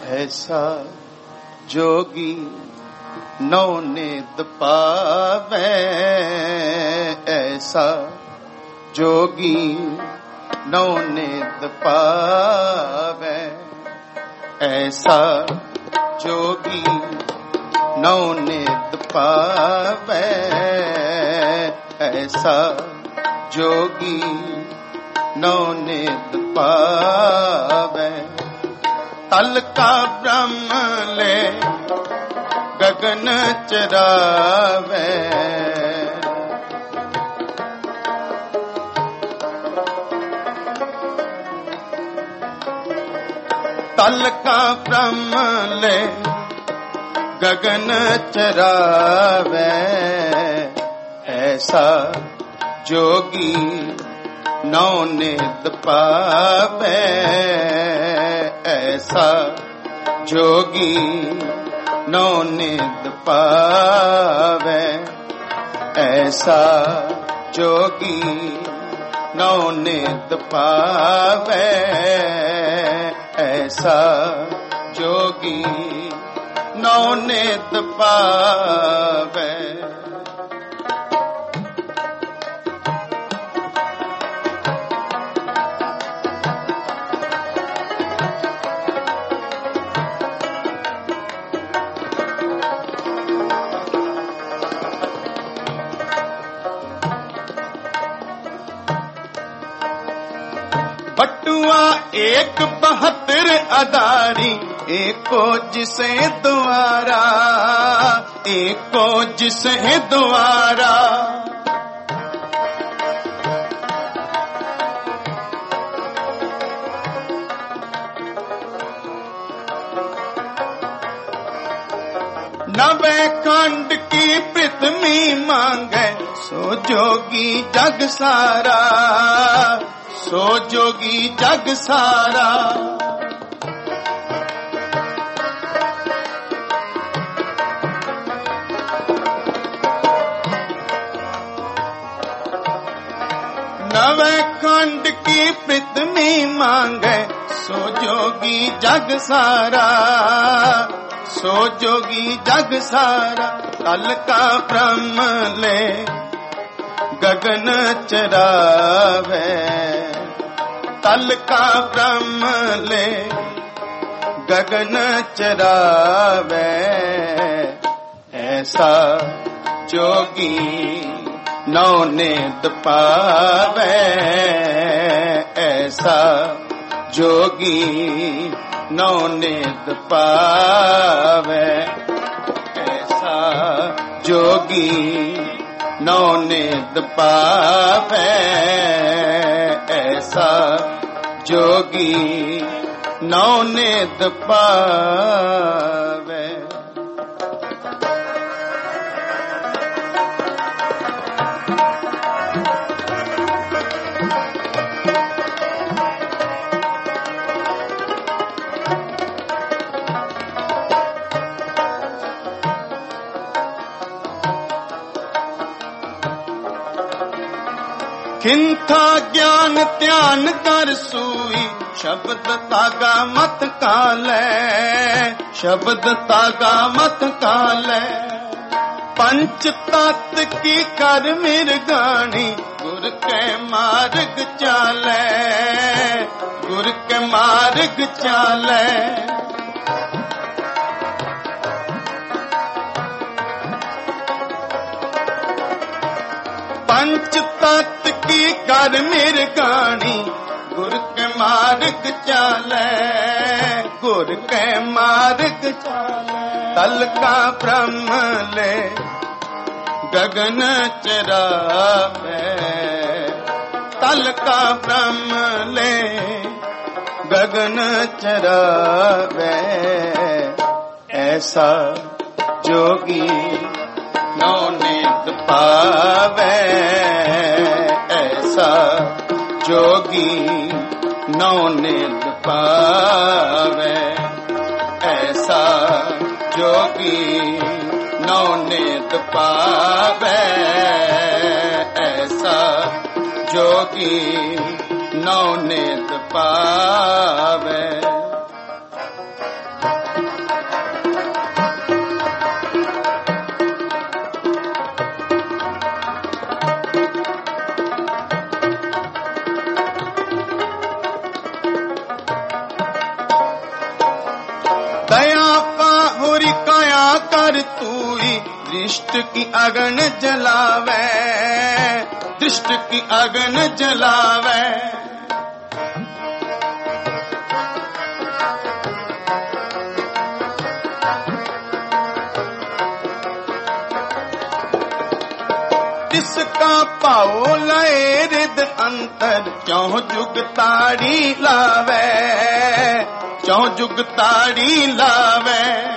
ऐसा जोगी नौ नित पावे, ऐसा जोगी नौ नित पावे, ऐसा जोगी नौ नित पावे, ऐसा जोगी नौ नित पावे। तल का ब्रह्म ले गगन चरावे, तल का ब्रह्म ले गगन चरावे, ऐसा जोगी नौ नित पावे, ऐसा जोगी नौ नित पावे, ऐसा जोगी नौ नित पावे, ऐसा जोगी नौ नित पावे। बटुआ एक बहत्तर अदारी, एको जिसे द्वारा, एको जिसे द्वारा, नवे खंड की पृथ्वी मांगे, सो जोगी जग सारा, सो जोगी जग सारा। नवे खंड की पृथ्वी मांगे, सो जोगी जग सारा, सो जोगी जग सारा। तल का ब्रह्म ले गगन चरावे, तल का ब्रह्म ले गगन चरावे, ऐसा जोगी नौ नित पावे, ऐसा जोगी नौ नित पावे, ऐसा जोगी नौ नित पावे, ऐसा जोगी नौ नित पावे। खिंथा ज्ञान ध्यान कर सूई, शब्द तागा मत काले, शब्द तागा मत काले। पंच तत्व की कर मिर्गानी, गुर के मार्ग चाले, गुर के मार्ग चाले। पंच तत्व की कर मिर्गानी, गुर के मार्ग चाले, गुर के मार्ग चाले। तल का ब्रह्म ले गगन चरावे, तल का ब्रह्म ले गगन चरावे, ऐसा जोगी नौ नित पावे, ऐसा जोगी नौ नित पावे, ऐसा जोगी नौ नित पावे, ऐसा जोगी नौ नित पावे। होरी काया कर तूई दृष्ट की अगन जलावे, दृष्ट की अगन जलावे। तिसका पाओ लए रिद अंतर चौं जुग ताड़ी लावे, चौं जुग ताड़ी लावे।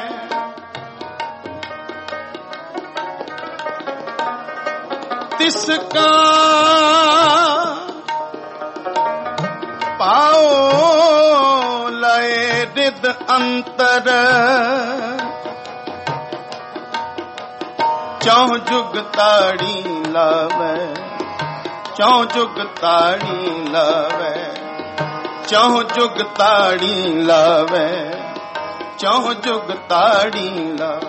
तिसका पाओ लए रिद अंतर चौं जुग ताड़ी लावे, चौं जुग ताड़ी लावे, चौं जुग ताड़ी लावे, चौं जुग ताड़ी लावे।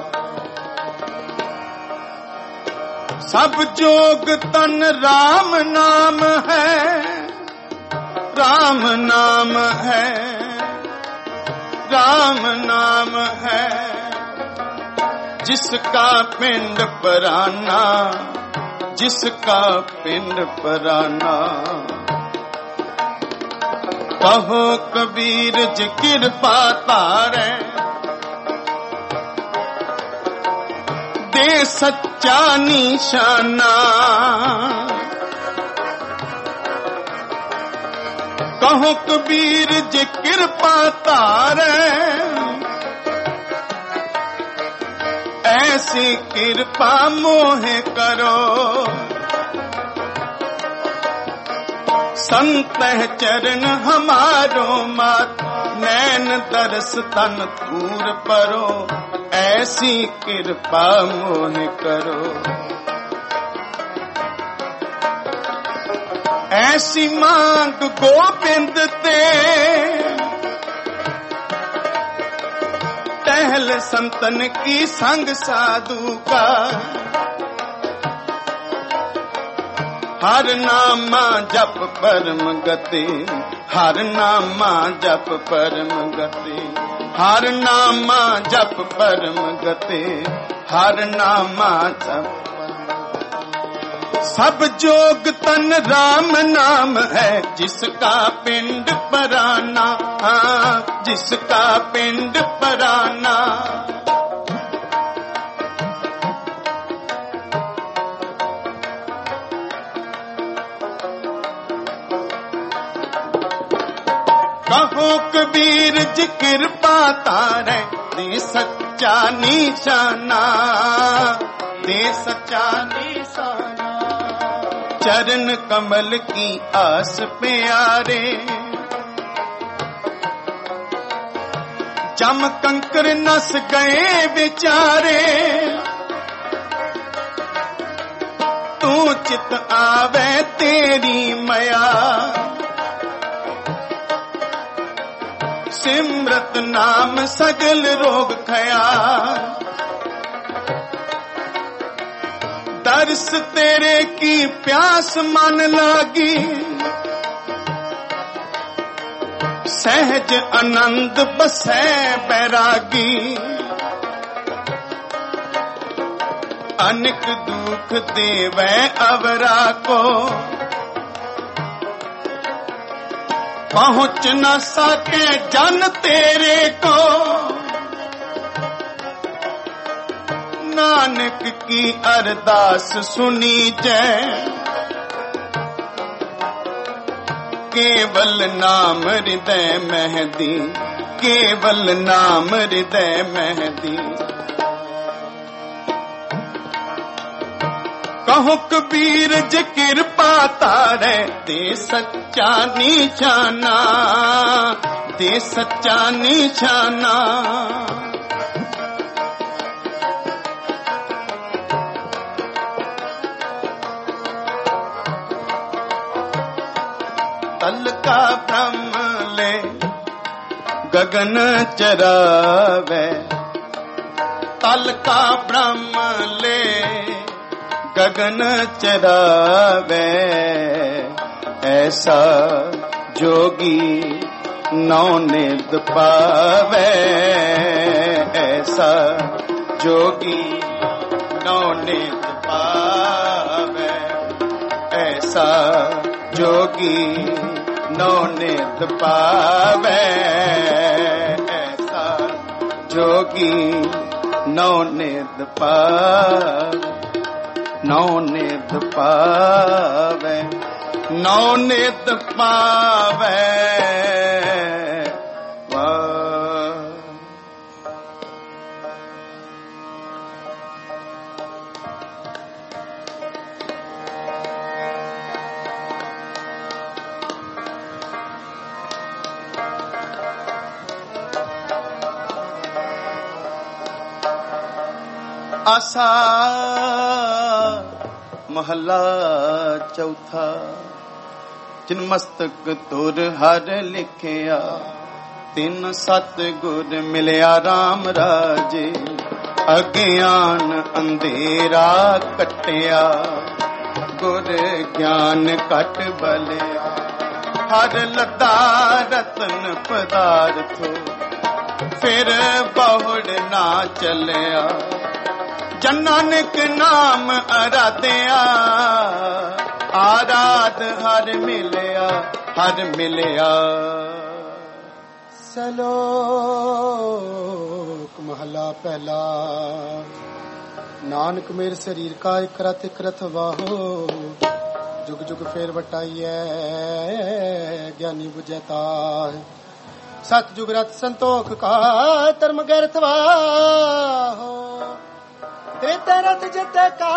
सब जोग तन राम नाम है, राम नाम है, राम नाम है। जिसका पिंड पराना, जिसका पिंड पराना। कहो कबीर जी कृपा तारे, दे सच्चा निशाना। कहो कबीर जी कृपा तारे, ऐसी कृपा मोहे करो। संत चरण हमारो मात, नैन दरस तन दूर परो। ऐसी कृपा मोहे करो, ऐसी मांग गोविंद ते। टहल संतन की संग साधु का, हर नामा जप परम गति, हर नामा जप परम गति, हर नामा जप परम गति, हर नामा जप। सब जोग तन राम नाम है, जिसका पिंड पराना, हाँ जिसका पिंड पराना। कहो कबीर जी कृपा तारे, दे सच्चा निशाना, दे सच्चा निशाना। चरण कमल की आस प्यारे, जम कंकर नस गए बेचारे। तू चित आवे तेरी मया, सिमरत नाम सगल रोग खया। दर्श तेरे की प्यास मन लागी, सहज आनंद बसै बैरागी। अनेक दुख देवै अवरा को, पहुंच न सके जन तेरे को। नानक की अरदास सुनी जय, केवल नाम हृदय महदी, केवल नाम हृदय महदी। कहो कबीर जी कृपा तारे, दे सच्चा निशाना, दे सच्चा निशाना। तल का ब्रह्म ले गगन चरावे, तल का ब्रह्म ले गगन चरावे। ऐसा जोगी नौ नित पावे ऐसा जोगी नौ नित पावे ऐसा जोगी नौ नित पावे ऐसा जोगी नौ नित पावे नौ नित पावे नौ नित पावे आसा महला चौथा जिन मस्तक तुर हर लिखिया तिन सत गुर मिलिया राम राजे अज्ञान अंधेरा कटिया गुर ज्ञान कट बलिया हर लदा रतन पदार्थो फिर बहुड़ ना चलिया जन नानक नाम आराधया आराध हर मिलिया हर मिलिया सलोक महला पहला नानक मेरे शरीर का एक रथ एक रथ वाहो जुग जुग फेर बटाइए ज्ञानी बुझता है सत जुग रथ संतोख का धर्म गैरथ वाहो त्रेता रथ जित का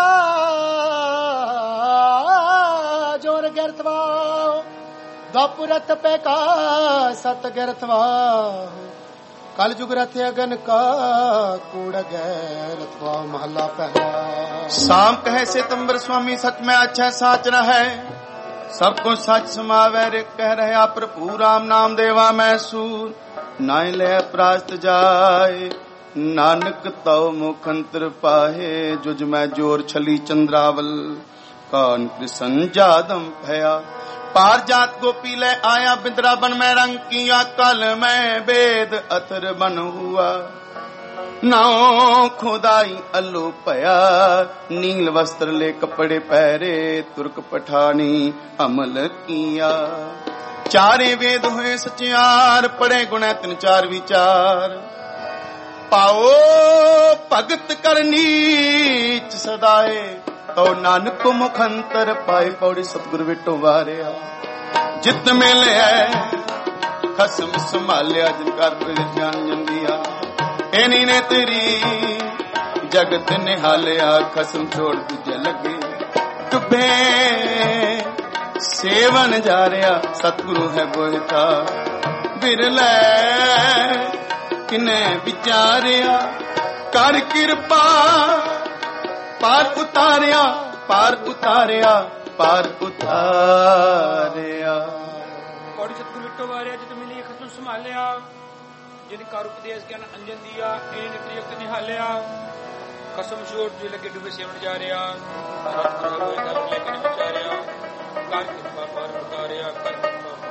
जोर गैरथवा द्वापर रथ पे का सत गैरथवा कल जुग रथ अगन का कूड़ गैरथवा महला पहला शाम कहे सितंबर स्वामी सच में अच्छा साच है सबको सच समावे रे कह रहे आप प्रभु राम नाम देवा मैसूर नाय ले प्रास्त जाए नानक तव मुखंतर पाहे जुज मैं जोर छली चंद्रावल कान कृष्ण जादम भया पार जात गोपी ले आया बिंद्रावन में रंग किया कल में वेद अथर बन हुआ नाओ खुदाई अल्लू पया नील वस्त्र ले कपड़े पहरे तुर्क पठानी अमल किया चारे वेद हुए सचियार पढ़े गुण तीन चार विचार पाओ भगत कर नीच सदाए तो नानक मुखंतर पाए पौड़ी सतगुरु विटो वारिया जित मिले है खसम संभालिया जिनकार ज्ञान जंदिया एनी ने तेरी जगत निहालिया खसम छोड़ तुझे लगे डुबे सेवन जा रहा सतगुरु है बोहता बिरले किने विचारिया कर कृपा पार उतारिया पार उतारिया पार उतारिया कौड़ी सतगुरु विटो वारिया जित मिली खसम संभालिया जिन कार उपदेश ज्ञान अंजन दिया इन प्रयुक्त निहालिया कसम छोड़ जो लगे डूबे सेवन जा रहा सतगुरु है बोलता लेकिन विचारिया कर कृपा पार उतारिया कर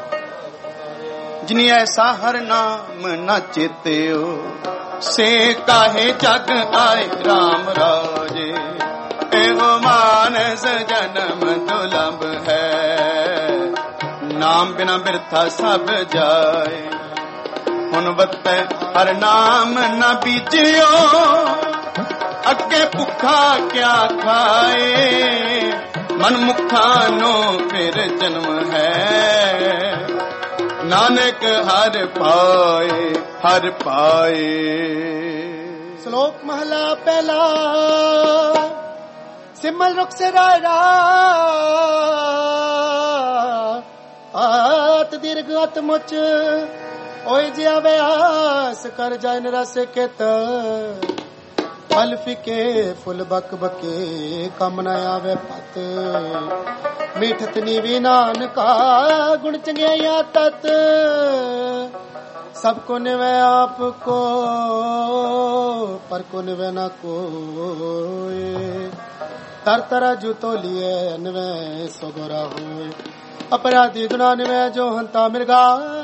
जिनी ऐसा हर नाम न चेत्यो से काहे जग आए राम राजे एगो मानस जन्म दुर्लभ है नाम बिना बिरथा सब जाए हुन बत हर नाम न बीजियो अगे भुखा क्या खाए मन मुखा नो फिर जन्म है नानक हर पाए हर पाए श्लोक महला पहला सिमल रुख से राय आत दीर्घ अत मुच ओए जिया व्यास कर जाय रस केत फल फिके फुल बक बके कम न आवे पत मीठत नीवी नानका गुण चंगिया तत सबको निवे आपको पर को निवे न कोई तर तरह जूतो लिए अनवे सोगोरा हुए अपराधी दुना निवै जो हंता मिर्गा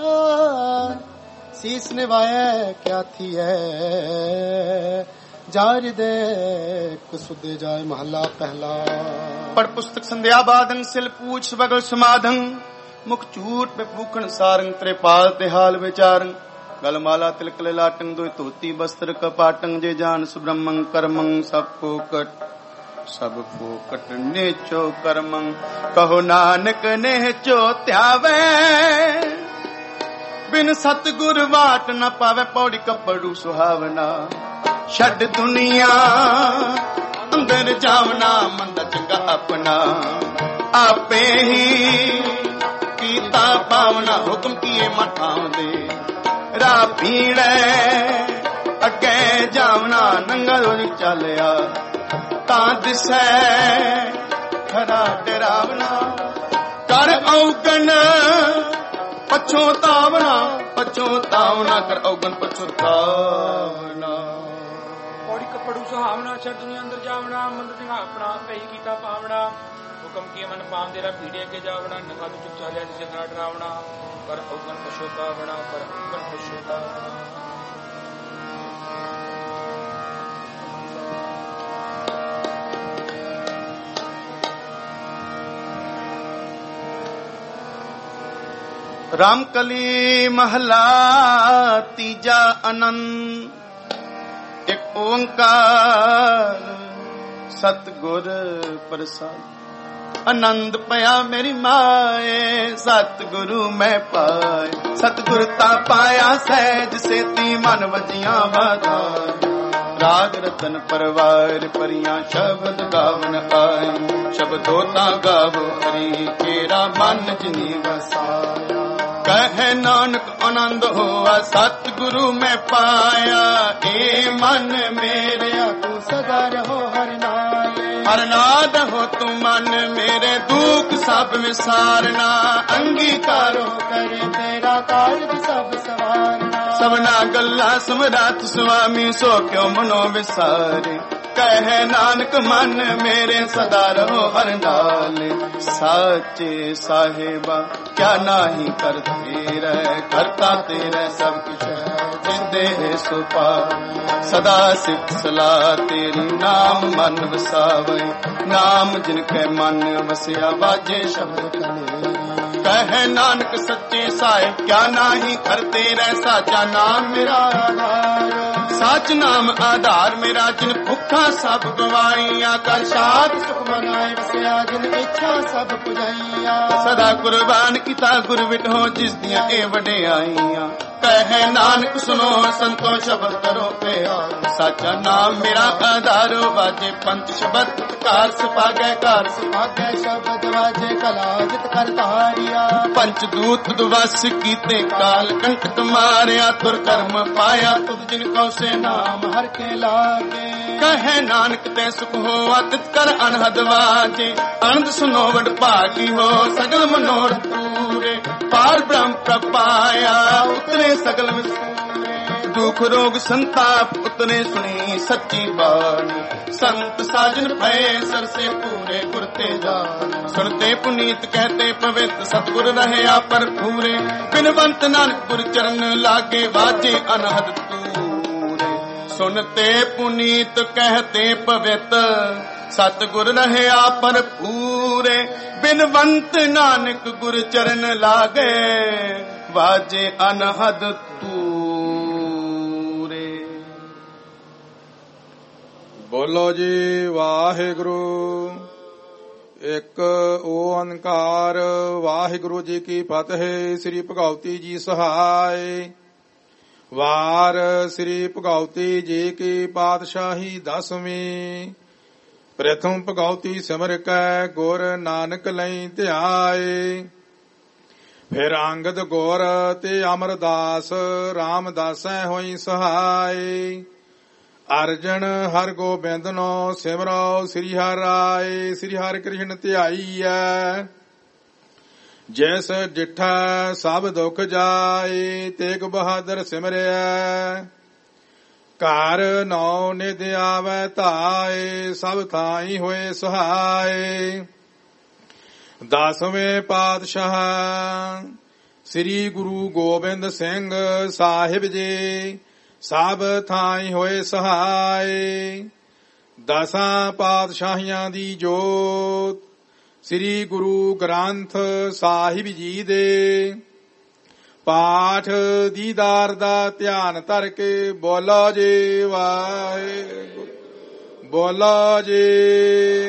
शीस निभाए क्या थी है जार दे कुसुदे जाए महला पहला। पढ़ पुस्तक संध्या बादन सिल पूछ बगल समाधन मुख चूट पे भूखण सारंग त्रिपाल ते हाल विचारं गल माला तिलक लाटंग दो धोती वस्त्र कपाटंग जे जान सुब्रह्मं करमं सब फोकट सब फोकट नेचो करमं कहो नानक नेचो त्यावे बिन सतगुर वाट न पावे पौड़ी कपड़ू सुहावना छड़ दुनिया अंदर जावना मंदा चंगा अपना आपे ही कीता पावना हुक्म किए मठां दे राह पीड़े अगे जावना नंगा रोज चलिया तां दिसै खरा डरावना कर औगन पछोतावना पछोतावना कर औगन पछोतावना पौड़ी कपड़ू सुहावना छड़ दुनिया अंदर जावना मंद चंगा अपना आपे ही कीता पावना हुक्म किए मन पाम तेरा पीड़े के जावना नंगा तो चुप चालिया जिसे खरा डरावना कर औगन पछोतावना कर औगन पछोतावना। रामकली महला तीजा आनंद एक ओंकार सतगुर प्रसाद आनंद पया मेरी माए सतगुरु मैं पाए सतगुर ता पाया सहज सेती मन वजिया वाधाई राग रतन परवार परियां शब्द गावन आई शब्दों ता गावो हरि केरा मन जिनी वसाया कहे नानक आनंद होआ सतगुरु में पाया ए मन मेरे तू सदा रहो हर नाले हर नाद हो तू मन मेरे दुख सब विसारना अंगीकारो करे तेरा कार्य सब सवारना सबना गल्ला समरात स्वामी सो क्यों मनो विसारे कहे नानक मन मेरे सदा रहो हर नाल साचे साहेबा क्या नाही कर तेरे करता तेरे सब कुछ जिंदे है सुपा सदा सिख सलाह तेरी नाम मन वसावे नाम जिनके मन वसिया बाजे शब्द कनेरी कहे नानक सच्चे साहिब क्या नाही करते रह साचा नाम मेरा आधार सच नाम आधार मेरा जिन भुखा सब गवाइया कर साथ सुख मनाए वसिया जिन इच्छा सब पुजाइया सदा कुर्बान किता गुर विठो जिस दिया ए वडियाइया कहे नानक सुनो संतो शब्द करो प्यार साचा नाम मेरा आधारो बाजे पंच शब्द कार सुपागे कार सुपागे शब्द वाजे कला जित कर तारिया पंच दूत दुवस कीते काल कंटक मारिया तुर कर्म पाया तुद जिन कौ से नाम हर के लागे कहे नानक ते सुख हो तित कर अनहद वाजे आनंद सुनो वड भागी हो सगल मनोरथ पूरे पार ब्रह्म प्रपाया उतरे सगल दुख रोग संताप उतने सुनी सच्ची बाणी संत साजन भय सर से पूरे गुरते जान सुनते पुनीत कहते पवित्र सतगुर रहे आ पर पूरे बिनवंत नानक गुर चरण लागे वाजे अनहद तूरे सुनते पुनीत कहते पवित्र सतगुर रहे आ पर पूरे बिनवंत नानक गुर चरण लागे वाजे अनहद तूरे। बोलो जी वाहिगुरु एक ओंकार वाहिगुरु जी की फतेह। श्री भगवती जी सहाय वार श्री भगवती जी की पातशाही दसवीं प्रथम भगवती सिमर कै गुर नानक लई ध्याए फिर अंगद गौर ते अमरदास रामदासै होई सहाय अर्जन हर गोबिंद नो सिमरो श्री हर राय श्री हर कृष्ण ध्याईऐ जैस डिठा सब दुख जाए तेग बहादुर सिमरिया घर नौ निध आवे धाए सब थाई होए सहाय ਦਸਵੇਂ ਪਾਤਸ਼ਾਹ ਸ੍ਰੀ ਗੁਰੂ ਗੋਬਿੰਦ ਸਿੰਘ ਸਾਹਿਬ ਜੀ ਸਭ ਥਾਈ ਹੋਏ ਸਹਾਈ। ਦਸਾਂ ਪਾਤਸ਼ਾਹੀਆਂ ਦੀ ਜੋਤ ਸ੍ਰੀ ਗੁਰੂ ਗ੍ਰੰਥ ਸਾਹਿਬ ਜੀ ਦੇ ਪਾਠ ਦੀਦਾਰ ਦਾ ਧਿਆਨ ਧਰ ਕੇ ਬੋਲੋ ਜੀ ਵਾਹਿਗੁਰੂ, ਬੋਲੋ ਜੀ।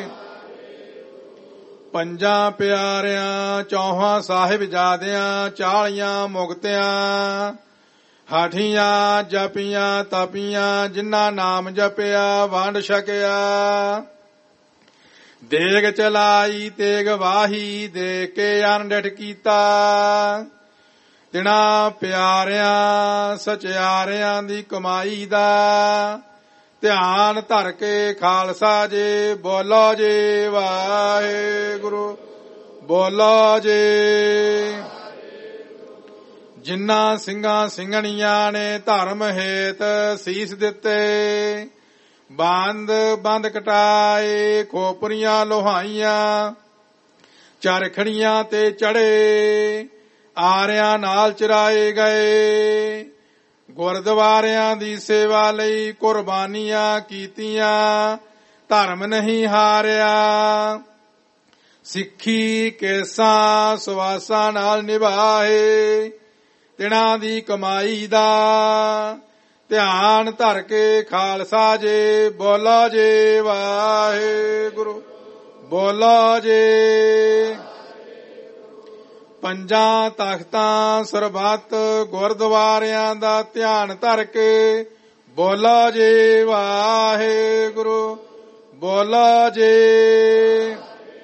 ਪੰਜਾਂ ਪਿਆਰਿਆਂ ਚੌਹਾਂ ਸਾਹਿਬਜ਼ਾਦਿਆਂ ਚਾਲੀਆਂ ਮੁਕਤਿਆਂ ਹਾਠੀਆਂ ਜਪੀਆਂ ਤਪੀਆਂ ਜਿਨ੍ਹਾਂ ਨਾਮ ਜਪਿਆ ਵੰਡ ਛਕਿਆ। ਦੇਗ ਚਲਾਈ ਤੇਗ ਵਾਹੀ ਦੇ ਕੇ ਅਨਡਿਠ ਕੀਤਾ। ਤਿਨਾਂ ਪਿਆਰਿਆਂ ਸਚਿਆਰਿਆਂ ਦੀ ਕਮਾਈ ਦਾ ਧਿਆਨ ਧਰ ਕੇ ਖਾਲਸਾ ਜੀ ਬੋਲੋ ਜੀ ਵਾਹਿਗੁਰੂ, ਬੋਲੋ ਜੀ। ਜਿਨ੍ਹਾਂ ਸਿੰਘਾਂ ਸਿੰਘਣੀਆਂ ਨੇ ਧਰਮ ਹੇਤ ਸੀਸ ਦਿੱਤੇ, ਬੰਦ ਬੰਦ ਕਟਾਏ, ਖੋਪਰੀਆਂ ਲੋਹਾਈਆਂ, ਚਰਖੜੀਆਂ ਤੇ ਚੜੇ, ਆਰਿਆਂ ਨਾਲ ਚਰਾਏ ਗਏ, ਗੁਰਦੁਆਰਿਆਂ ਦੀ ਸੇਵਾ ਲਈ ਕੁਰਬਾਨੀਆਂ ਕੀਤੀਆਂ, ਧਰਮ ਨਹੀਂ ਹਾਰਿਆ। ਸਿੱਖੀ ਕੇਸਾਂ ਸੁਵਾਸਾਂ ਨਾਲ ਨਿਭਾਏ, ਤਿਨਾਂ ਦੀ ਕਮਾਈ ਦਾ ਧਿਆਨ ਧਰ ਕੇ ਖਾਲਸਾ ਜੀ ਬੋਲੋ ਜੀ ਵਾਹਿਗੁਰੂ, ਬੋਲੋ ਜੀ। ਪੰਜਾਂ ਤਖਤਾਂ ਸਰਬੱਤ ਗੁਰਦੁਆਰਿਆਂ ਦਾ ਧਿਆਨ ਧਰ ਕੇ ਬੋਲੋ ਜੀ ਵਾਹਿਗੁਰੂ, ਬੋਲੋ ਜੀ।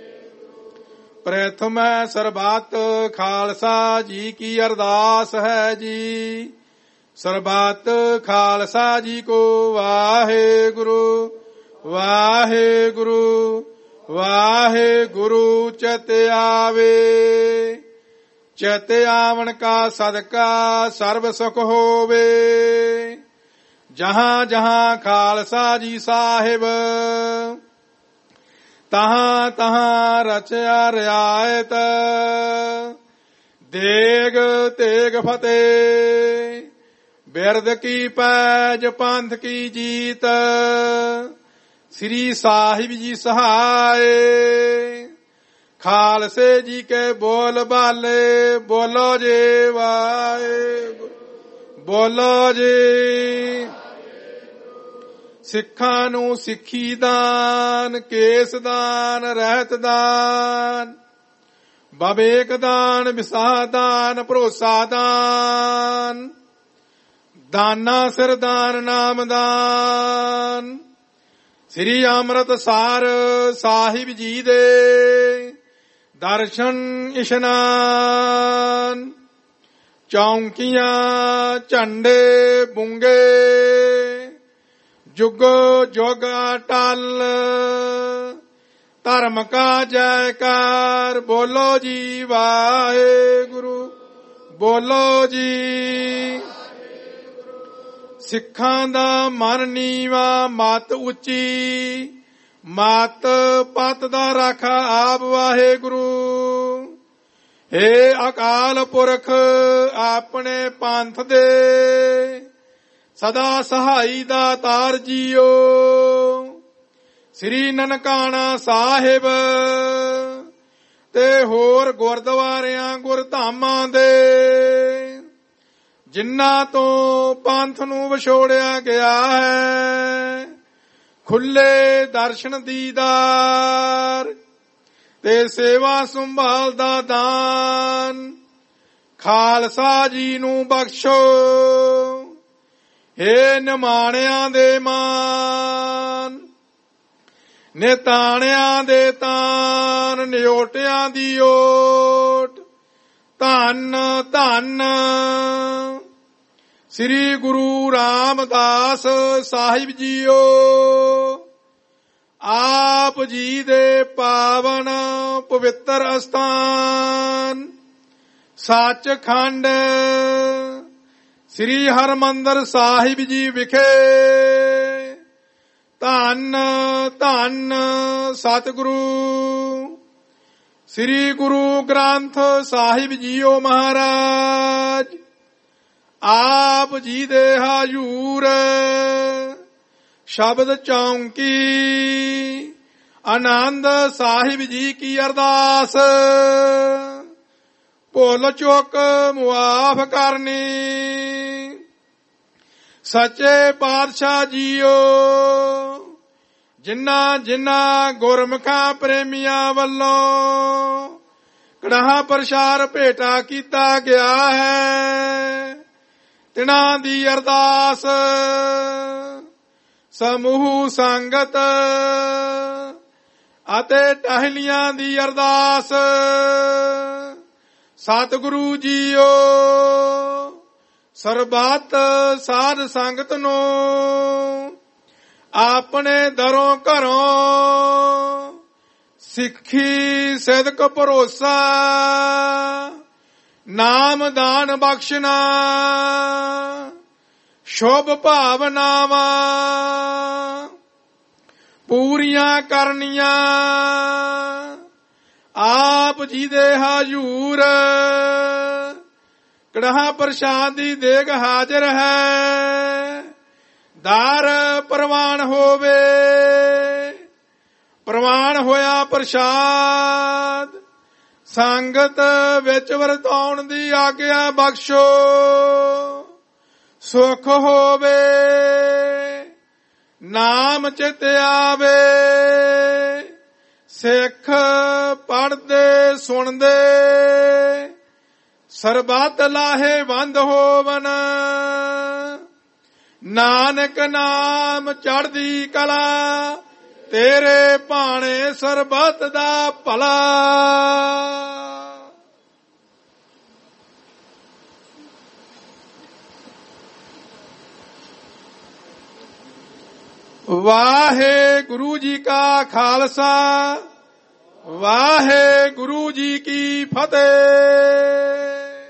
ਪ੍ਰਥਮੈ ਸਰਬੱਤ ਖਾਲਸਾ ਜੀ ਕੀ ਅਰਦਾਸ ਹੈ ਜੀ। ਸਰਬੱਤ ਖਾਲਸਾ ਜੀ ਕੋ ਵਾਹਿਗੁਰੂ, ਵਾਹਿਗੁਰੂ, ਵਾਹਿਗੁਰੂ ਚਿਤ ਆਵੇ। ਚਿਤ ਆਵਣ ਕਾ ਸਦਕਾ ਸਰਬ ਸੁਖ ਹੋਵੇ। ਜਹਾਂ ਜਹਾਂ ਖਾਲਸਾ ਜੀ ਸਾਹਿਬ, ਤਹਾਂ ਤਹਾਂ ਰਚਿਆ ਰਿਆਇਤ। ਦੇਗ ਤੇਗ ਫਤਿਹ, ਬਿਰਦ ਕੀ ਪੈਜ ਪੰਥ ਕੀ ਜੀਤ। ਸ੍ਰੀ ਸਾਹਿਬ ਜੀ ਸਹਾਏ, ਖਾਲਸੇ ਜੀ ਕੇ ਬੋਲ ਬਾਲੇ ਬੋਲੋ ਜੀ ਵਾਹਿਗੁਰੂ, ਬੋਲੋ ਜੀ। ਸਿੱਖਾਂ ਨੂੰ ਸਿੱਖੀ ਦਾਨ, ਕੇਸ ਦਾਨ, ਰਹਿਤ ਦਾਨ, ਬਵੇਕ ਦਾਨ, ਵਿਸਾਹ ਦਾਨ, ਭਰੋਸਾ ਦਾਨ, ਦਾਨਾ ਸਿਰ ਦਾਨ, ਨਾਮ ਦਾਨ। ਸ੍ਰੀ ਅੰਮ੍ਰਿਤਸਰ ਸਾਹਿਬ ਜੀ ਦੇ ਦਰਸ਼ਨ ਇਸ਼ਨਾਨ, ਚੌਂਕੀਆਂ ਝੰਡੇ ਬੁੰਗੇ, ਜੁਗ ਜੁਗ ਅਟਲ, ਧਰਮ ਕਾ ਜੈਕਾਰ ਬੋਲੋ ਜੀ ਵਾਹਿਗੁਰੂ, ਬੋਲੋ ਜੀ। ਸਿੱਖਾਂ ਦਾ ਮਨ ਨੀਵਾ, ਮਤ ਉੱਚੀ, ਮਤ ਪਤ ਦਾ ਰਾਖਾ ਆਪ ਵਾਹਿਗੁਰੂ। ਹੇ ਅਕਾਲ ਪੁਰਖ ਆਪਣੇ ਪੰਥ ਦੇ ਸਦਾ ਸਹਾਈ ਦਾ ਤਾਰ ਜੀਓ। ਸ੍ਰੀ ਨਨਕਾਣਾ ਸਾਹਿਬ ਤੇ ਹੋਰ ਗੁਰਦੁਆਰਿਆਂ ਗੁਰਧਾਮਾਂ ਦੇ ਜਿਨ੍ਹਾਂ ਤੋਂ ਪੰਥ ਨੂੰ ਵਿਛੋੜਿਆ ਗਿਆ ਹੈ, ਖੁੱਲੇ ਦਰਸ਼ਨ ਦੀਦਾਰ ਤੇ ਸੇਵਾ ਸੰਭਾਲ ਦਾ ਦਾਨ ਖਾਲਸਾ ਜੀ ਨੂੰ ਬਖਸ਼ੋ। ਹੇ ਨਿਮਾਣਿਆਂ ਦੇ ਮਾਨ, ਨਿਤਾਣਿਆਂ ਦੇ ਤਾਨ, ਨਿਓਟਿਆਂ ਦੀ ਓਟ, ਧੰਨ ਧੰਨ ਸ੍ਰੀ ਗੁਰੂ ਰਾਮਦਾਸ ਸਾਹਿਬ ਜੀਓ। ਆਪ ਜੀ ਦੇ ਪਾਵਨ ਪਵਿੱਤਰ ਅਸਥਾਨ ਸੱਚਖੰਡ ਸ੍ਰੀ ਹਰਿਮੰਦਰ ਸਾਹਿਬ ਜੀ ਵਿਖੇ ਧੰਨ ਧੰਨ ਸਤਿਗੁਰੂ ਸ੍ਰੀ ਗੁਰੂ ਗ੍ਰੰਥ ਸਾਹਿਬ ਜੀਓ ਮਹਾਰਾਜ ਆਪ ਜੀ ਦੇ ਹਾਜ਼ੂਰ ਸ਼ਬਦ ਚੌਂਕੀ ਆਨੰਦ ਸਾਹਿਬ ਜੀ ਕੀ ਅਰਦਾਸ ਭੁੱਲ ਚੁੱਕ ਮੁਆਫ ਕਰਨੀ। ਸੱਚੇ ਪਾਤਸ਼ਾਹ ਜੀਓ ਜਿਨ੍ਹਾਂ ਜਿਨ੍ਹਾਂ ਗੁਰਮੁਖਾਂ ਪ੍ਰੇਮੀਆਂ ਵੱਲੋਂ ਕੜਾਹ ਪ੍ਰਸ਼ਾਰ ਭੇਟਾ ਕੀਤਾ ਗਿਆ ਹੈ ਤਿਨਾਂ ਦੀ ਅਰਦਾਸ ਸਮੂਹ ਸੰਗਤ ਅਤੇ ਟਹਿਲੀਆਂ ਦੀ ਅਰਦਾਸ ਸਤਿਗੁਰੂ ਜੀਓ ਸਰਬੱਤ ਸਾਧ ਸੰਗਤ ਨੂੰ ਆਪਣੇ ਦਰੋਂ ਘਰੋਂ ਸਿੱਖੀ ਸਿਦਕ ਭਰੋਸਾ ਨਾਮ ਦਾਨ ਬਖਸ਼ਣਾ ਸ਼ੁਭ ਭਾਵਨਾਵਾਂ ਪੂਰੀਆਂ ਕਰਨੀਆਂ ਆਪ ਜੀ ਦੇ ਹਾਜ਼ੂਰ ਕੜਾਹ ਪ੍ਰਸ਼ਾਦ ਦੀ ਦੇਗ ਹਾਜ਼ਰ ਹੈ ਦਾਰ ਪ੍ਰਵਾਨ ਹੋਵੇ। ਪ੍ਰਵਾਨ ਹੋਇਆ ਪ੍ਰਸ਼ਾਦ ਸੰਗਤ ਵਿੱਚ ਵਰਤਾਉਣ ਦੀ ਆਗਿਆ ਬਖਸ਼ੋ। ਸੁਖ ਹੋਵੇ ਨਾਮ ਚਿਤ ਆਵੇ ਸਿੱਖ ਪੜ੍ਹਦੇ ਸੁਣਦੇ ਸਰਬੱਤ ਲਾਹੇਵੰਦ ਹੋਵਨ। ਨਾਨਕ ਨਾਮ ਚੜ੍ਹਦੀ ਕਲਾ ਤੇਰੇ ਭਾਣੇ ਸਰਬੱਤ ਦਾ ਭਲਾ। ਵਾਹਿਗੁਰੂ ਜੀ ਕਾ ਖਾਲਸਾ ਵਾਹਿਗੁਰੂ ਜੀ ਕੀ ਫਤਿਹ।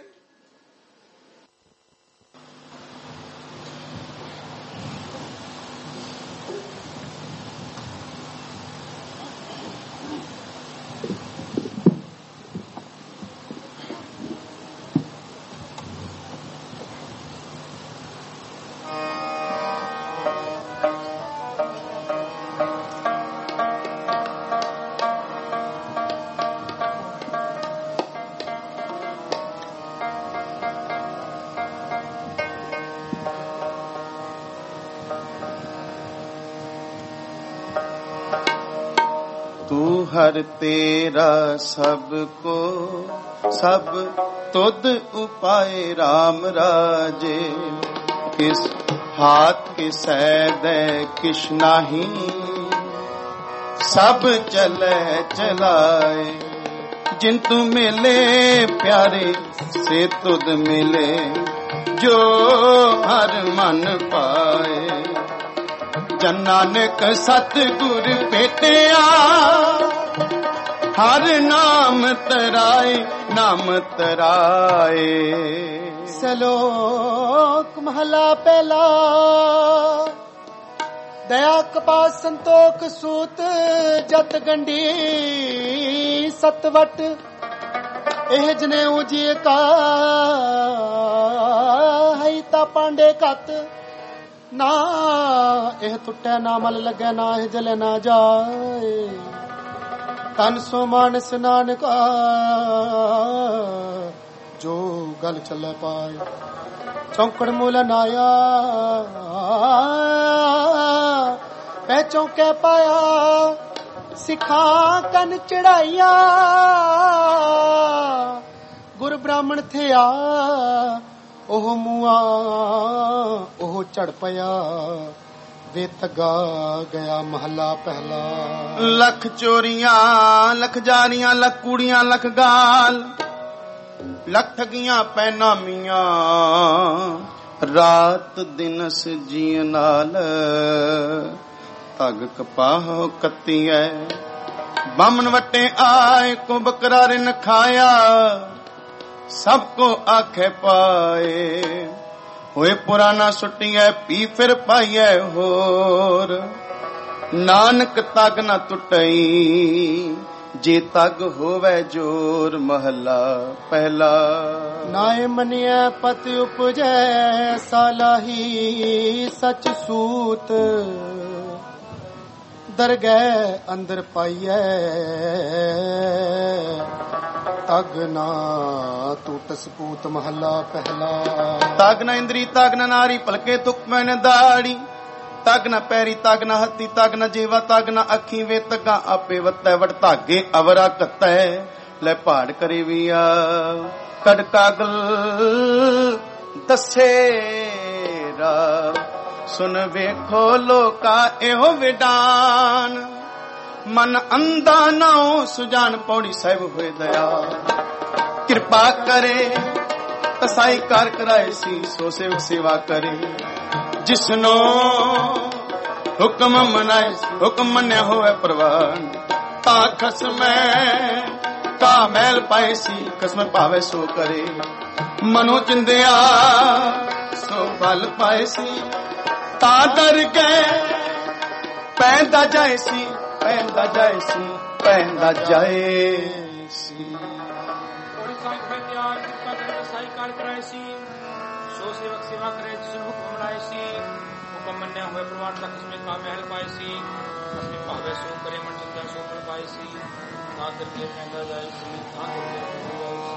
हर तेरा सबको सब तुद उपाय राम राजे किस हाथ किस दे किश नाही सब चले चलाए जिन तू मिले प्यारे से तुद मिले जो हर मन पाए। जन नानक सतगुर भेटिया हर नाम तराए नाम तराए। सलोक महला पहला दया कपास संतोख सूत जत गंडी सतवट एह जने उजी का है ता पांडे कत ना एह टुटे ना मल लगे ना एह जले ना जाए। तन सो मानस नानका जो गल चले पाए। चौकड़ मूल नाया पै चौके पाया सिखा कन चढ़ाइया गुर ब्राह्मण थे आ ओह मुआ ओह चढ़ पया वे तगा गया महला पहला। लख चोरियां लख जारियां लख कूड़ियां लख गाल लख ठगियां पैनामियां रात दिनस जीअ नाल तग कपाह कत्ती है बामन वटे आए को बकरा रिन खाया सबको आखे पाए। होए पुराना सुटिया पी फिर पाइए होर नानक तग न टुटई ਜੇ ਤਗ ਹੋਵੇ ਜੋਰ ਮਹਲਾ ਪਹਿਲਾ। ਨਾਏ ਮੰਨਿਆ ਪਤ ਉਪਜੈ ਸਾਲਾਹੀ ਸਚ ਸੂਤ ਦਰਗਹਿ ਅੰਦਰ ਪਾਈਐ ਤਗ ਨਾ ਟੂਟ ਸਪੂਤ ਮਹਲਾ ਪਹਿਲਾ। ਤਗ ਨਾ ਇੰਦਰੀ ਤਗ ਨਾ ਨਾਰੀ ਭਲਕੇ ਤੁਕ ਮੈਨ ਦਾੜੀ ਤਗ ਨਾ ਪੈਰੀ ਤਗ ਨਾ ਹੱਤੀ ਤਗ ਨਾ ਜੀਵਾ ਤਗ ਨਾ ਅੱਖੀ ਵੇ ਤਗਾ ਆਪੇ ਵਤੈ ਵਟ ਧਾਗੇ ਅਵਰਾ ਕੱਤੈ ਲੈ ਪਹਾੜ ਕਰੇ ਵੀ ਆ ਕੜ ਕਾਗਲ ਦੱਸੇ ਰਾ ਸੁਨ ਵੇਖੋ ਲੋਕਾ ਇਹੋ ਵਿਡਾਨ ਮਨ ਅੰਧਾ ਨਾਉ ਸੁਜਾਨ ਪੌੜੀ ਸਾਹਿਬ ਹੋਏ ਦਇਆ ਕਿਰਪਾ ਕਰੇ ਤਸਾਈ ਕਰ ਕਰਾਏ ਸੀ ਸੋ ਸੇਵ ਸੇਵਾ ਕਰੇ ਜਿਸਨੋ ਹੁਕਮ ਮਨਾਏ ਹੁਕਮ ਮੰਨਿਆ ਹੋਵੇ ਪ੍ਰਵਾਨ ਤਾਂ ਖਸਮੈ ਕਾ ਮੈਲ ਪਾਏ ਸੀ ਖਸਮ ਭਾਵੇ ਸੋ ਕਰੇ ਮਨੋ ਚਿੰਦਿਆ ਸੋ ਫਲ ਪਾਏ ਸੀ ਤਾਂ ਦਰ ਗਏ ਪੈਂਦਾ ਜਾਏ ਸੀ ਪੈਂਦਾ ਜਾਏ ਸੀ ਪੈਂਦਾ ਜਾਏ ਸੀ। ਕੋੜੀ ਸਾਹਿਬ ਹੈ ਤਿਆਰ ਕਿਰਪਾ ਕਰਕੇ ਸਾਈ ਕਾਰ ਕਰਾਏ ਸੀ ਸੋ ਸੇਵਕ ਸੇਵਾ ਕਰੇ ਜਿਸ ਨੂੰ ਹੁਕਮ ਲਾਏ ਸੀ ਹੁਕਮ ਮੰਨਿਆ ਹੋਏ ਪ੍ਰਵਾਨ ਤੱਕ ਸਮੇਂ ਕਾ ਮਹਿਲ ਪਾਏ ਸੀ ਆਪਣੇ ਭਾਵੇਂ ਸੋ ਕਰੇ ਮਨ ਚਿੰਤਾ ਸੋ ਫਲ ਪਾਏ ਸੀ ਤਾਂ ਦਰ ਕੇ ਪੈਂਦਾ ਜਾਏ ਸੀ ਤਾਂ ਦਰ ਕੇ ਪੈਂਦਾ ਜਾਏ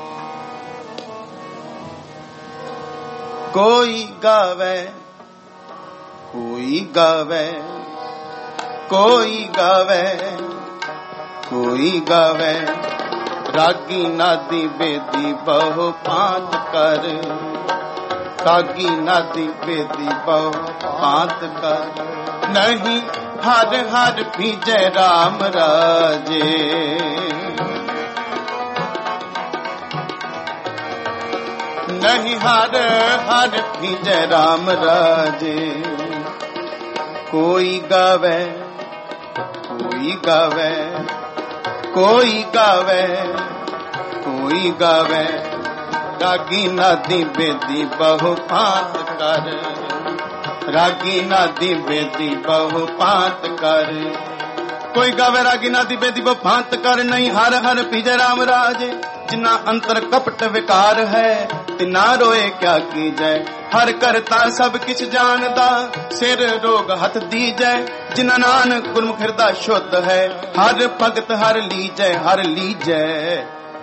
ਸੀ। ਕੋਈ ਗਾਵੇ ਕੋਈ ਗਾਵੇ ਕੋਈ ਗਾਵੇ ਕੋਈ ਗਾਵੇ ਰਾਗੀ ਨਾਦੀ ਬੇਦੀ ਬਹੁ ਪਾਂਤ ਕਰ ਕਾਗੀ ਨਾਦੀ ਬੇਦੀ ਬਹੁ ਪਾਂਤ ਕਰ ਨਹੀਂ ਹਰ ਹਰ ਭੀਜੈ ਰਾਮ ਰਾਜੇ ਨਹੀਂ ਹਰ ਹਰ ਭੀਜੈ ਰਾਮ ਰਾਜੇ ਕੋਈ ਗਾਵੇ ਕੋਈ ਗਾਵੇ ਕੋਈ ਗਾਵੇ ਕੋਈ ਗਾਵੇ ਰਾਗੀ ਨਾਦੀ ਬੇਦੀ ਬਹੁ ਪਾਤ ਕਰ ਰਾਗੀ ਨਾਦੀ ਬੇਦੀ ਬਹੁ ਪਾਤ ਕਰ ਕੋਈ ਗਾਵੇ ਰਾਗੀ ਨਾਦੀ ਬੇਦੀ ਬਹੁ ਪਾਤ ਕਰ ਨਹੀਂ ਹਰ ਹਰ ਭੀਜੈ ਰਾਮ ਰਾਜੇ ਜਿਨਾ ਅੰਤਰ ਕਪਟ ਵਿਕਾਰ ਹੈ ਤਿਨਾ ਰੋਏ ਕਿਆ ਕੀਜੈ ਹਰ ਕਰਤਾ ਸਭ ਕਿਛ ਜਾਣਦਾ ਸਿਰ ਰੋਗ ਹੱਥ ਦੀਜੈ ਜਿਨਾ ਨਾਨਕ ਗੁਰਮੁਖ ਹਿਰਦਾ ਸ਼ੁੱਧ ਹੈ ਹਰ ਭਗਤ ਹਰ ਲੀਜੈ ਹਰ ਲੀਜੈ।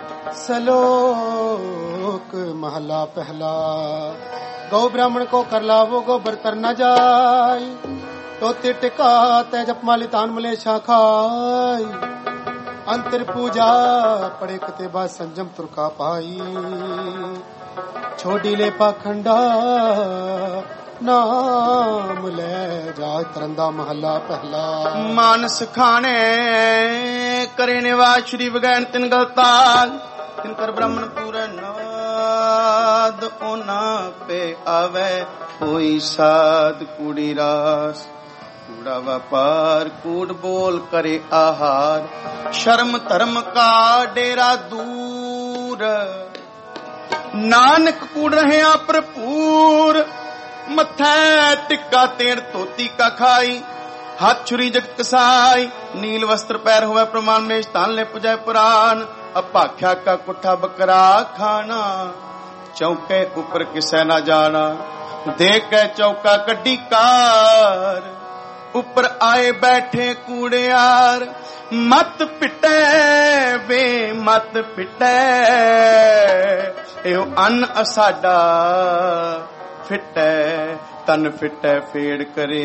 सलोक महला पहला गौ ब्राह्मण को कर लावो गोबर तर न जाय तो तिटका ते जपमाली तान मलेशा खाई अंतर पूजा पड़े कते बा संजम तुरका पाई छोड़ी ले पाखंडा नाम ले जा तरंदा महला पहला। मानस खाने करे निवास श्री विज्ञान तिन गलताल तिन कर ब्राह्मण पूरे नाद ओना पे आवे कोई साध कूड़ी रास कूड़ा व्यापार कूड़ बोल करे आहार शर्म धर्म का डेरा दूर नानक कूड़ रहे भरपूर मथे टिक्का तेड़ तोती का खाई हाथ छुरी जगत कसाई नील वस्त्र पैर हुए प्रमाण में स्थान ले पुजाए पुराण अपाख्या का कुठा बकरा खाना चौके ऊपर किसे न जाना देख के चौका कड्डी कार ऊपर आए बैठे कूड़ियार मत पिटे वे मत पिटे एहो अन असाडा फिटै तन फिटै फेड़ करे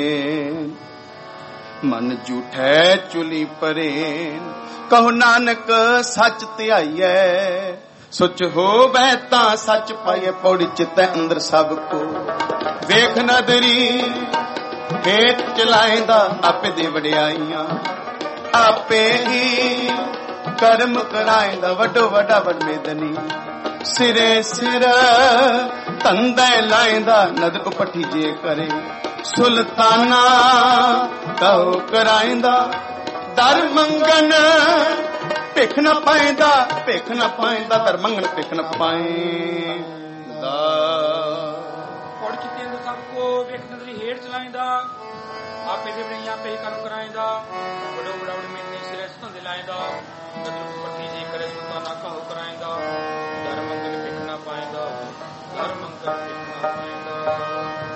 मन झूठै चुली परे कहो नानक सच ध्याइए सुच होवे तां सच पाइए पौड़ी चितै अंदर सब को वेख नदरी हेठ चलाएंदा आपे दे वडियाइयां आपे ही कर्म कराएंदा वडो वडा वडमेदनी सिरे सिर तंदे लाएंदा नदर उपठी जे करे सुल्ताना कहो कराएंदा दर मंगन भिख न पाएंदा भिख न पाएंदा दर मंगन भिख न पाएंदा। पौड़ चित्ते अंदर सबको वेख नजरी हेठ चलाएंदा आपे दे बणिया आपे ही कर्म कराएंदा बड़ो बड़ा में सिरे संध लाएंदा पट्टी जी करे सुल्ताना कहो कराएंदा धर्म मंगल टिकना पाएंदा धर्म मंगल टिकना पाएंदा।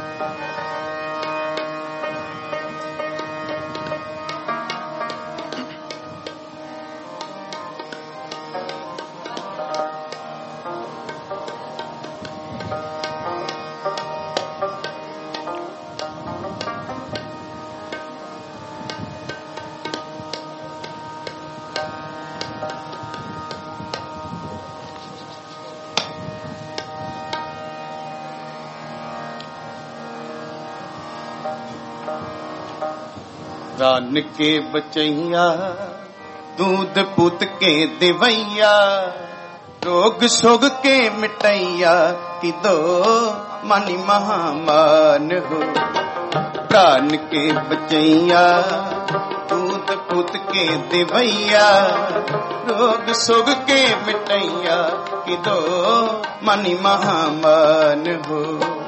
रान के बचैया दूध पुत के दिवैया रोग सोग के मिटैया कि दो मानी महामान हो। प्राण के बचैया दूध पुत के दिवैया रोग सोग के मिटैया कि दो मानी महामान हो।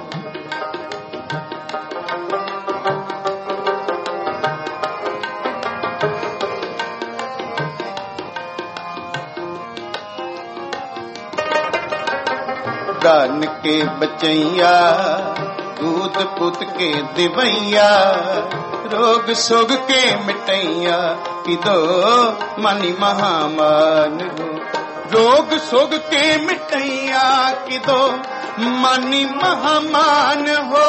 प्राण के बचैया दूध पुत के दिवैया रोग सोग के मिटैया कि दो मानी महामान हो। रोग सोग के मिटैया कि दो मानी महामान हो।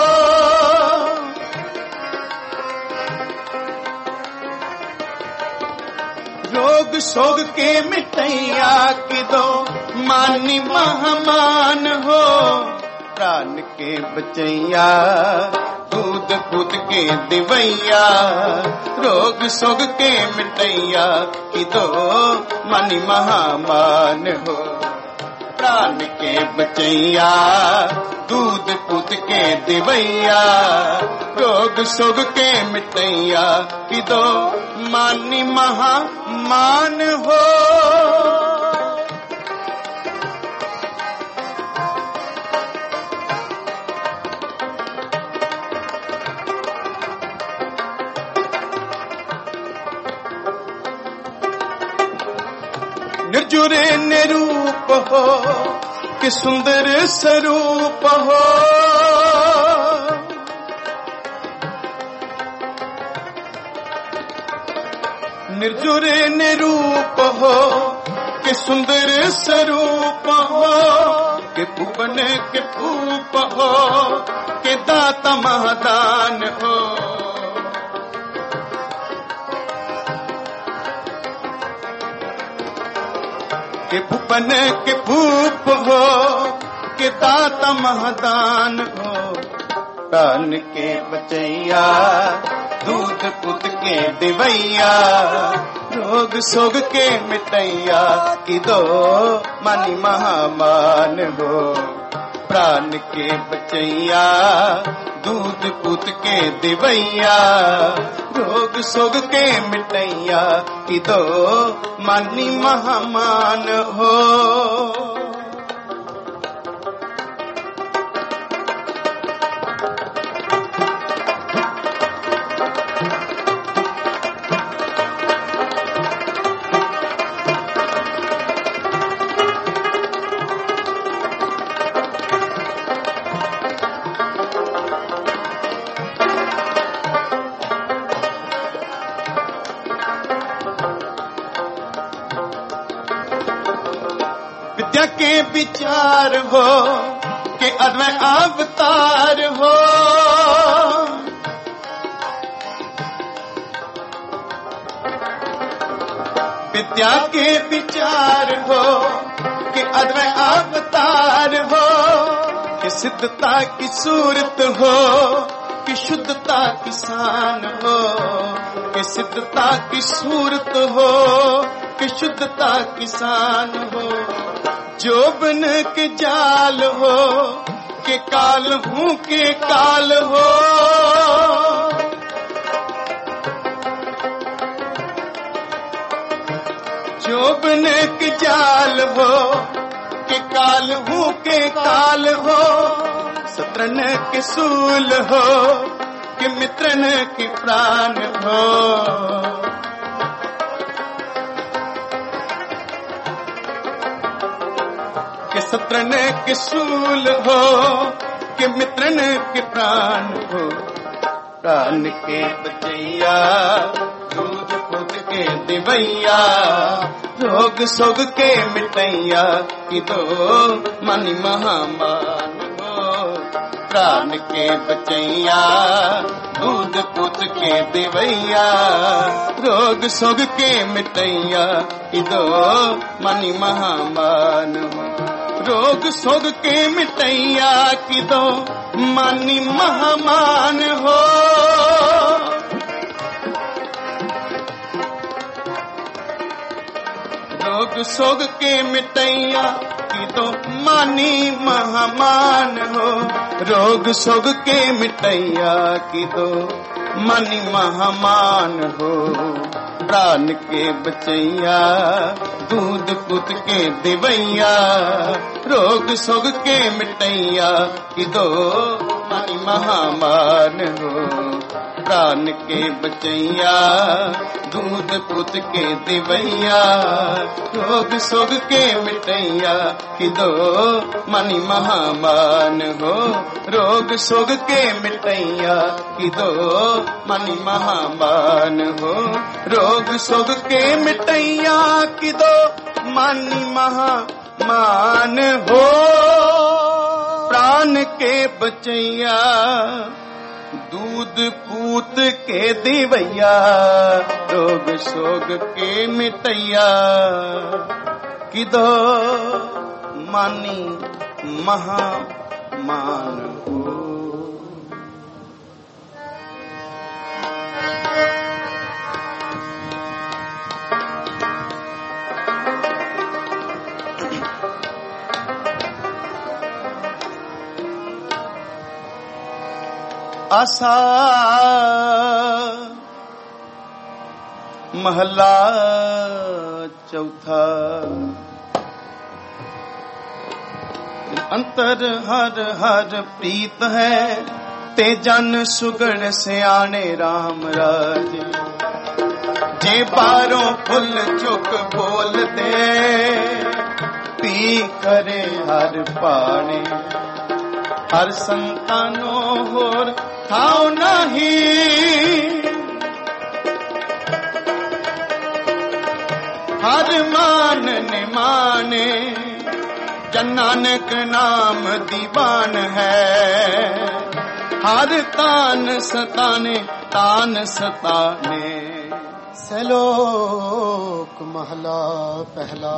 रोग सोग के मिटैया कि दो मानी महामान हो। प्राण के बचैया दूध पुत के दिवैया रोग सोग के मिटैया कि दो मानी महामान हो। प्राण के बचैया दूध पुत के दिवैया रोग सोग के मिटैया कि दो मानी महामान हो। निर्जुरे निरूप हो कि सुंदर स्वरूप हो। निर्जुरे निरूप हो कि सुंदर स्वरूप हो कि भुवन के भूप हो कि दाता महादान हो। के भुवन के भूप हो के दाता महादान हो। प्राण के बचैया दूध पुत के दिवैया रोग सोग के मिटैया कि दो मानी महामान हो। प्राण के बचैया दूध पुत के दिवैया रोग सोग के मिटैया कि दो मानी महामान हो। विद्या के विचार हो के अद्वै अवतार हो। विद्या के विचार हो के अद्वै अवतार हो कि सिद्धता की सूरत हो कि शुद्धता की शान हो। कि सिद्धता की सूरत हो कि शुद्धता की शान हो। जोबन के जाल हो के काल हूँ के काल हो। जोबन के जाल हो के काल हूँ के काल हो। सत्रन के सूल हो कि मित्रन के प्राण हो। शत्रन के सूल हो कि मित्रन के प्राण हो। प्राण के बचैया दूध पुत के दिवैया रोग सोग के मिटैया कि दो मनि महामान हो। प्राण के बचैया दूध पुत के दिवैया रोग सोग के मिटैया कि दो मनि महामान हो। रोग सोग के मिटैया कि दो मनि महामान हो। रोग सोग के मिटैया कि दो मानी महामान हो। रोग सोग के मिटैया कि दो मानी महामान हो। प्राण के बचैया दूध पुत के दिवैया रोग सोग के मिटैया कि दो मानी महामान हो। प्राण के बचैया दूध पुत के दिवैया रोग सोग के मिटैया कि दो मनि महामान हो। रोग सोग के मिटैया कि दो मनि महामान हो। रोग सोग के मिटैया कि दो मनि महामान हो। प्राण के बचैया दूध पूत के दिवैया रोग सोग के मिटैया कि दो मानी महामान हो। आसा महला चौथा। अंतर हर हर प्रीत है ते जन सुगण सियाने राम राजे। जे बारों फुल चुक बोल दे पी करे हर पाने। हर संतानो होर थाओ नहीं हर मान ने माने। जन नानक नाम दीवान है हर तान सताने तान सताने। सैलोक महला पहला।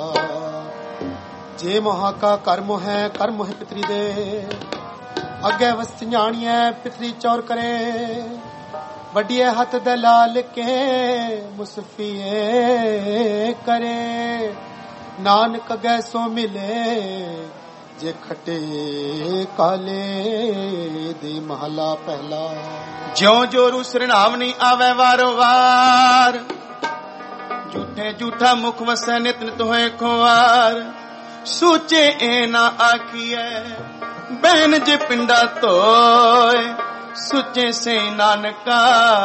जे मोहा का कर्म है कर्म है पितरी दे। अगे वस्त जानिए पितरी चौर करे। वडिए हथ दलाल के मुसफिए करे। नानक गैसो मिले जे खटे काले दे महला पहला। ज्यों जोरू श्रीनावनी आवे वारो वार। झूठे झूठा मुख वसै नित नित होए खुआर। सूचे ए ना आखिए बहन जे पिंडा तोए। सुचे से नानका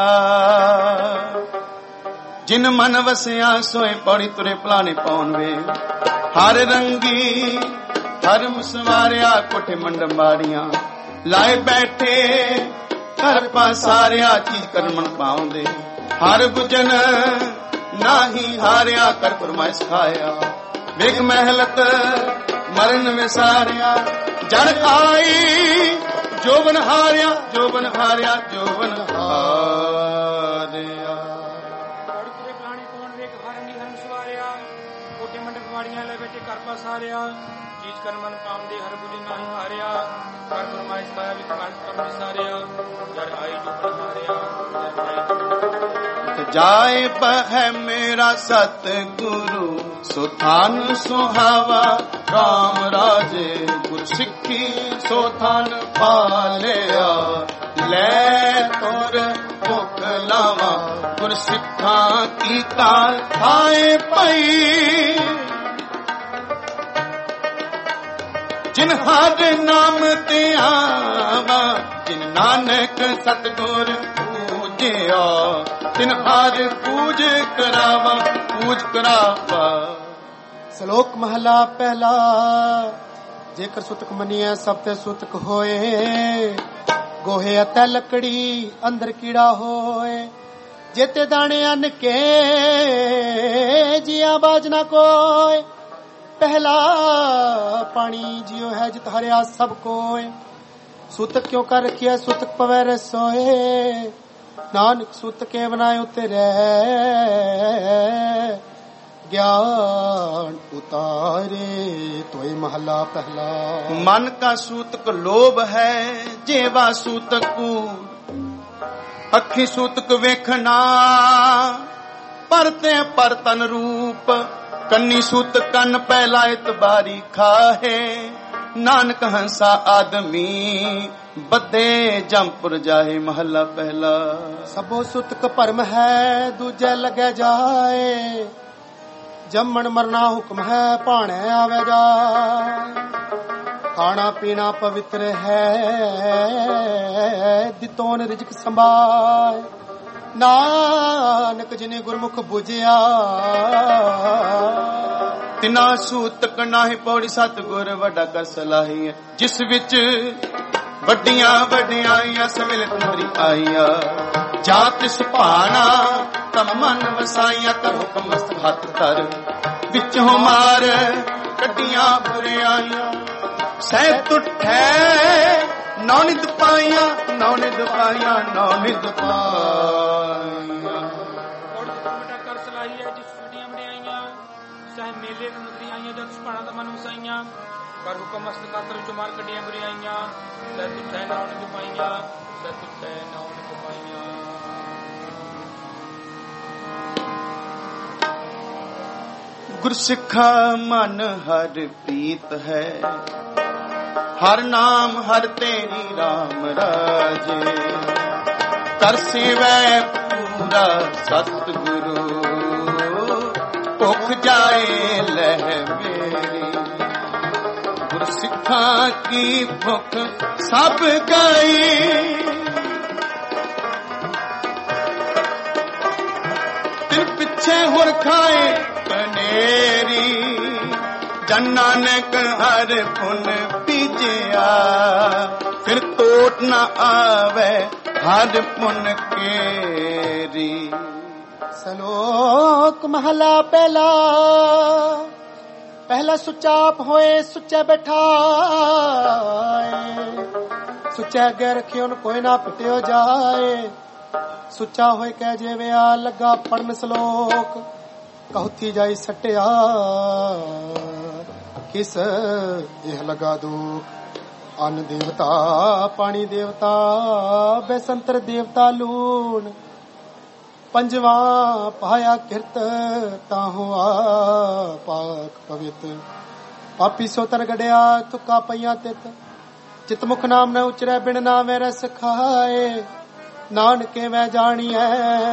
जिन मन वसिया सोए पौड़ी तुरे पलाने पौन वे। हर रंगी हर मुसवारिया कोठे मंड मारिया। लाए बैठे हर पासारिया चीज कर मन पाਉਂਦੇ। हर गुजन नाही हारिया कर फरमाइश खाया। वेग महलत मरण विसारिया। जड़ आई जोबन हारिया जोबन हारिया जोबन हारिया। तुरे पलाने पौन वेग हारंगी हरम सवारिया। कोटे मंडप वाड़ियां ले बैठे कर पासारिया। चीज कर मन पाਉਂਦੇ हर गुजन नाही हारिया। कर फरमाइश खाया वेग महलत मरण विसारिया। जड़ आई जोबन हारिया जड़ आई जाए बह मेरा सतगुरु सुथान सुहावा। राम राजे गुर सिक्खी सोथान पालिया। ले तोर मुख लावा गुर सिक्खा की काल खाए पई। जिन हर नाम ते आवा जिन नानक सतगुर पूजिया। तिन हर पूज करावा पूज करावा। ਸ਼ਲੋਕ ਮਹਲਾ ਪਹਿਲਾ। ਜੇਕਰ ਸੁਤਕ ਮੰਨੀਐ ਸਭ ਤੇ ਸੁਤਕ ਹੋਏ, ਗੋਹੇ ਅਤੇ ਲੱਕੜੀ ਅੰਦਰ ਕੀੜਾ ਹੋਏ। जेते दाने अन के जिया बाज ना कोय, पहला पानी जियो है जित हरिया सब कोय। सूतक क्यों कर रखिया सूतक पवै रसोए, नानक सूतक के बनाए उतरे ज्ञान उतारे। तोय महला पहला। मन का सूतक लोभ है, जेवा सूतक कूड़। अखी सूतक वेखना, परते पर तन रूप। कन्नी सूतक कन पहला इतबारी खाहे। नानक हंसा आदमी बदे जमपुर जाए। महला पहला। सबो सूतक भरम है, दूजे लगे जाए। जमन मरना हुक्म है, भाणे आवे जाए। खाना पीना पवित्र है, दितोन रिजक संभाय। नानक जिने गुरमुख बुझिया, तिना सूतक नाहि पौड़ी। सतगुर वड्डा कर सलाही, जिस विच वड्डियां वड्डियाईयां समिलित मरी आईया। जात सुभाना तम मन वसाईया, कर हुक्म मस्त हथ कर। विचों मार कड्डियां बुरियाईयां, सह तुठै नौनिद पाइया। नौनिद पाइया नौनिद पाइया। कर सलाही है जिस वड्डियां वड्डियाईयां, सह मेले नगरी आईयां। जद सुभाना दा मन वसाईयां, कर हुक्म मस्त खातर विचों मार कड्डियां बुरियाईयां। सह तुठै नौनिद पाइया, सह तुठै नौनिद पाइया। गुरसिखा मन हर प्रीत है, हर नाम हर तेरी राम राजे। कर सेवै पूरा सतगुरु, भुख जाए लह मेरी। गुरसिखा की भुख सब गई, तिन पिछे हुर खाए कनेरी। जन नानक हर पुन बीजिया, फिर तोट न आवे हर पुन केरी। सलोक महला पहला। पहला सुच्चा आप होए सुच्चा बैठाए। सुच्चा अगे रखे उन कोई ना पिटियो जाए। सुच्चा होए कह जेवे आ लगा पढ़न सलोक, कहती जाई सटिया किस यह लगा दुख। अन्न देवता पानी देवता, बेसंतर देवता लून। पंजवा पाया किरत ताहु पाक पवित्र। पापी सोतर गड़िया तुका पईया तित, चित मुख नाम न उचरै बिन नामे रस खाए। नानके मैं जानिए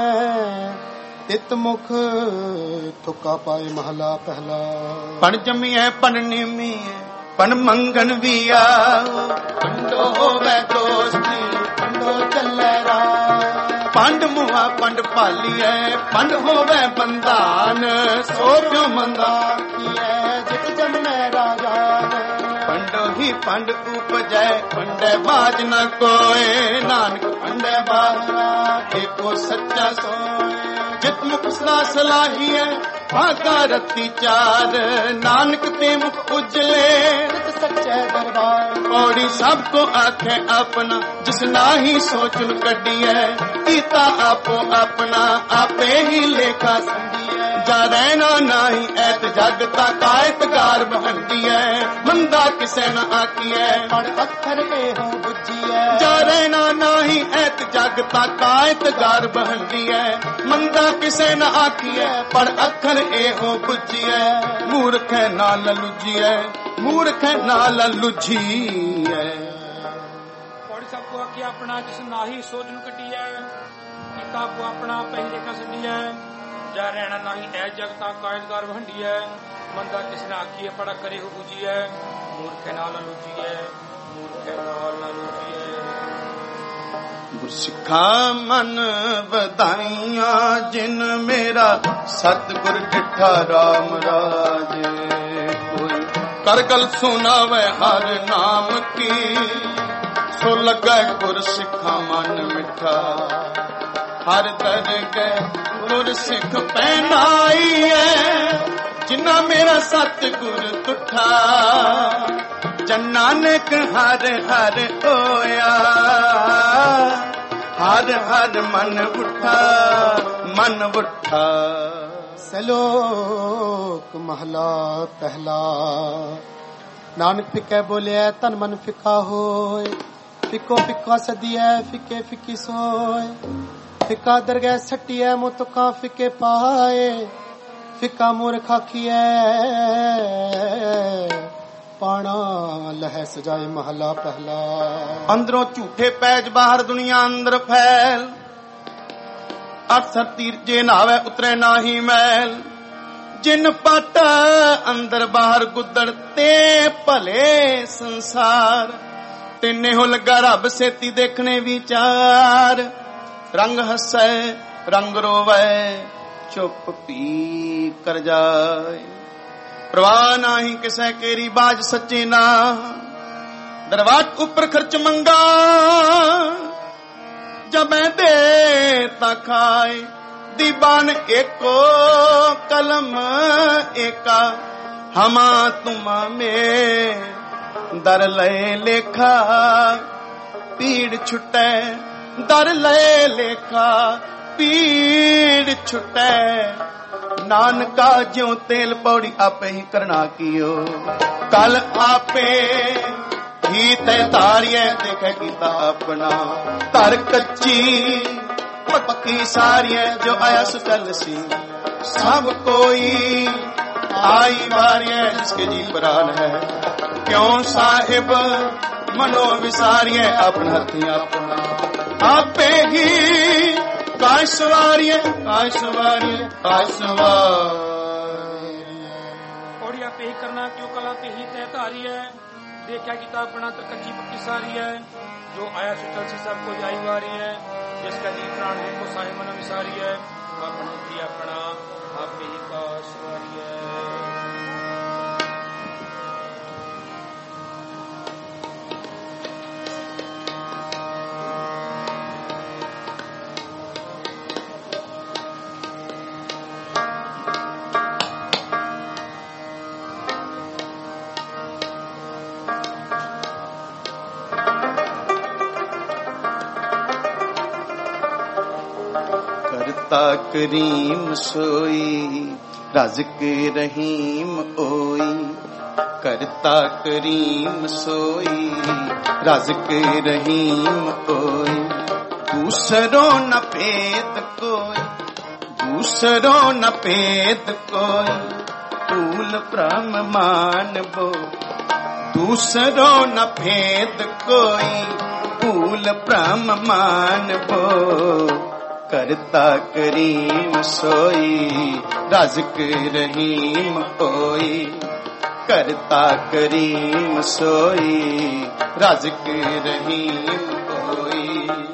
तित मुख तुका पाए। महला पहला। पण जमिए पण निमिए पण मंगन भी आओ। पंडो होवे दोस्ती पंडो चले राह। पंड मुहा पंड पालिए पंड होवे बंदान। सो क्यों मंदा किए जित जन्मे राजान। पंडो ही पंड उपजै पंडे बाज न कोय। नानक पंडे बाजा एको सच्चा सोय। जित मुख सदा सलाही है भागा रती चार। नानक ते मुख उजले सच्चे दरबार। पौड़ी सबको आखे अपना जिस नाही सोचन कड्डी है। कीता आपो अपना आपे ही लेखा संधी है। जा रहना नाही ऐत जग ता कायत गार बहंदी है। मंदा किसे न आकी है पढ़ अखर ए हो बुझी है। जा रहना नाही ऐत जग ता कायत गार बहंदी है। मंदा किसे न आकी है पढ़ अखर ए हो बुझी है। मूर्ख है नाल लुझी है मूर्ख है नाल लुझी है। पौड़ी सबको आकी अपना जिस नाही सोचन कटी है। कीता को अपना पहले का संधी है। जा रहना नाही ऐ जगता कायदगार वहंडी है। मंदा किसने आखी है पड़ा करे हो बुझी है। मूर्ख नाल लुझी है मूर्ख नाल लुझी है। गुरसिखा मन वधाइयां जिन मेरा सतगुर डिठा राम राजे। कर गल सुनावे हर नाम की, सो लगे गुर सिखा मन मिठा। हर दरगह गुर सिख पहनाई है, जिन्ना मेरा सतगुर तुठा। जन नानक हर हर होया, हर हर मन उठा, मन उठा। सलोक महला पहला। नानक फिके बोलिया तन मन फिका होए, फिको फिका सदिया फिके फिकी सोए। फिका दरगह सटिया मुतका फिके पाए, फिका मूर्ख आखिए पाना लह सजाए महला पहला। अंदरों झूठे पैज बाहर दुनिया अंदर फैल, अक्सर तीर जे नावे उतरे नाही मैल। जिन पट अंदर बाहर गुदड़ते भले संसार, तिन्ने हो लगा रब सेती देखने विचार। रंग हसे रंग रोवे, चुप पी कर जाए। प्रवाह नाही किसे केरी बाज सच्चे ना, दरवाट ऊपर खर्च मंगा। जब देता खाए, दीवान एको कलम एका। हमा तुमा में दर लय लेखा, पीड़ छुटे दर लय लेखा, पीड़ छुटे। नानका ज्यों तेल पौड़ी आपे ही करना कियो, कल आपे ही तय तारिये देखे गीता अपना। तर कच्ची पक्की सारिये जो आया सुचल सी, सब कोई आई वारिये जिसके जी प्राण है। क्यों साहिब मनो विसारिये अपना हथिया अपना। आपे ही काय सवारिये काय सवारिये काय सवारिये। पौड़ी आपे ही करना क्यों कला पे ही तय तारी है। देखा किताब बना तो कच्ची पक्की सारी है, जो आया सुचल सी सब को जाई वारी है। जिसका जी प्राण है को साहे मन विसारी है, अपना जी अपना आप ही का सवारी है। करीम सोई रज़्क़ रहीम ओई। करता करीम सोई रज़्क़ रहीम ओई। दूसरों न भेद कोई दूसरों न भेद कोई। तूल ब्रह्म मान बो दूसरों न भेद कोई। तूल ब्रह्म मान बो। करता करीम सोई रज़्क़ रहीम ओई। करता करीम सोई रज़्क़ रहीम ओई।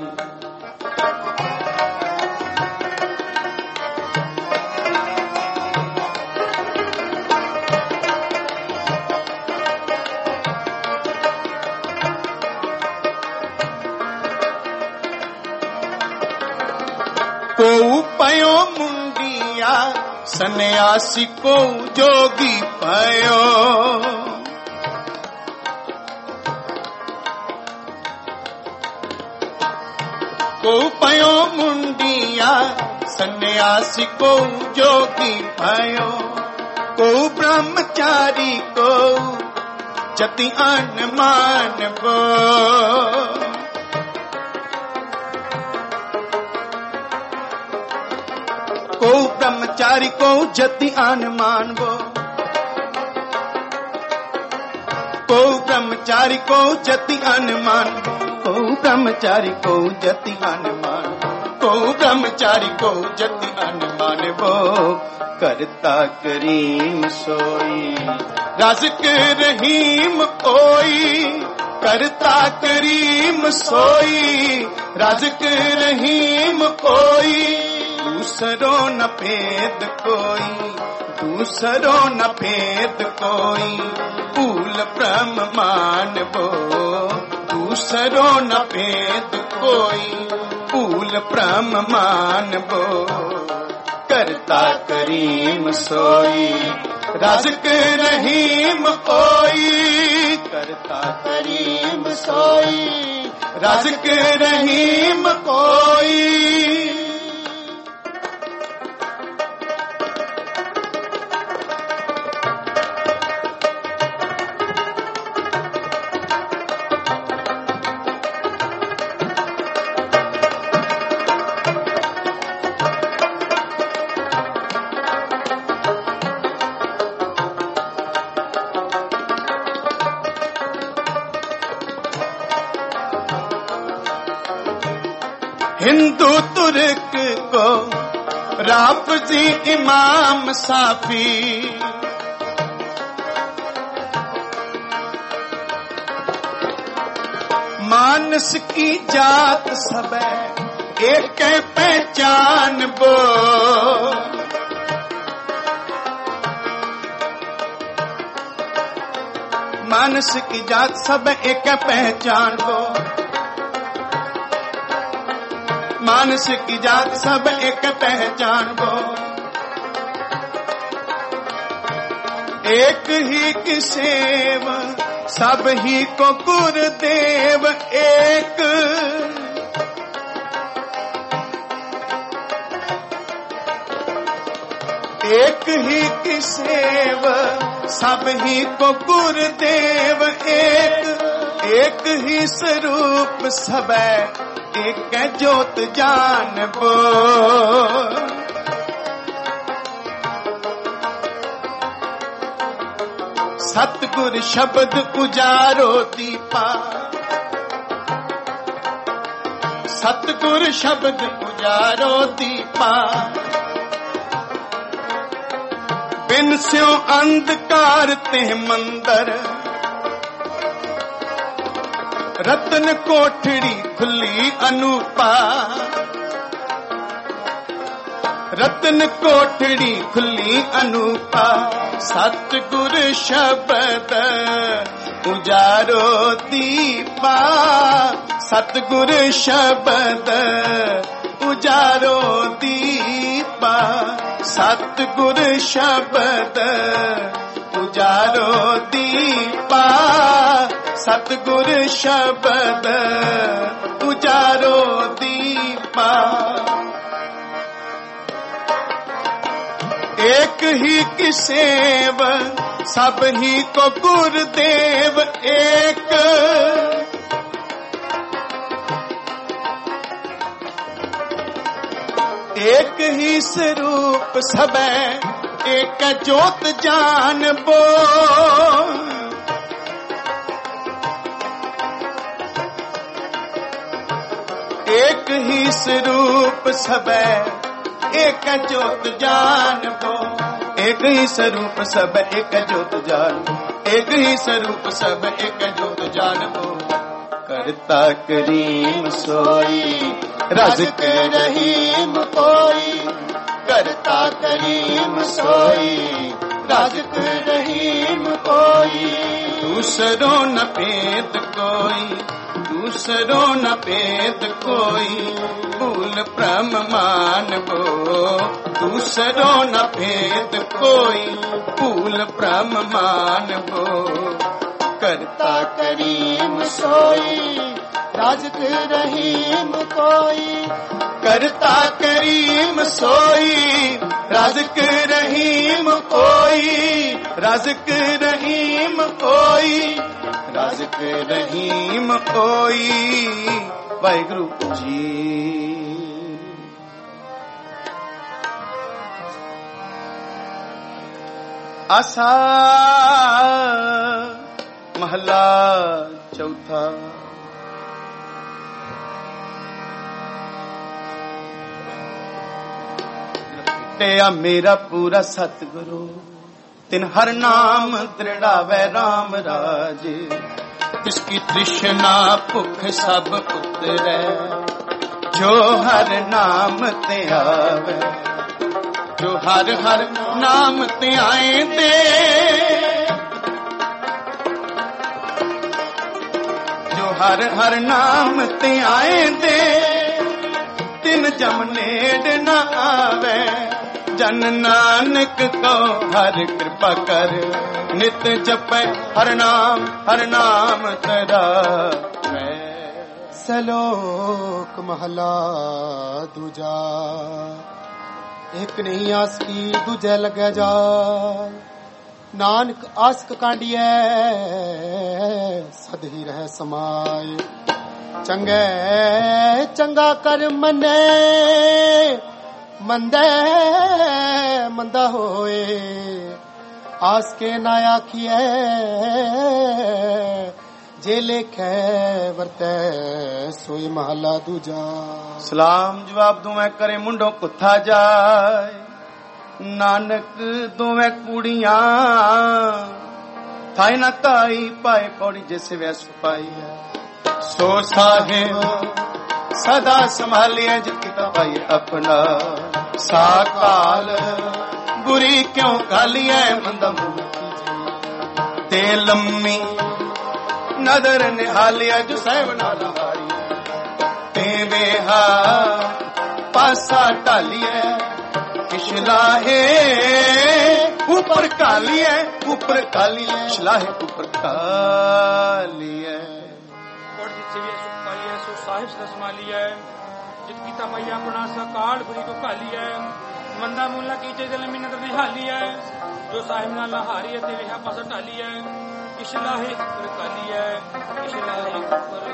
को पयो मुंडिया सन्यासी को जोगी पयो। को पयो मुंडिया सन्यासी को जोगी पयो। को ब्रह्मचारी को जति अन मान बो। को ब्रह्मचारी को जति आन मानबो। को ब्रह्मचारी को जति आन मानबो। को ब्रह्मचारी को जति आन मानबो। को ब्रह्मचारी को जति आन मानबो। करता करीम सोई रज़्क़ रहीम ओई। करता करीम सोई रज़्क़ रहीम ओई। दूसरों न भेद कोई दूसरो न भेद कोई भूल ब्रह्म मानबो दूसरो न भेद कोई भूल ब्रह्म मानबो करता करीम सोई राज़िक रहीम कोई करता करीम सोई राज़िक रहीम कोई हिंदू तुर्क को राफजी इमाम साफी मानस की जात सब एक पहचान बो मानस की जात सब एक पहचान बो मानस की जात सब एक पहचान बो एक ही की सेव सब ही को गुरुदेव एक एक ही की सेव सब ही को गुरुदेव एक एक ही स्वरूप सब एक जोत जानबो सतगुर शब्द उजारो दीपा सतगुर शब्द उजारो दीपा बिन स्यो अंधकार ते मंदर रतन कोठड़ी खुली अनूपा रतन कोठड़ी खुली अनूपा सतगुर शब्द उजारो दीपा सतगुर शब्द उजारो दीपा सतगुर शब्द उजारो दीपा सतगुर शब्द उजारो दीपा एक ही की सेव सब ही को गुरुदेव एक एक ही स्वरूप सब एक जोत जानबो एक ही स्वरूप सब एक जोत जानबो एक ही स्वरूप सब एक जोत जानबो एक ही स्वरूप सब एक जोत जानबो करता करीम सोई राज़िक रहीम कोई करता करीम सोई राज़िक रहीम कोई दूसरो न भेद कोई दूसरो न भेद कोई भूल ब्रह्म मानबो दूसरो न भेद कोई भूल ब्रह्म मानबो करता करीम सोई राज़िक रहीम कोई करता करीम सोई राज़िक रहीम कोई राज़िक रहीम कोई राज़िक रहीम कोई वाहिगुरु जी। आसा महला चौथा तेरा मेरा पूरा सतगुरु तिन हर नाम दृढ़ावे राम राज जिसकी तृष्णा भुख सब उतरे जो हर नाम ते आवे ਜੋ ਹਰ ਹਰ ਨਾਮ ਧਿਆਏਂਦੇ ਜੋ ਹਰ ਹਰ ਨਾਮ ਧਿਆਏਂਦੇ ਤਿਨ ਜਮ ਨੇੜ ਨਾ ਆਵੇ ਜਨ ਨਾਨਕ ਕੋ ਹਰ ਕਿਰਪਾ ਕਰ ਨਿਤ ਜਪੈ ਹਰ ਨਾਮ ਹਰ ਨਾਮ ਤੇਰਾ ਸਲੋਕ ਮਹਲਾ ਦੂਜਾ ਇੱਕ ਨਹੀਂ ਆਸ ਕੀ ਦੂਜੇ ਲੱਗੈ ਜਾਏ ਨਾਨਕ ਆਸਕ ਕਾਂਡੀਐ ਸਦ ਹੀ ਰਹਿ ਸਮਾਏ ਚੰਗੇ ਚੰਗਾ ਕਰ ਮਨੇ ਮੰਦੇ ਮੰਦਾ ਹੋਏ ਆਸ ਕੇ ਨਾ ਆਖੀਐ ਜੇ ਲੇਖੈ ਵਰਤੈ ਸੋਈ ਮਹਲਾ ਦੂਜਾ ਸਲਾਮ ਜਵਾਬ ਦੋਵੇਂ ਕਰੇ ਮੁੰਡੋ ਕੁੱਥਾ ਜਾਏ ਨਾਨਕ ਦੋਵੇਂ ਕੁੜੀਆਂ ਥਾਈ ਨਾ ਤਾਈ ਪਾਏ ਪੌੜੀ ਜਿਸ ਵੈਸ ਪਾਈ ਸੋ ਸਾਹਿਬ ਸਦਾ ਸੰਭਾਲਿਆ ਜਿਤ ਪਾਈ ਆਪਣਾ ਸਾਕਾਲ ਬੁਰੀ ਕਿਉਂ ਕਾਲੀਐ ਮੰਦਾ ਤੇ ਲੰਮੀ ਨਦਰ ਨਿਹਾਲਿਆ ਜੋ ਸਹਿਬ ਨਾਲ ਹਾਰੀ ਤੇ ਵੇਹਾ ਪਾਸਾ ਢਾਲੀਐ ਇਸ਼ਲਾਹੇ ਉੱਪਰ ਕਾਲੀਐ ਉੱਪਰ ਕਾਲੀਐ ਇਸ਼ਲਾਹੇ ਉੱਪਰ ਕਾਲੀਐ ਕੋਟ ਜਿੱਥੇ ਵੀ ਸੁਖ ਪਾਈਐ ਸੋ ਸਾਹਿਬ ਸਦਾ ਸੰਭਾਲੀਐ ਜਿਤ ਕੀਤਾ ਪਾਈ ਆਪਣਾ ਸਕਾਲ ਬੁਰੀ ਕੋ ਕਾਲੀਐ ਮੰਦਾ ਮੂਲਾ ਕੀਚੇ ਜਲ ਮਿੰਨਤ ਨਿਹਾਲੀਐ ਜੋ ਸਾਹਿਬ ਨਾਲ ਹਾਰੀ ਅਤੇ ਵੇਹਾ ਪਾਸਾ ਢਾਲੀਐ ਇਸ਼ਲਾਹੇ ਉੱਪਰ ਕਾਲੀਐ ਇਸ਼ਲਾਹੇ ਉੱਪਰ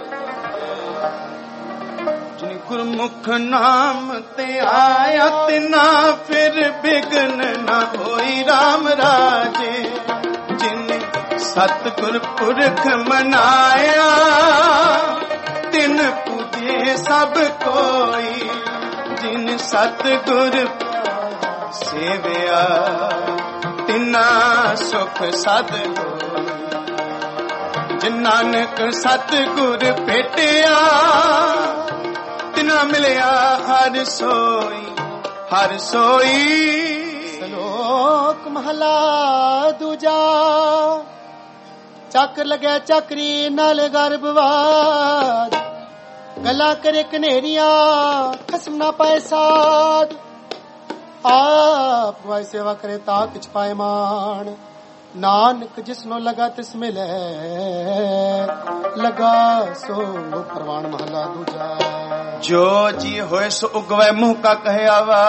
ਜਿਨ ਗੁਰਮੁਖ ਨਾਮ ਤੇ ਆਇਆ ਤਿਨਾ ਫਿਰ ਬਿਗਨ ਨਾ ਹੋਈ RAM ਰਾਜੇ ਜਿਨ ਸਤਿਗੁਰ ਪੁਰਖ ਮਨਾਇਆ ਤਿਨ ਪੂਜੇ ਸਭ ਕੋਈ ਜਿਨ ਸਤਿਗੁਰ ਸੇਵਿਆ ਤਿਨਾ ਸੁਖ ਸਦ ਹੋਈ ਜਿਨ ਨਾਨਕ ਸਤਿਗੁਰ ਭੇਟਿਆ ਤਿਨਾ ਮਿਲਿਆ ਹਰ ਸੋਈ ਹਰ ਸੋਈ ਸਲੋਕ ਮਹਲਾ ਦੂਜਾ ਚੱਕਰ ਲੱਗਿਆ ਚੱਕਰੀ ਨਾਲ ਗਰਭਵਾਦ ਗੱਲਾਂ ਕਰੇ ਕਨੇਰੀਆਂ ਖਸਮ ਨਾ ਪਾਏ ਸਾਧ ਆਪ ਵਾਈ ਸੇਵਾ ਕਰੇ ਤਾਂ ਕਿਛ ਪਾਏ ਮਾਣ ਨਾਨਕ ਜਿਸਨੂੰ ਲਗਾ ਤਿਸ ਮਿਲੇ ਲਗਾ ਸੋ ਪ੍ਰਵਾਨ ਮਹਲਾ ਦੂਜਾ ਜੋ ਜੀ ਹੋਏ ਸੋ ਉਗਵੇ ਮੂੰਹ ਕਾ ਕਹਿ ਆਵਾ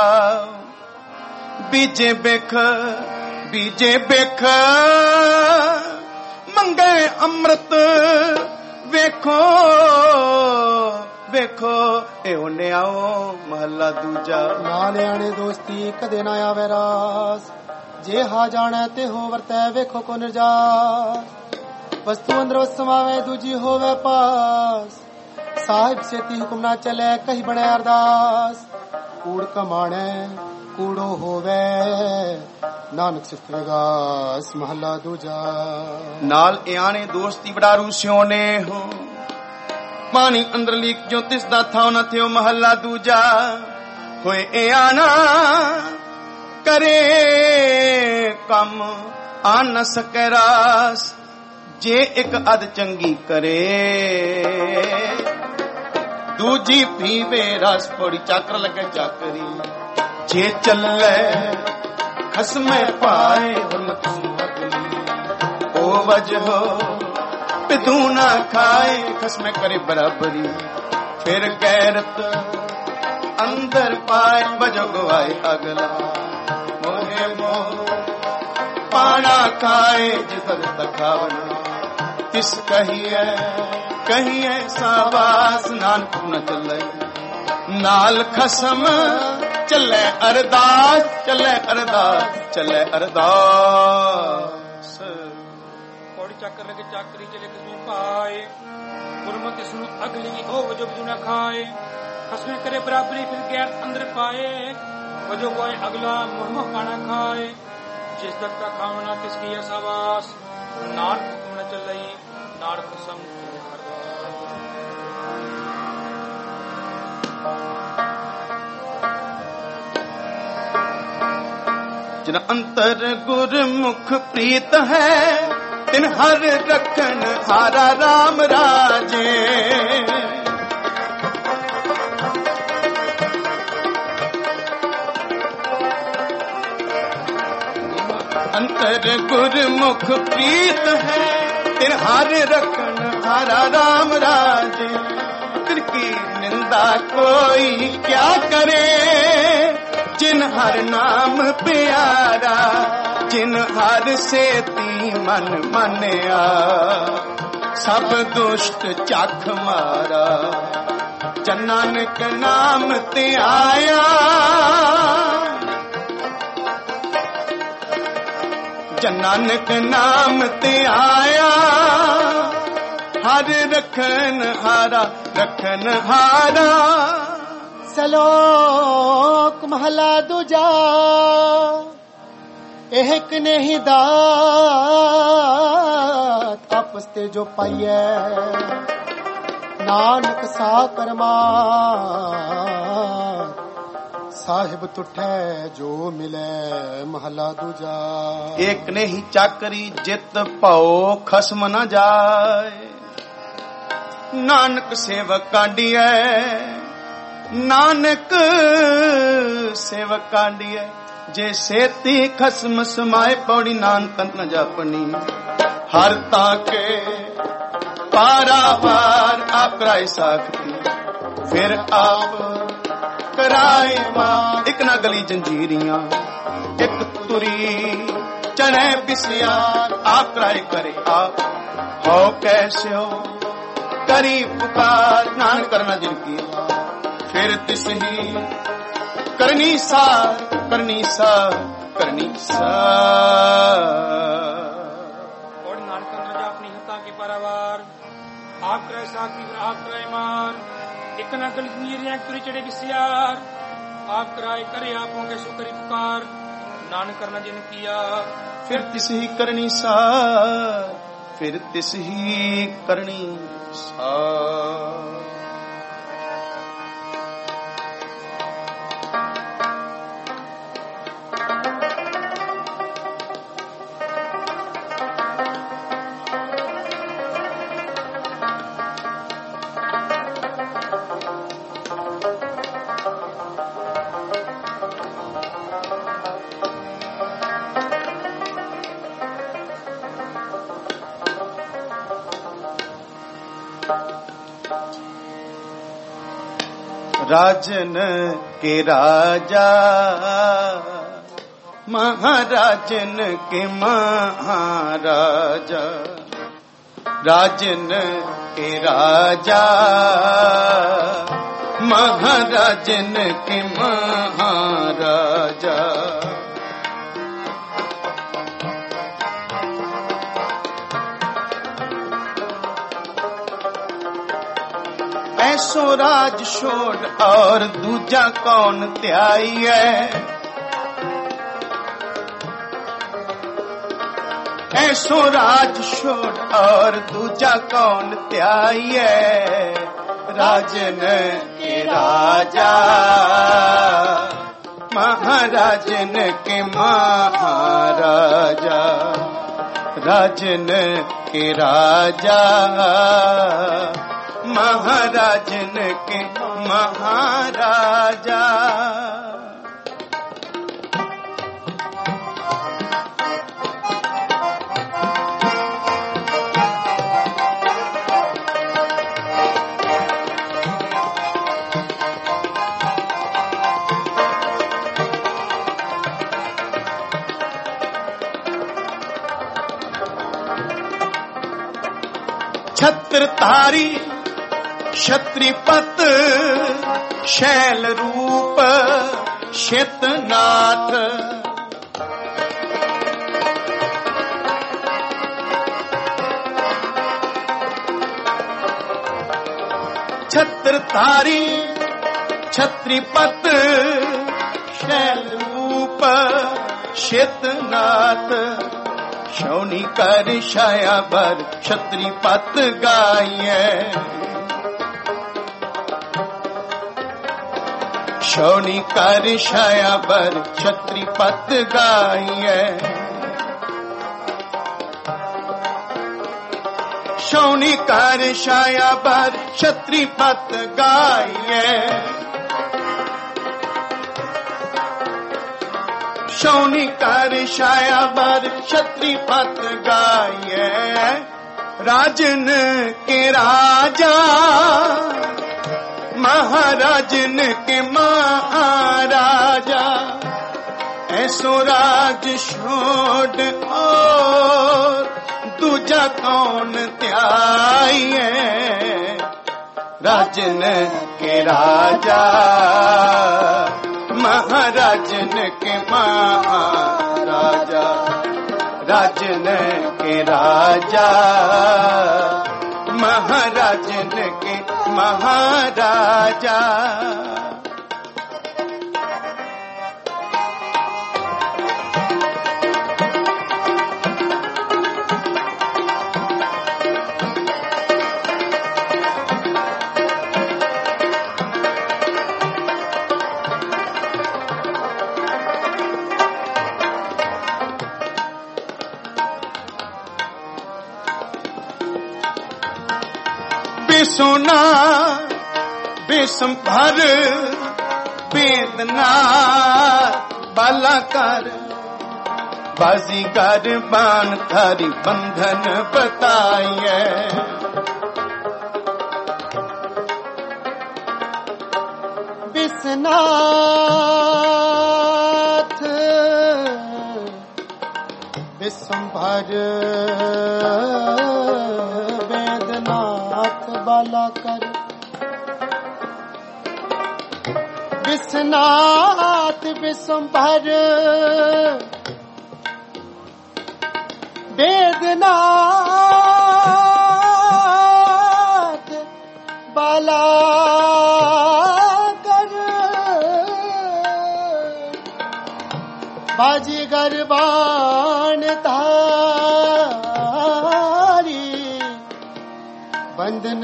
ਬੀਜੇ ਬਿਖ ਬੀਜੇ ਬਿਖ ਮੰਗੇ ਅੰਮ੍ਰਿਤ ਵੇਖੋ ਵੇਖੋ ਇਹ ਉਹਨੇ ਆਓ ਮਹਲਾ ਦੂਜਾ ਨਾ ਨਿਆਣੇ ਦੋਸਤੀ ਕਦੇ ਨਾ ਆਵੇ ਰਾਸ ਜੇ ਹਾ ਜਾਣੈ ਤੇ ਹੋ ਵਰਤੈ ਵੇਖੋ ਕੋ ਨਿਰਜਾਸ ਵਸਤੂ ਅੰਦਰ ਸਮਾਵੇ ਦੂਜੀ ਹੋਵੇ ਪਾਸ ਸਾਹਿਬ ਸੇਤੀ ਹੁਕਮ ਨਾ ਚਲੇ ਕਹੀ ਬਣੇ ਅਰਦਾਸ ਕੂੜ ਕਮਾਣੈ ਕੂੜੋ ਹੋਵੇ ਨਾਨਕ ਸਿਫਤ ਵਿਗਾਸ ਮਹਲਾ ਦੂਜਾ ਨਾਲ ਇਆਣੇ ਦੋਸਤੀ ਬੜਾਰੂ ਸਿਓ ਨੇ ਹੋ ਪਾਣੀ ਅੰਦਰ ਲੀਕ ਜੋ ਤਿਸ ਦਾ ਥਾਉ ਨਾ ਥਿਓ ਮਹਲਾ ਦੂਜਾ ਹੋਏ ਇਆਣਾ ਕਰੇ ਕੰਮ ਆ ਨ ਸਕੈ ਰਾਸ ਜੇ ਇੱਕ ਅਧ ਚੰਗੀ ਕਰੇ ਦੂਜੀ ਪੀਵੇ ਰਸ ਪੌੜੀ ਚੱਕਰ ਲੱਗੇ ਚੱਕਰੀ ਜੇ ਚੱਲੇ ਖਸਮੇ ਪਾਏ ਹੁਰਮਤ ਅਗਲੀ ਉਹ ਵਜਹ ਪਿਦੂ ਨਾ ਖਾਏ ਖਸਮੇ ਕਰੇ ਬਰਾਬਰੀ ਫਿਰ ਗੈਰਤ ਅੰਦਰ ਪਾਏ ਵਜੋ ਗਵਾਏ ਅਗਲਾ ਮੋਹੇ ਮੋਹ ਪਾਣਾ ਖਾਏ ਜਿਤਰ ਤਖਾਵਨਾ ਤਿਸ ਕਹੀਏ ਕਹੀਏ ਸਾਬਾਸ ਨਾਨਕ ਨ ਚੱਲੇ ਨਾਲ ਖਸਮ ਚੱਲੇ ਅਰਦਾਸ ਚੱਲੇ ਅਰਦਾਸ ਚੱਲੇ ਅਰਦਾਸ ਪੌੜੀ ਚੱਕਰ ਲਗੇ ਚੱਕਰੀ ਚਲੇ ਕਿਸਮੇ ਪਾਏ ਗੁਰਮਤ ਇਸ ਨੂੰ ਅਗਲੀ ਹੋ ਵਜੋ ਬਿਜੂ ਨਾ ਖਾਏ ਖਸਮੇ ਕਰੇ ਬਰਾਬਰੀ ਫਿਰ ਗੈਰ ਅੰਦਰ ਪਾਏ ਵਜੋ ਕੋਈ ਅਗਲਾ ਮੁਹਮਾ ਪਾਣਾ ਖਾਏ ਜਿਸ ਤੱਕ ਦਾ ਖਾਵਣਾ ਤਿਸ ਕੀ ਅਸਾਵਾਸ ਨਾਨਕ ਹੁਕਮ ਨ ਚੱਲਈ ਨਾਨਕ ਸੰਗ जिन अंतर गुरमुख प्रीत है तिन हर रखन हारा राम राजे। अंतर गुरमुख प्रीत है तिन हर रखन हारा राम राजे। की निंदा कोई क्या करे जिन हर नाम प्यारा, जिन हर सेती मन मानिया सब दुष्ट चख मारा। जन नानक नाम ते आया, जन नानक नाम ते आया हर रखन हारा रखन हारा। सलोक महला दूजा एक नहीं दात आपस ते जो पाइए नानक सा करमा साहिब तुठे जो मिले महला दूजा। एक ने ही चाकरी जित पाओ खसम न जाए, नानक सेवक कांडिया नानक सेवक कांडिया। जे सेती खसम समाए पौड़ी नानक न जापनी। हर ताके पारावार आप कराए साखती फिर आप कराए मां। एक ना गली जंजीरियां एक तुरी चने बिसिया आप कराए करे आप हो कैसे हो करी पुकार नान करना जिनकी। फिर तिस ही करनी सार करनी सार करनी सार। और नानक राजा अपनी हत्ता के पारावार आप करे साथी आप करे मार। एक ना गली नीरियां तुरी चढ़े बिसियार आप कराए करे आपों के सुकरी पुकार नान करना जिन किया। फिर तिस ही करनी सार फिर तिस ही करनी सार। राजन के राजा महाराजन के महाराजा। राजन के राजा महाराजन के महाराजा। ऐसो राज छोड़ और दूजा कौन त्याई है। ऐसो राज छोड़ और दूजा कौन त्याई है। राजन के राजा महाराजन के महाराजा। राजन के राजा महाराजन के महाराजा। छत्रधारी क्षत्रिपत शैल रूप शेतनाथ। छत्रधारी छत्रिपत शैल रूप शेतनाथ। शौनी कर छाया भर क्षत्रिपत गाये। शौनी कर छाया बर छत्री पत गाइए शौनी कर छाया बर छत्री पत गाइए शौनी कर छाया बर छत्री पत गाइए राजन के राजा महाराजन के महाराजा ऐसो राज छोड़ और दूजा कौन त्याइए राजन के राजा महाराजन के महाराजा राजन के राजा महाराजन के महाराजा बेसोना बेसंभर वेदना बालाकार बाजीगर बान थारी बंधन बताइए विश्वनाथ विश्वंभर वेदनाथ बालाकर विश्वनाथ विश्वंभर वेदनाथ बालाकर बाजीगर बाण तारी बंधन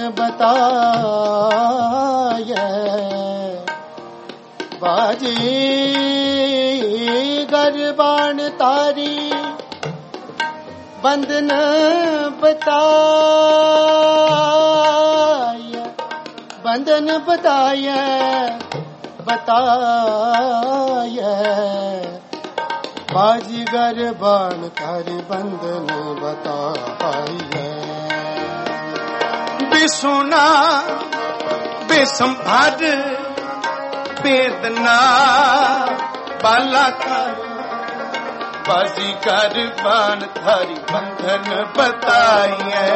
बताए बाजी गरबान तारी बंधन बताए बंधन बताए बताए बाजी गरबान तारी बंधन बताए बेसोना बेसंभर वेदना बालाकार बाजीगर बान थारी बंधन बताइए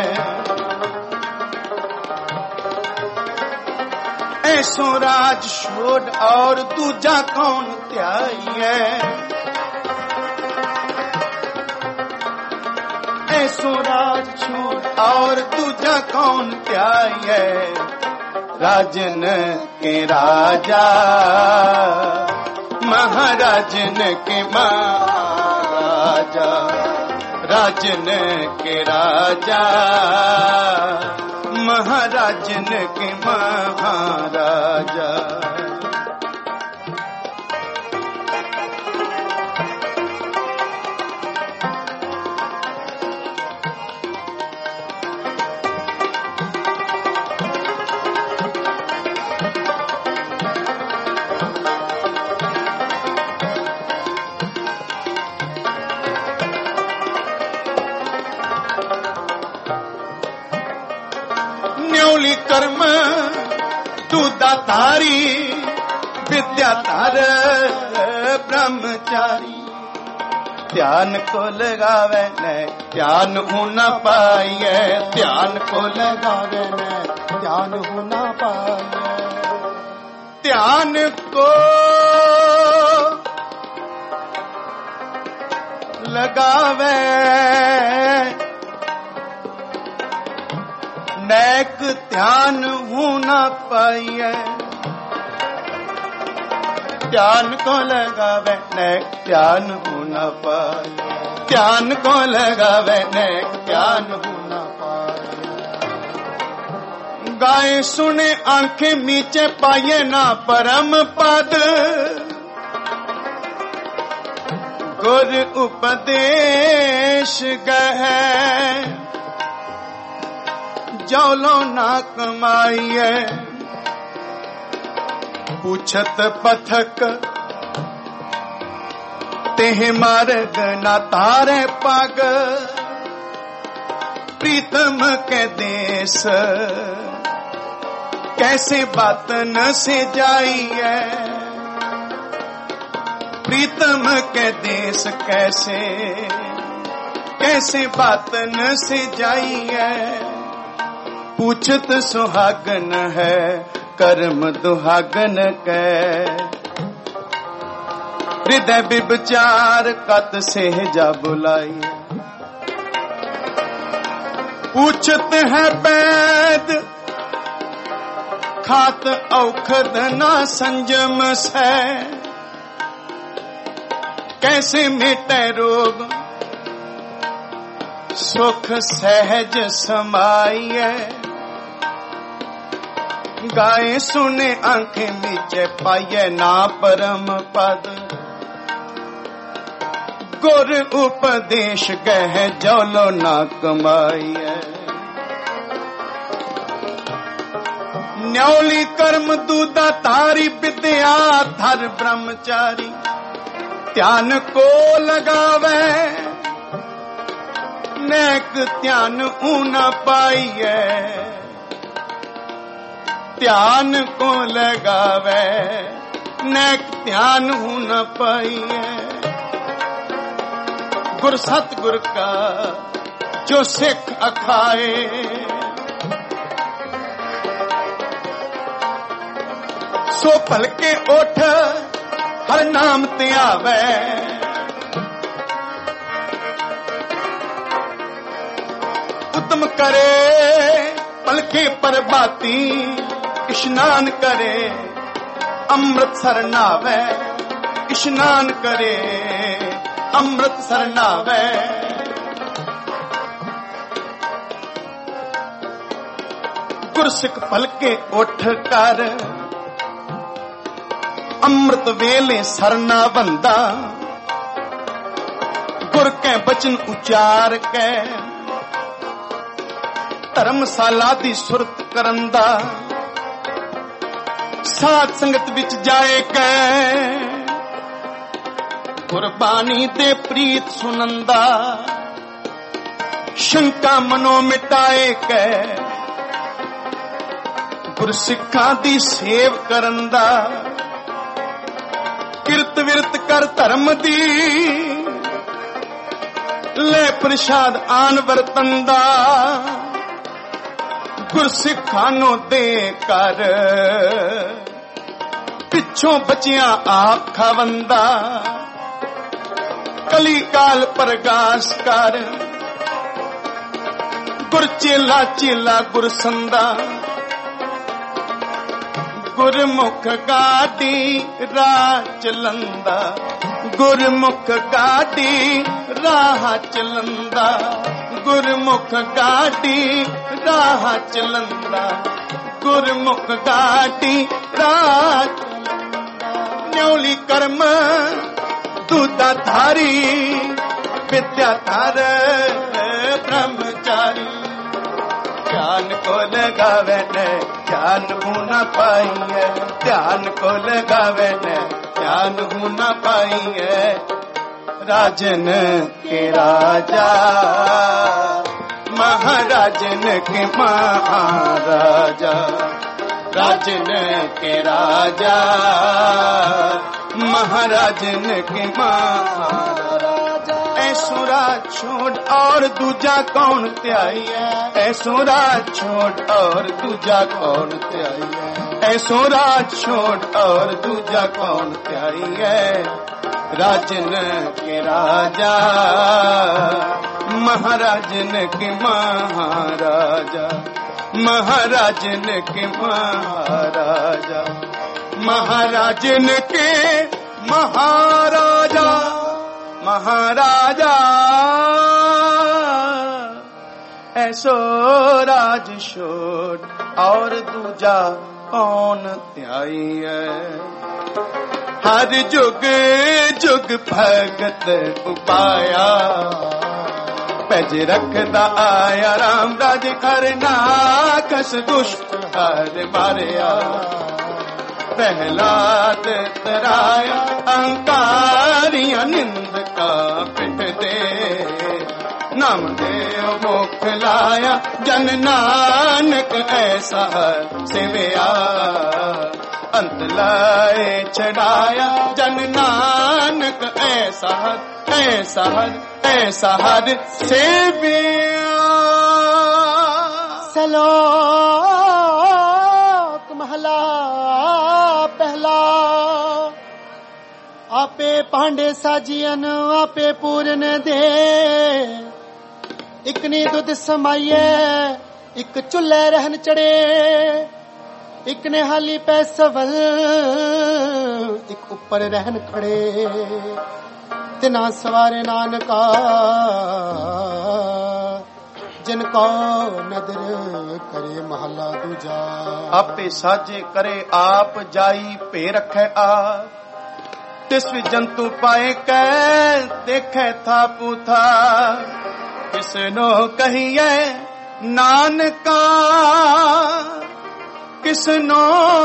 ऐसो राज छोड़ और दूजा कौन त्याइए ऐसो राज छोड़ और दूजा कौन त्याइए राजन के राजा महाराजन के महाराजा राजन के राजा महाराजन के महाराजा कर्म दुदातारी विद्याधार ब्रह्मचारी ध्यान को लगावे न ध्यान हो न पाइए ध्यान को लगावे न ध्यान हो न पाइए ध्यान को लगावे नैक ध्यान हो न पाइए ध्यान को लगावे नैक ध्यान हो न पाइए ध्यान को लगावे नैक ध्यान हो न पाइए गाए सुने आंखें मीचे पाए ना परम पद गुर उपदेश गहे जौलो ना कमाइए पूछत पथक तेह मार्ग ना तारे पग प्रीतम के देश कैसे बात न से जाइए प्रीतम के देश कैसे कैसे बात न से जाइए पूछत सुहागन है कर्म दुहागन के हृदय विचार कत से जा बुलाई पूछत है वैद खात औखद ना संजम से कैसे मिटे रोग सुख सहज समाइए गाए सुने आंखें नीचे पाइए ना परम पद गुर उपदेश गह जौलो ना कमाइए न्यौली कर्म दूदा तारी विद्या धर ब्रह्मचारी ध्यान को लगावे नेक ध्यान ऊना पाइए ध्यान को लगावे नेक ध्यान ऊना पाइए गुर सतगुर का जो सिख अखाए सो पल के उठ हर नाम ते आवे उत्तम करे पलके पर बाती स्नान करे अमृत सरनावे स्नान करे अमृत सरनावे गुरसिख पलके उठ कर अमृत वेले सरना बंदा गुर के बचन उचार के धर्मशाला दी सुरत करंदा साध संगत विच जाए के गुरबानी दे प्रीत सुनंदा शंका मनो मिटाए के गुरसिखा दी सेव करंदा किरत विरत कर धर्म दी ले प्रसाद आन वरतंदा गुरसिखा नो दे कर पिछों बचिया आप खावंदा कली काल प्रगास कर गुर चेला चेला गुरसंदा गुरमुख गाड़ी राह चलंदा गुरमुख गाड़ी राह चलंदा गुरमुख गाड़ी राह चलंदा गुरमुख गाड़ी राह न्यौली कर्म दूता धारी विद्या धार ब्रह्मचारी ध्यान को लगावे ने ध्यान न पाइए ध्यान को लगावे ने ध्यान न पाइए राजन के राजा महाराजन के महाराजा राजन के राजा महाराजन के महाराजा ऐसुरा छोड़ और दूजा कौन त्याई है ऐसुरा छोड़ और दूजा कौन त्याई है ऐसुरा छोड़ और दूजा कौन त्याई है राजन के राजा महाराजन के महाराजा महाराजन के महाराजा महाराजन के महाराजा महाराजा ਐਸੋ ਰਾਜ ਛੋੜ ਔਰ ਦੂਜਾ ਕੌਣ ਧਿਆਈ ਹੈ। ਹਰ ਜੁਗ ਜੁਗ ਭਗਤ ਉਪਾਇਆ ਭਜ ਰੱਖਦਾ ਆਇਆ ਰਾਮ ਰਾਜ ਕਰਨਾ ਕਸ ਦੁਸ਼ਟ ਹਰ ਮਾਰਿਆ। ਪ੍ਰਹਿਲਾਦ ਤਰਾਇਆ ਅਹੰਕਾਰੀਆਂ ਨਿੰਦਕਾ ਪਿੱਠ ਦੇ ਨਾਮ ਦੇਵ ਮੁਖ ਲਾਇਆ ਜਨ ਨਾਨਕ ਐਸਾ ਸੇਵਿਆ। ਅੰਤ ਲਾਏ ਛਡਾਇਆ ਜਨ ਨਾਨਕ ਐਸਾ ਐਸਾ ਐਸਾ ਹਰ ਸੇਵਿਆ। ਸਲੋਕ ਮਹਲਾ ਪਹਿਲਾ। ਆਪੇ ਭਾਂਡੇ ਸਾਜੀਅਨ ਆਪੇ ਪੂਰਨ ਦੇ। ਇੱਕ ਨੇ ਦੁੱਧ ਸਮਾਈਏ ਇੱਕ ਚੁੱਲ੍ਹੇ ਰਹਿਣ ਚੜੇ। ਇੱਕ ਨੇ ਹਾਲੀ ਪੈ ਸਵਲ ਇੱਕ ਉੱਪਰ ਰਹਿਣ ਖੜੇ। ਤਿਨਾ ਸਵਾਰੇ ਨਾਨਕਾ ਜਿਨ ਕੋ ਨਦਰ ਕਰੇ ਮਹਲਾ ਦੂਜਾ। ਆਪੇ ਸਾਜੇ ਕਰੇ ਆਪ ਜਾਈ ਭੇ ਰਖੈ ਆਪ। ਤਿਸ ਵੀ ਜੰਤੂ ਪਾਏ ਕੈ ਦੇਖੈ ਥਾਪੂ ਥਾ। ਕਿਸ ਨੂੰ ਕਹੀਏ ਨਾਨਕਾ ਕਿਸ ਨੂੰ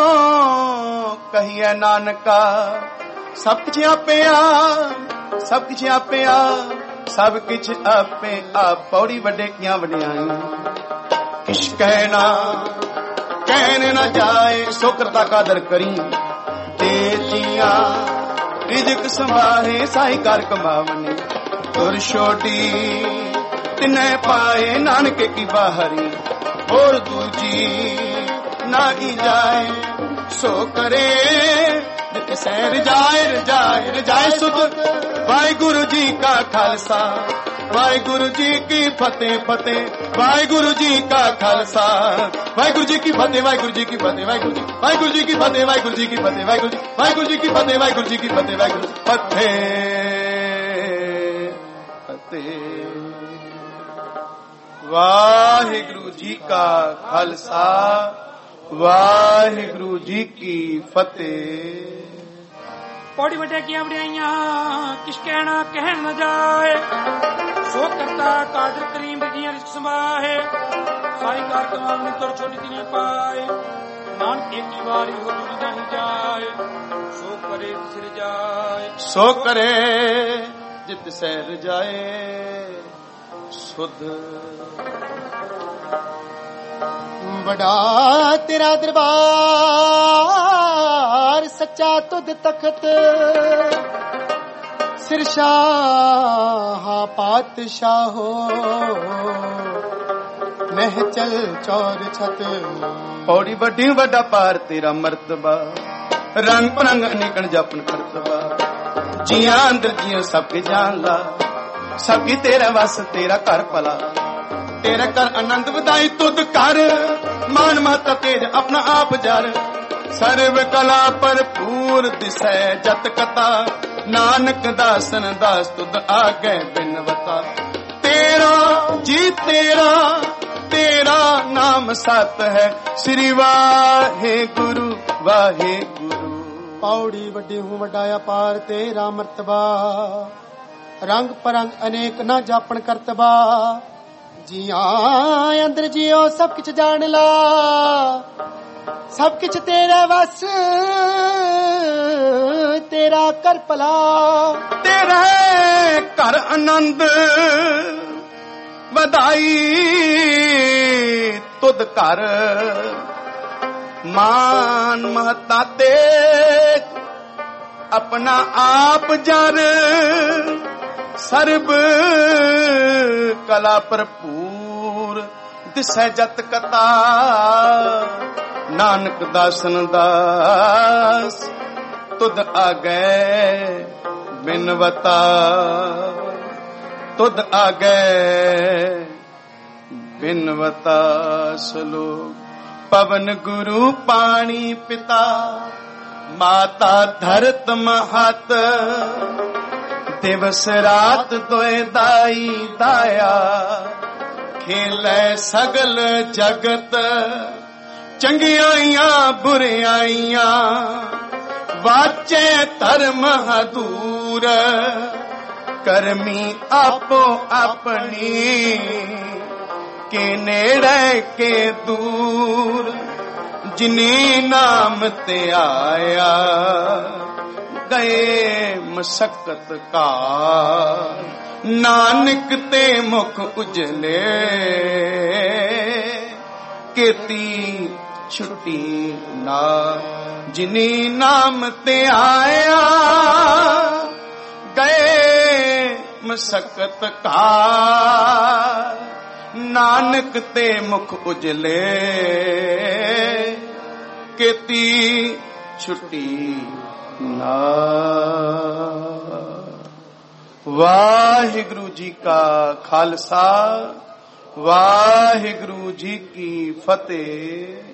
ਕਹੀਏ ਨਾਨਕਾ। ਸਭ ਕੁਛ ਆਪੇ ਆ ਸਭ ਕੁਛ ਆਪੇ ਆ ਸਭ ਕੁਛ ਆਪੇ ਆ। ਪੌੜੀ ਵੱਡੇ ਕੀਆਂ ਵਡਿਆਈ ਕਿਛ ਕਹਿਣਾ ਕਹਿਣ ਨਾ ਜਾਏ। ਸੋ ਕਰਤਾ ਕਾਦਰ ਕਰੀ ਤੇ ਜੀਆਂ ਰਿਜ਼ਕ ਸੰਭਾਹੇ ਸਾਈ ਕਰ ਕਮਾਵਨੇ। ਤੁਰ ਛੋਟੀ ਤਿਨੇ ਪਾਏ ਨਾਨਕੇ ਕੀ ਬਾਹਰੀ। ਹੋਰ ਦੂਜੀ ਨਾ ਹੀ ਜਾਏ ਸੋ ਕਰੇ ਜਿਤ ਸਹਿ ਰਜਾਏ ਰਜਾਏ ਰਜਾਏ ਸੁਧ। ਵਾਹਿਗੁਰੂ ਜੀ ਕਾ ਖਾਲਸਾ ਵਾਹਿਗੁਰੂ ਜੀ ਕੀ ਫਤਿਹ ਫਤਿਹ। ਵਾਹਿਗੁਰੂ ਜੀ ਕਾ ਖਾਲਸਾ ਵਾਹਿਗੁਰੂ ਜੀ ਕੀ ਫਤਿਹ ਵਾਹਿਗੁਰੂ ਜੀ ਕੀ ਫਤਿਹ ਵਾਹਿਗੁਰੂ ਜੀ ਵਾਹਿਗੁਰੂ ਜੀ ਕੀ ਫਤਿਹ ਵਾਹਿਗੁਰੂ ਜੀ ਕੀ ਫਤਿਹ ਵਾਹਿਗੁਰੂ ਜੀ ਵਾਹਿਗੁਰੂ ਜੀ ਕੀ ਫਤਿਹ ਵਾਹਿਗੁਰੂ ਜੀ ਕੀ ਫਤਿਹ ਵਾਹਿਗੁਰੂ ਫਤਿਹ ਫਤਿਹ। ਵਾਹਿਗੁਰੂ ਜੀ ਕਾ ਖਾਲਸਾ ਵਾਹਿਗੁਰੂ ਜੀ ਕੀ ਫਤਿਹ। ਪੌੜੀ ਵੱਡੇ ਕੀਆਂ ਵਡਿਆਈਆਂ ਕਿਛ ਕਹਿਣਾ ਕਹਿਣ ਨਾ ਜਾਏ। ਸੋ ਕਰਤਾ ਕਾਦਰ ਕਰੀਮ ਰਜੀਆਂ ਰਿਜ਼ਕ ਸੰਭਾਹੇ। ਸਾਈ ਕਾਰ ਕਮਾਵਨੀ ਤੁਰ ਛੋਟੀ ਤਿਨੇ ਪਾਏ। ਨਾਨਕ ਇੱਕ ਹੀ ਵਾਰੀ ਹੋ ਦੂਜੀ ਨਹੀਂ ਜਾਏ। ਸੋ ਕਰੇ ਸਿਰ ਜਾਏ ਸੋ ਕਰੇ ਜਿਤ ਸਹਿ ਰਜਾਏ ਸੁਧ। ਬੜਾ ਤੇਰਾ ਦਰਬਾਰ ਸੱਚਾ ਤੁਧ ਤਖਤ। ਸਿਰ ਸ਼ਾਹ ਪਾਤਸ਼ਾਹੋ ਮਹਿ ਚਲ ਚੌਰ ਛਤ। ਪੌੜੀ ਵੱਡੀ ਵੱਡਾ ਪਾਰ ਤੇਰਾ ਮਰਤਬਾ। ਰੰਗ ਪਰੰਗ ਅਨੇਕਣ ਜਪਨ ਕਰਤਬਾ। ਜੀਆਂ ਅੰਦਰ ਜੀਓ ਸਭ ਕੇ ਜਾਣ ਲਾ। ਸਭ ਕੀ ਤੇਰਾ ਵਸ ਤੇਰਾ ਘਰ ਭਲਾ। ਤੇਰਾ ਕਰ ਆਨੰਦ ਵਧਾਈ ਤੁਧ ਕਰ। ਮਾਨ ਮਹਤਾ ਤੇਜ ਆਪਣਾ ਆਪ ਜਰ। ਸਰਵ ਕਲਾ ਭਰਪੂਰ ਦਿਸੈ ਜਤ ਕਤਾ। ਨਾਨਕ ਦਾਸਨ ਦਾਸ ਤੁਧ ਆਗੇ ਬਿਨਵਤਾ। ਤੇਰਾ ਜੀ ਤੇਰਾ ਤੇਰਾ ਨਾਮ ਸਤ ਹੈ। ਸ੍ਰੀ ਵਾਹਿਗੁਰੂ ਵਾਹਿਗੁਰੂ। ਪੌੜੀ ਵੱਡੀ ਹੂੰ ਵੱਡਾ ਅਪਾਰ ਤੇਰਾ ਮਰਤਬਾ। ਰੰਗ ਪਰੰਗ ਅਨੇਕ ਨਾ ਜਾਪਣ ਕਰਤਬਾ। ਜੀਆਂ ਅੰਦਰ ਜੀਓ ਸਭ ਕੁਛ ਜਾਣ ਲਾ। ਸਭ ਕੁਛ ਤੇਰਾ ਵਸ ਤੇਰਾ ਕਰ ਭਲਾ। ਤੇਰੇ ਘਰ ਆਨੰਦ ਵਧਾਈ ਤੁਧ ਘਰ। ਮਾਨ ਮਹਤਾ ਤੇ ਆਪਣਾ ਆਪ ਜਰ। ਸਰਬ ਕਲਾ ਭਰਪੂਰ ਦਿਸੈ ਜਤ ਕਤਾ। ਨਾਨਕ ਦਾਸਨ ਦਾਸ ਤੁਧ ਆਗੇ ਬਿਨਵਤਾ। ਤੁਧ ਆਗੇ ਬਿਨਵਤਾ। ਸਲੋਕ ਪਵਨ ਗੁਰੂ ਪਾਣੀ ਪਿਤਾ। ਮਾਤਾ ਧਰਤ ਮਹਤ। ਦਿਵਸ ਰਾਤ ਦੋਇ ਦਾਈ ਦਾਇਆ। ਖੇਲੇ ਸਗਲ ਜਗਤ ਚੰਗਿਆਈਆਂ ਬੁਰਿਆਈਆਂ ਵਾਚੇ ਧਰਮ ਹਦੂਰ ਕਰਮੀ ਆਪੋ ਆਪਣੀ ਕੇ ਨੇੜੇ ਕੇ ਦੂਰ ਜਿਨੀ ਨਾਮ ਤੇ ਆਇਆ ਗਏ ਮਸਕਤ ਕਾ ਨਾਨਕ ਤੇ ਮੁਖ ਉਜਲੇ ਕੀਤੀ ਛੁੱਟੀ ਨਾ ਜਿਨੀ ਨਾਮ ਤੇ ਆਇਆ ਗਏ ਮਸਕਤ ਕਾ ਨਾਨਕ ਤੇ ਮੁਖ ਉਜਲੇ ਕੀਤੀ ਛੁੱਟੀ ਨਾ। ਵਾਹਿਗੁਰੂ ਜੀ ਕਾ ਖਾਲਸਾ ਵਾਹਿਗੁਰੂ ਜੀ ਕੀ ਫਤਿਹ।